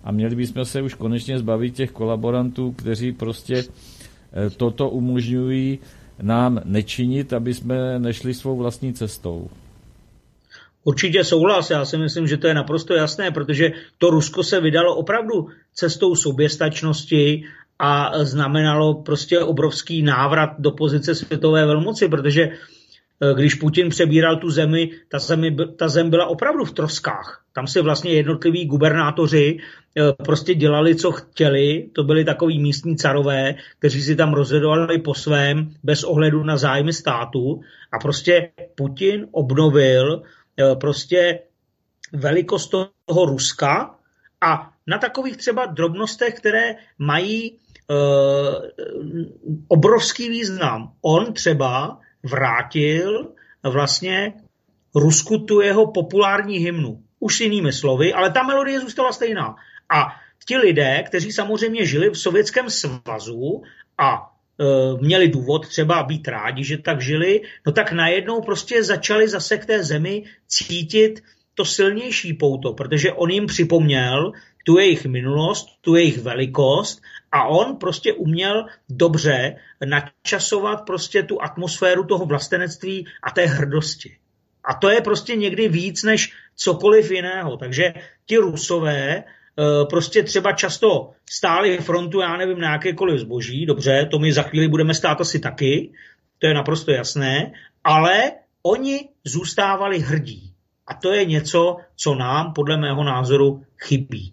[SPEAKER 2] a měli bychom se už konečně zbavit těch kolaborantů, kteří prostě toto umožňují nám nečinit, aby jsme nešli svou vlastní cestou.
[SPEAKER 3] Určitě souhlas, já si myslím, že to je naprosto jasné, protože to Rusko se vydalo opravdu cestou soběstačnosti a znamenalo prostě obrovský návrat do pozice světové velmoci, protože když Putin přebíral tu zemi, ta, zemi, ta zem byla opravdu v troskách. Tam si vlastně jednotliví gubernátoři prostě dělali, co chtěli. To byli takový místní carové, kteří si tam rozhodovali po svém, bez ohledu na zájmy státu. A prostě Putin obnovil prostě velikost toho Ruska a na takových třeba drobnostech, které mají uh, obrovský význam. On třeba vrátil vlastně Rusku tu jeho populární hymnu. Už s jinými slovy, ale ta melodie zůstala stejná. A ti lidé, kteří samozřejmě žili v Sovětském svazu a e, měli důvod třeba být rádi, že tak žili, no tak najednou prostě začali zase k té zemi cítit to silnější pouto, protože on jim připomněl tu jejich minulost, tu jejich velikost a on prostě uměl dobře načasovat prostě tu atmosféru toho vlastenectví a té hrdosti. A to je prostě někdy víc než cokoliv jiného. Takže ti Rusové prostě třeba často stáli frontu, já nevím, na jakékoliv zboží, dobře, to my za chvíli budeme stát asi taky, to je naprosto jasné, ale oni zůstávali hrdí. A to je něco, co nám, podle mého názoru, chybí.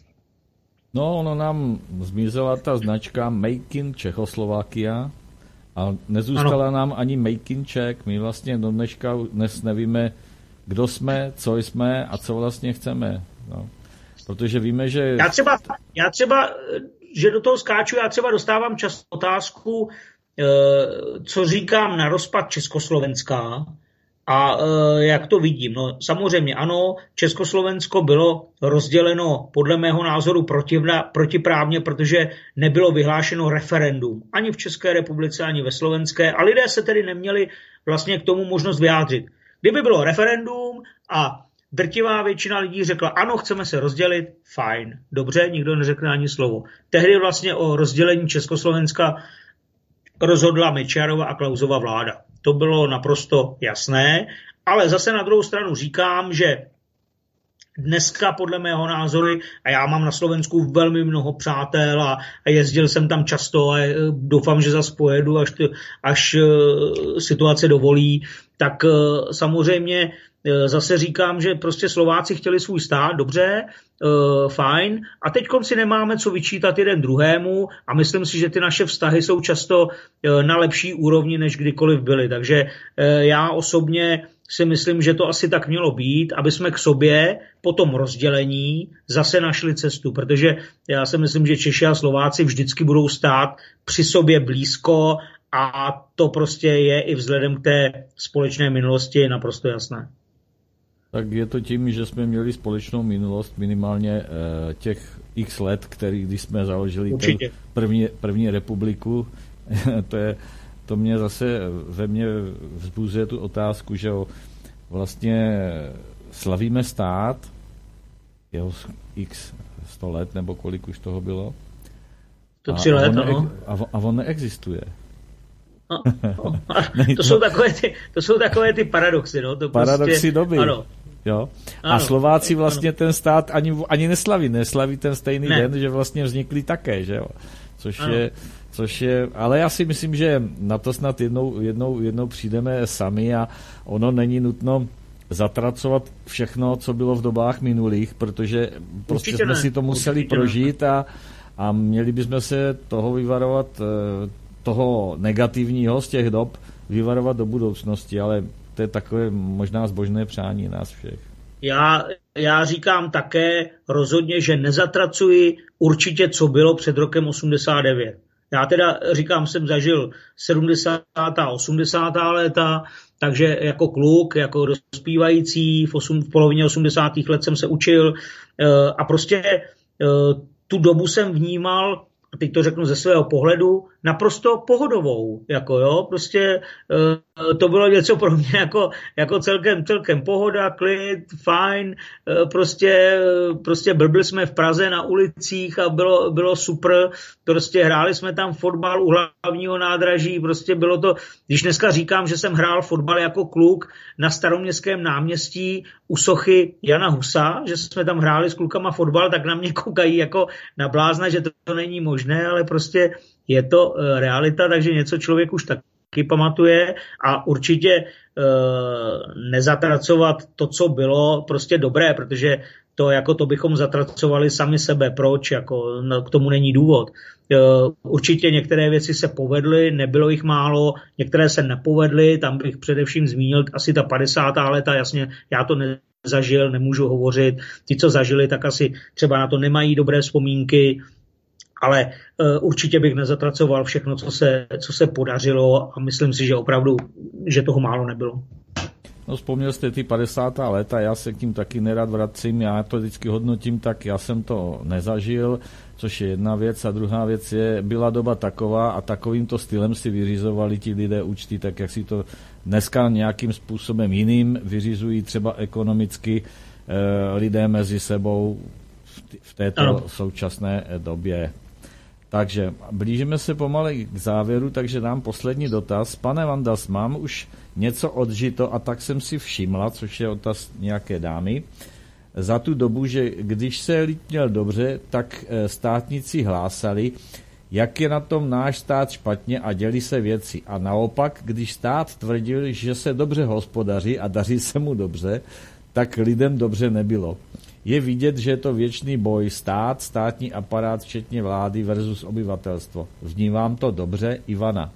[SPEAKER 2] No, ono nám zmizela ta značka Make in Čechoslovakia a nezůstala ano. nám ani Make in Czech. My vlastně do dneška dnes nevíme, kdo jsme, co jsme a co vlastně chceme. No. Protože víme, že...
[SPEAKER 3] Já třeba, já třeba, že do toho skáču, já třeba dostávám často otázku, co říkám na rozpad Československa a jak to vidím. No samozřejmě ano, Československo bylo rozděleno podle mého názoru protivna, protiprávně, protože nebylo vyhlášeno referendum ani v České republice, ani ve slovenské a lidé se tedy neměli vlastně k tomu možnost vyjádřit. Kdyby bylo referendum a drtivá většina lidí řekla, ano, chceme se rozdělit, fajn, dobře, nikdo neřekne ani slovo. Tehdy vlastně o rozdělení Československa rozhodla Mečiarova a Klausova vláda. To bylo naprosto jasné, ale zase na druhou stranu říkám, že dneska podle mého názoru, a já mám na Slovensku velmi mnoho přátel a, a jezdil jsem tam často a doufám, že zase pojedu, až, až situace dovolí, tak samozřejmě zase říkám, že prostě Slováci chtěli svůj stát, dobře, uh, fajn, a teď si nemáme co vyčítat jeden druhému a myslím si, že ty naše vztahy jsou často uh, na lepší úrovni, než kdykoliv byly. Takže uh, já osobně si myslím, že to asi tak mělo být, aby jsme k sobě po tom rozdělení zase našli cestu, protože já si myslím, že Češi a Slováci vždycky budou stát při sobě blízko a to prostě je i vzhledem k té společné minulosti naprosto jasné.
[SPEAKER 2] Tak je to tím, že jsme měli společnou minulost minimálně e, těch x let, který, když jsme založili ten první, první republiku, to, je, to mě zase ve mně vzbuzuje tu otázku, že vlastně slavíme stát, jeho x sto let, nebo kolik už toho bylo.
[SPEAKER 3] To tři let,
[SPEAKER 2] a
[SPEAKER 3] ano.
[SPEAKER 2] A, a on neexistuje.
[SPEAKER 3] No, no. To, jsou takové ty, to jsou takové ty paradoxy. No. To
[SPEAKER 2] paradoxy
[SPEAKER 3] prostě,
[SPEAKER 2] doby.
[SPEAKER 3] Ano.
[SPEAKER 2] Jo? A
[SPEAKER 3] ano,
[SPEAKER 2] Slováci vlastně
[SPEAKER 3] ano.
[SPEAKER 2] ten stát ani, ani neslaví, neslaví ten stejný
[SPEAKER 3] ne.
[SPEAKER 2] den, že vlastně vznikli také, že jo? Což je, což je, ale já si myslím, že na to snad jednou, jednou, jednou přijdeme sami a ono není nutno zatracovat všechno, co bylo v dobách minulých, protože prostě
[SPEAKER 3] Určitě
[SPEAKER 2] jsme
[SPEAKER 3] ne.
[SPEAKER 2] si to museli
[SPEAKER 3] Určitě
[SPEAKER 2] prožít a, a měli bychom se toho vyvarovat, toho negativního z těch dob, vyvarovat do budoucnosti, ale to je takové možná zbožné přání nás všech.
[SPEAKER 3] Já, já říkám také rozhodně, že nezatracuji určitě, co bylo před rokem osmdesát devět. Já teda říkám, jsem zažil sedmdesátá a osmdesátá léta, takže jako kluk, jako dospívající v, osm, v polovině osmdesátých let jsem se učil a prostě tu dobu jsem vnímal, a teď to řeknu ze svého pohledu, naprosto pohodovou, jako jo, prostě to bylo něco pro mě jako, jako celkem, celkem pohoda, klid, fajn, prostě, prostě blbli jsme v Praze na ulicích a bylo, bylo super, prostě hráli jsme tam fotbal u hlavního nádraží, prostě bylo to, když dneska říkám, že jsem hrál fotbal jako kluk na Staroměstském náměstí u sochy Jana Husa, že jsme tam hráli s klukama fotbal, tak na mě koukají jako na blázna, že to, to není možné, ale prostě je to realita, takže něco člověk už taky pamatuje a určitě e, nezatracovat to, co bylo prostě dobré, protože to jako to bychom zatracovali sami sebe. Proč? Jako, no, k tomu není důvod. E, určitě některé věci se povedly, nebylo jich málo, některé se nepovedly, tam bych především zmínil asi ta padesátá léta, jasně, já to nezažil, nemůžu hovořit. Ti, co zažili, tak asi třeba na to nemají dobré vzpomínky, ale uh, určitě bych nezatracoval všechno, co se, co se podařilo a myslím si, že opravdu, že toho málo nebylo.
[SPEAKER 2] No, vzpomněl jste ty padesátá léta, já se k tím taky nerad vracím, já to vždycky hodnotím, tak já jsem to nezažil, což je jedna věc a druhá věc je, byla doba taková a takovýmto stylem si vyřizovali ti lidé účty, tak jak si to dneska nějakým způsobem jiným vyřizují třeba ekonomicky eh, lidé mezi sebou v, v této ano. současné době. Takže blížíme se pomalu k závěru, takže dám poslední dotaz. Pane Vandas, mám už něco odžito a tak jsem si všimla, což je otaz nějaké dámy, za tu dobu, že když se lid měl dobře, tak státníci hlásali, jak je na tom náš stát špatně a děli se věci. A naopak, když stát tvrdil, že se dobře hospodaří a daří se mu dobře, tak lidem dobře nebylo. Je vidět, že je to věčný boj stát, státní aparát, včetně vlády versus obyvatelstvo. Vnímám to dobře, Ivana?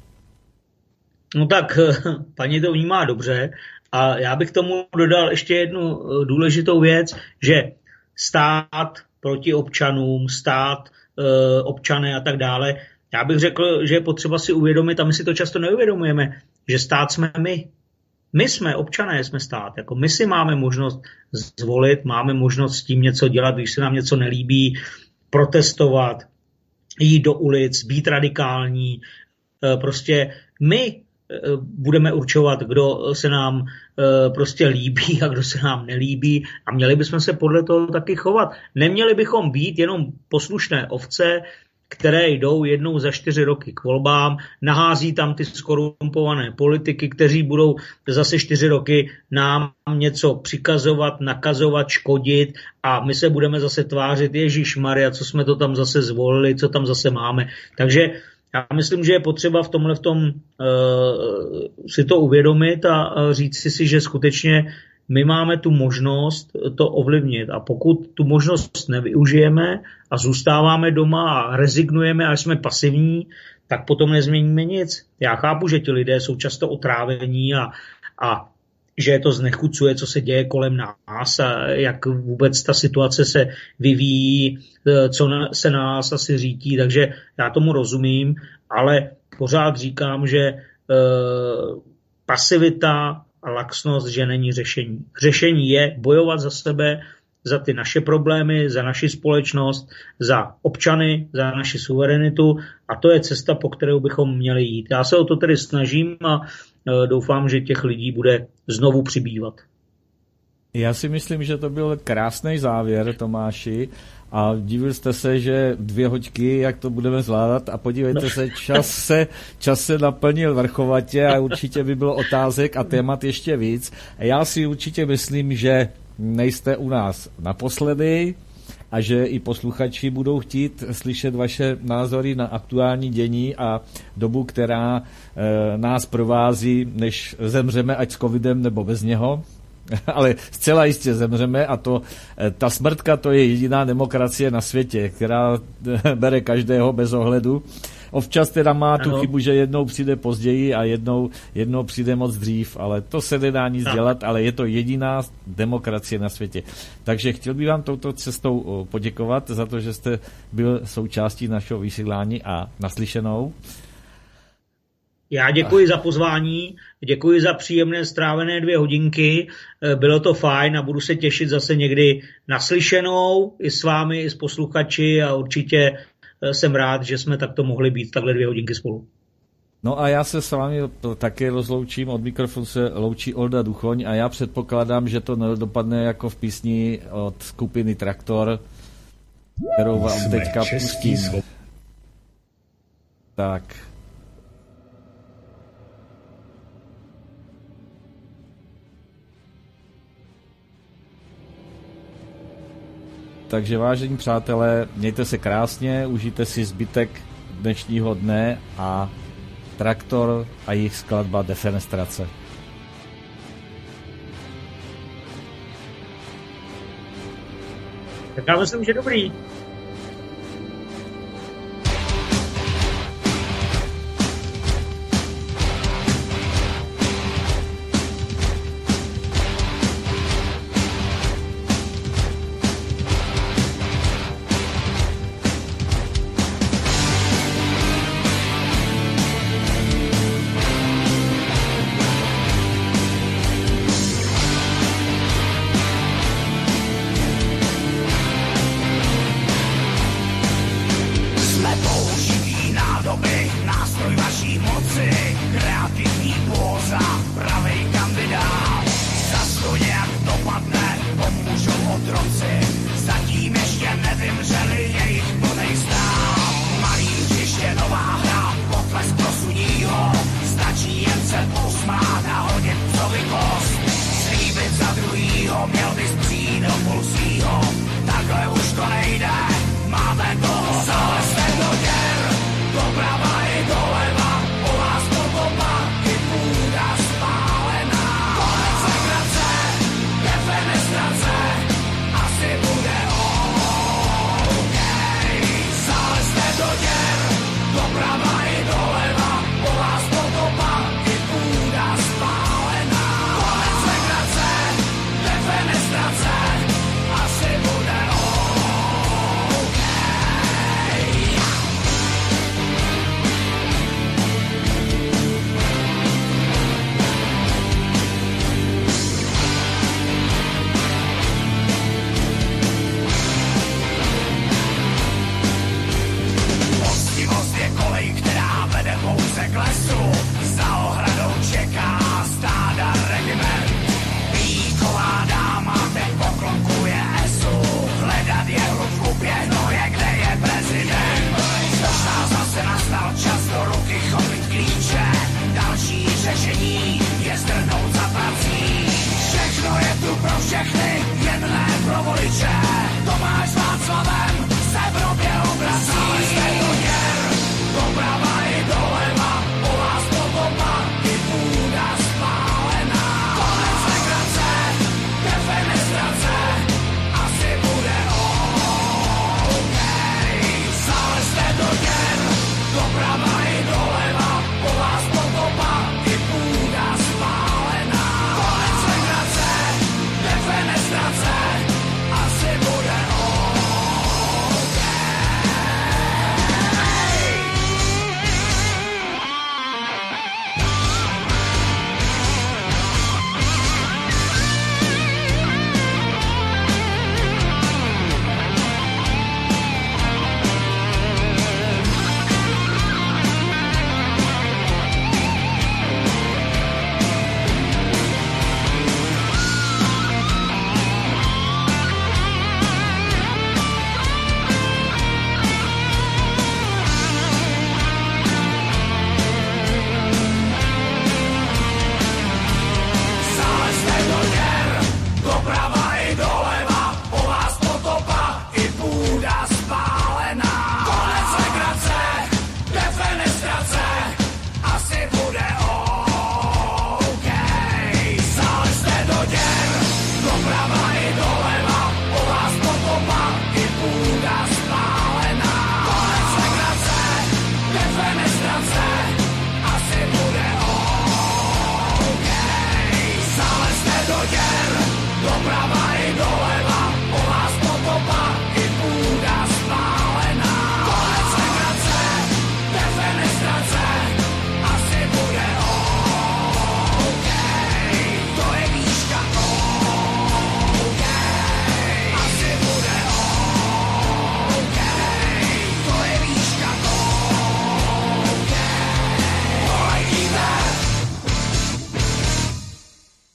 [SPEAKER 3] No tak, paní to vnímá dobře a já bych tomu dodal ještě jednu důležitou věc, že stát proti občanům, stát, občané a tak dále, já bych řekl, že je potřeba si uvědomit, a my si to často neuvědomujeme, že stát jsme my. My jsme občané, jsme stát. Jako my si máme možnost zvolit, máme možnost s tím něco dělat, když se nám něco nelíbí, protestovat, jít do ulic, být radikální. Prostě my budeme určovat, kdo se nám prostě líbí a kdo se nám nelíbí a měli bychom se podle toho taky chovat. Neměli bychom být jenom poslušné ovce, které jdou jednou za čtyři roky k volbám, nahází tam ty skorumpované politiky, kteří budou zase čtyři roky nám něco přikazovat, nakazovat, škodit a my se budeme zase tvářit, ježišmarja, co jsme to tam zase zvolili, co tam zase máme. Takže já myslím, že je potřeba v tomhle v tom uh, si to uvědomit a uh, říct si, že skutečně my máme tu možnost to ovlivnit a pokud tu možnost nevyužijeme a zůstáváme doma a rezignujeme a jsme pasivní, tak potom nezměníme nic. Já chápu, že ti lidé jsou často otrávení a, a že je to znechucuje, co se děje kolem nás a jak vůbec ta situace se vyvíjí, co na, se nás asi řítí, takže já tomu rozumím, ale pořád říkám, že e, pasivita a laxnost, že není řešení. Řešení je bojovat za sebe, za ty naše problémy, za naši společnost, za občany, za naši suverenitu a to je cesta, po kterou bychom měli jít. Já se o to tedy snažím a doufám, že těch lidí bude znovu přibývat.
[SPEAKER 2] Já si myslím, že to byl krásný závěr, Tomáši, a divil jste se, že dvě hoďky, jak to budeme zvládat a podívejte no. se, čas se, čas se naplnil vrchovatě a určitě by bylo otázek a témat ještě víc. A já si určitě myslím, že nejste u nás naposledy a že i posluchači budou chtít slyšet vaše názory na aktuální dění a dobu, která e, nás provází, než zemřeme, ať s covidem nebo bez něho. Ale zcela jistě zemřeme a to, ta smrtka to je jediná demokracie na světě, která bere každého bez ohledu. Občas teda má tu ano. chybu, že jednou přijde později a jednou, jednou přijde moc dřív, ale to se nedá nic ano. dělat, ale je to jediná demokracie na světě. Takže chtěl bych vám touto cestou poděkovat za to, že jste byl součástí našeho vysílání a naslyšenou.
[SPEAKER 3] Já děkuji za pozvání, děkuji za příjemné strávené dvě hodinky, bylo to fajn a budu se těšit zase někdy naslyšenou i s vámi, i s posluchači a určitě jsem rád, že jsme takto mohli být takhle dvě hodinky spolu.
[SPEAKER 2] No a já se s vámi také rozloučím, od mikrofonu se loučí Olda Duchoň a já předpokládám, že to nedopadne jako v písni od skupiny Traktor, kterou vám
[SPEAKER 1] Jsme
[SPEAKER 2] teďka pustím.
[SPEAKER 1] Svo...
[SPEAKER 2] Tak. Takže vážení přátelé, mějte se krásně, užijte si zbytek dnešního dne a Traktor a jejich skladba Defenestrace.
[SPEAKER 3] Tak já myslím, že dobrý.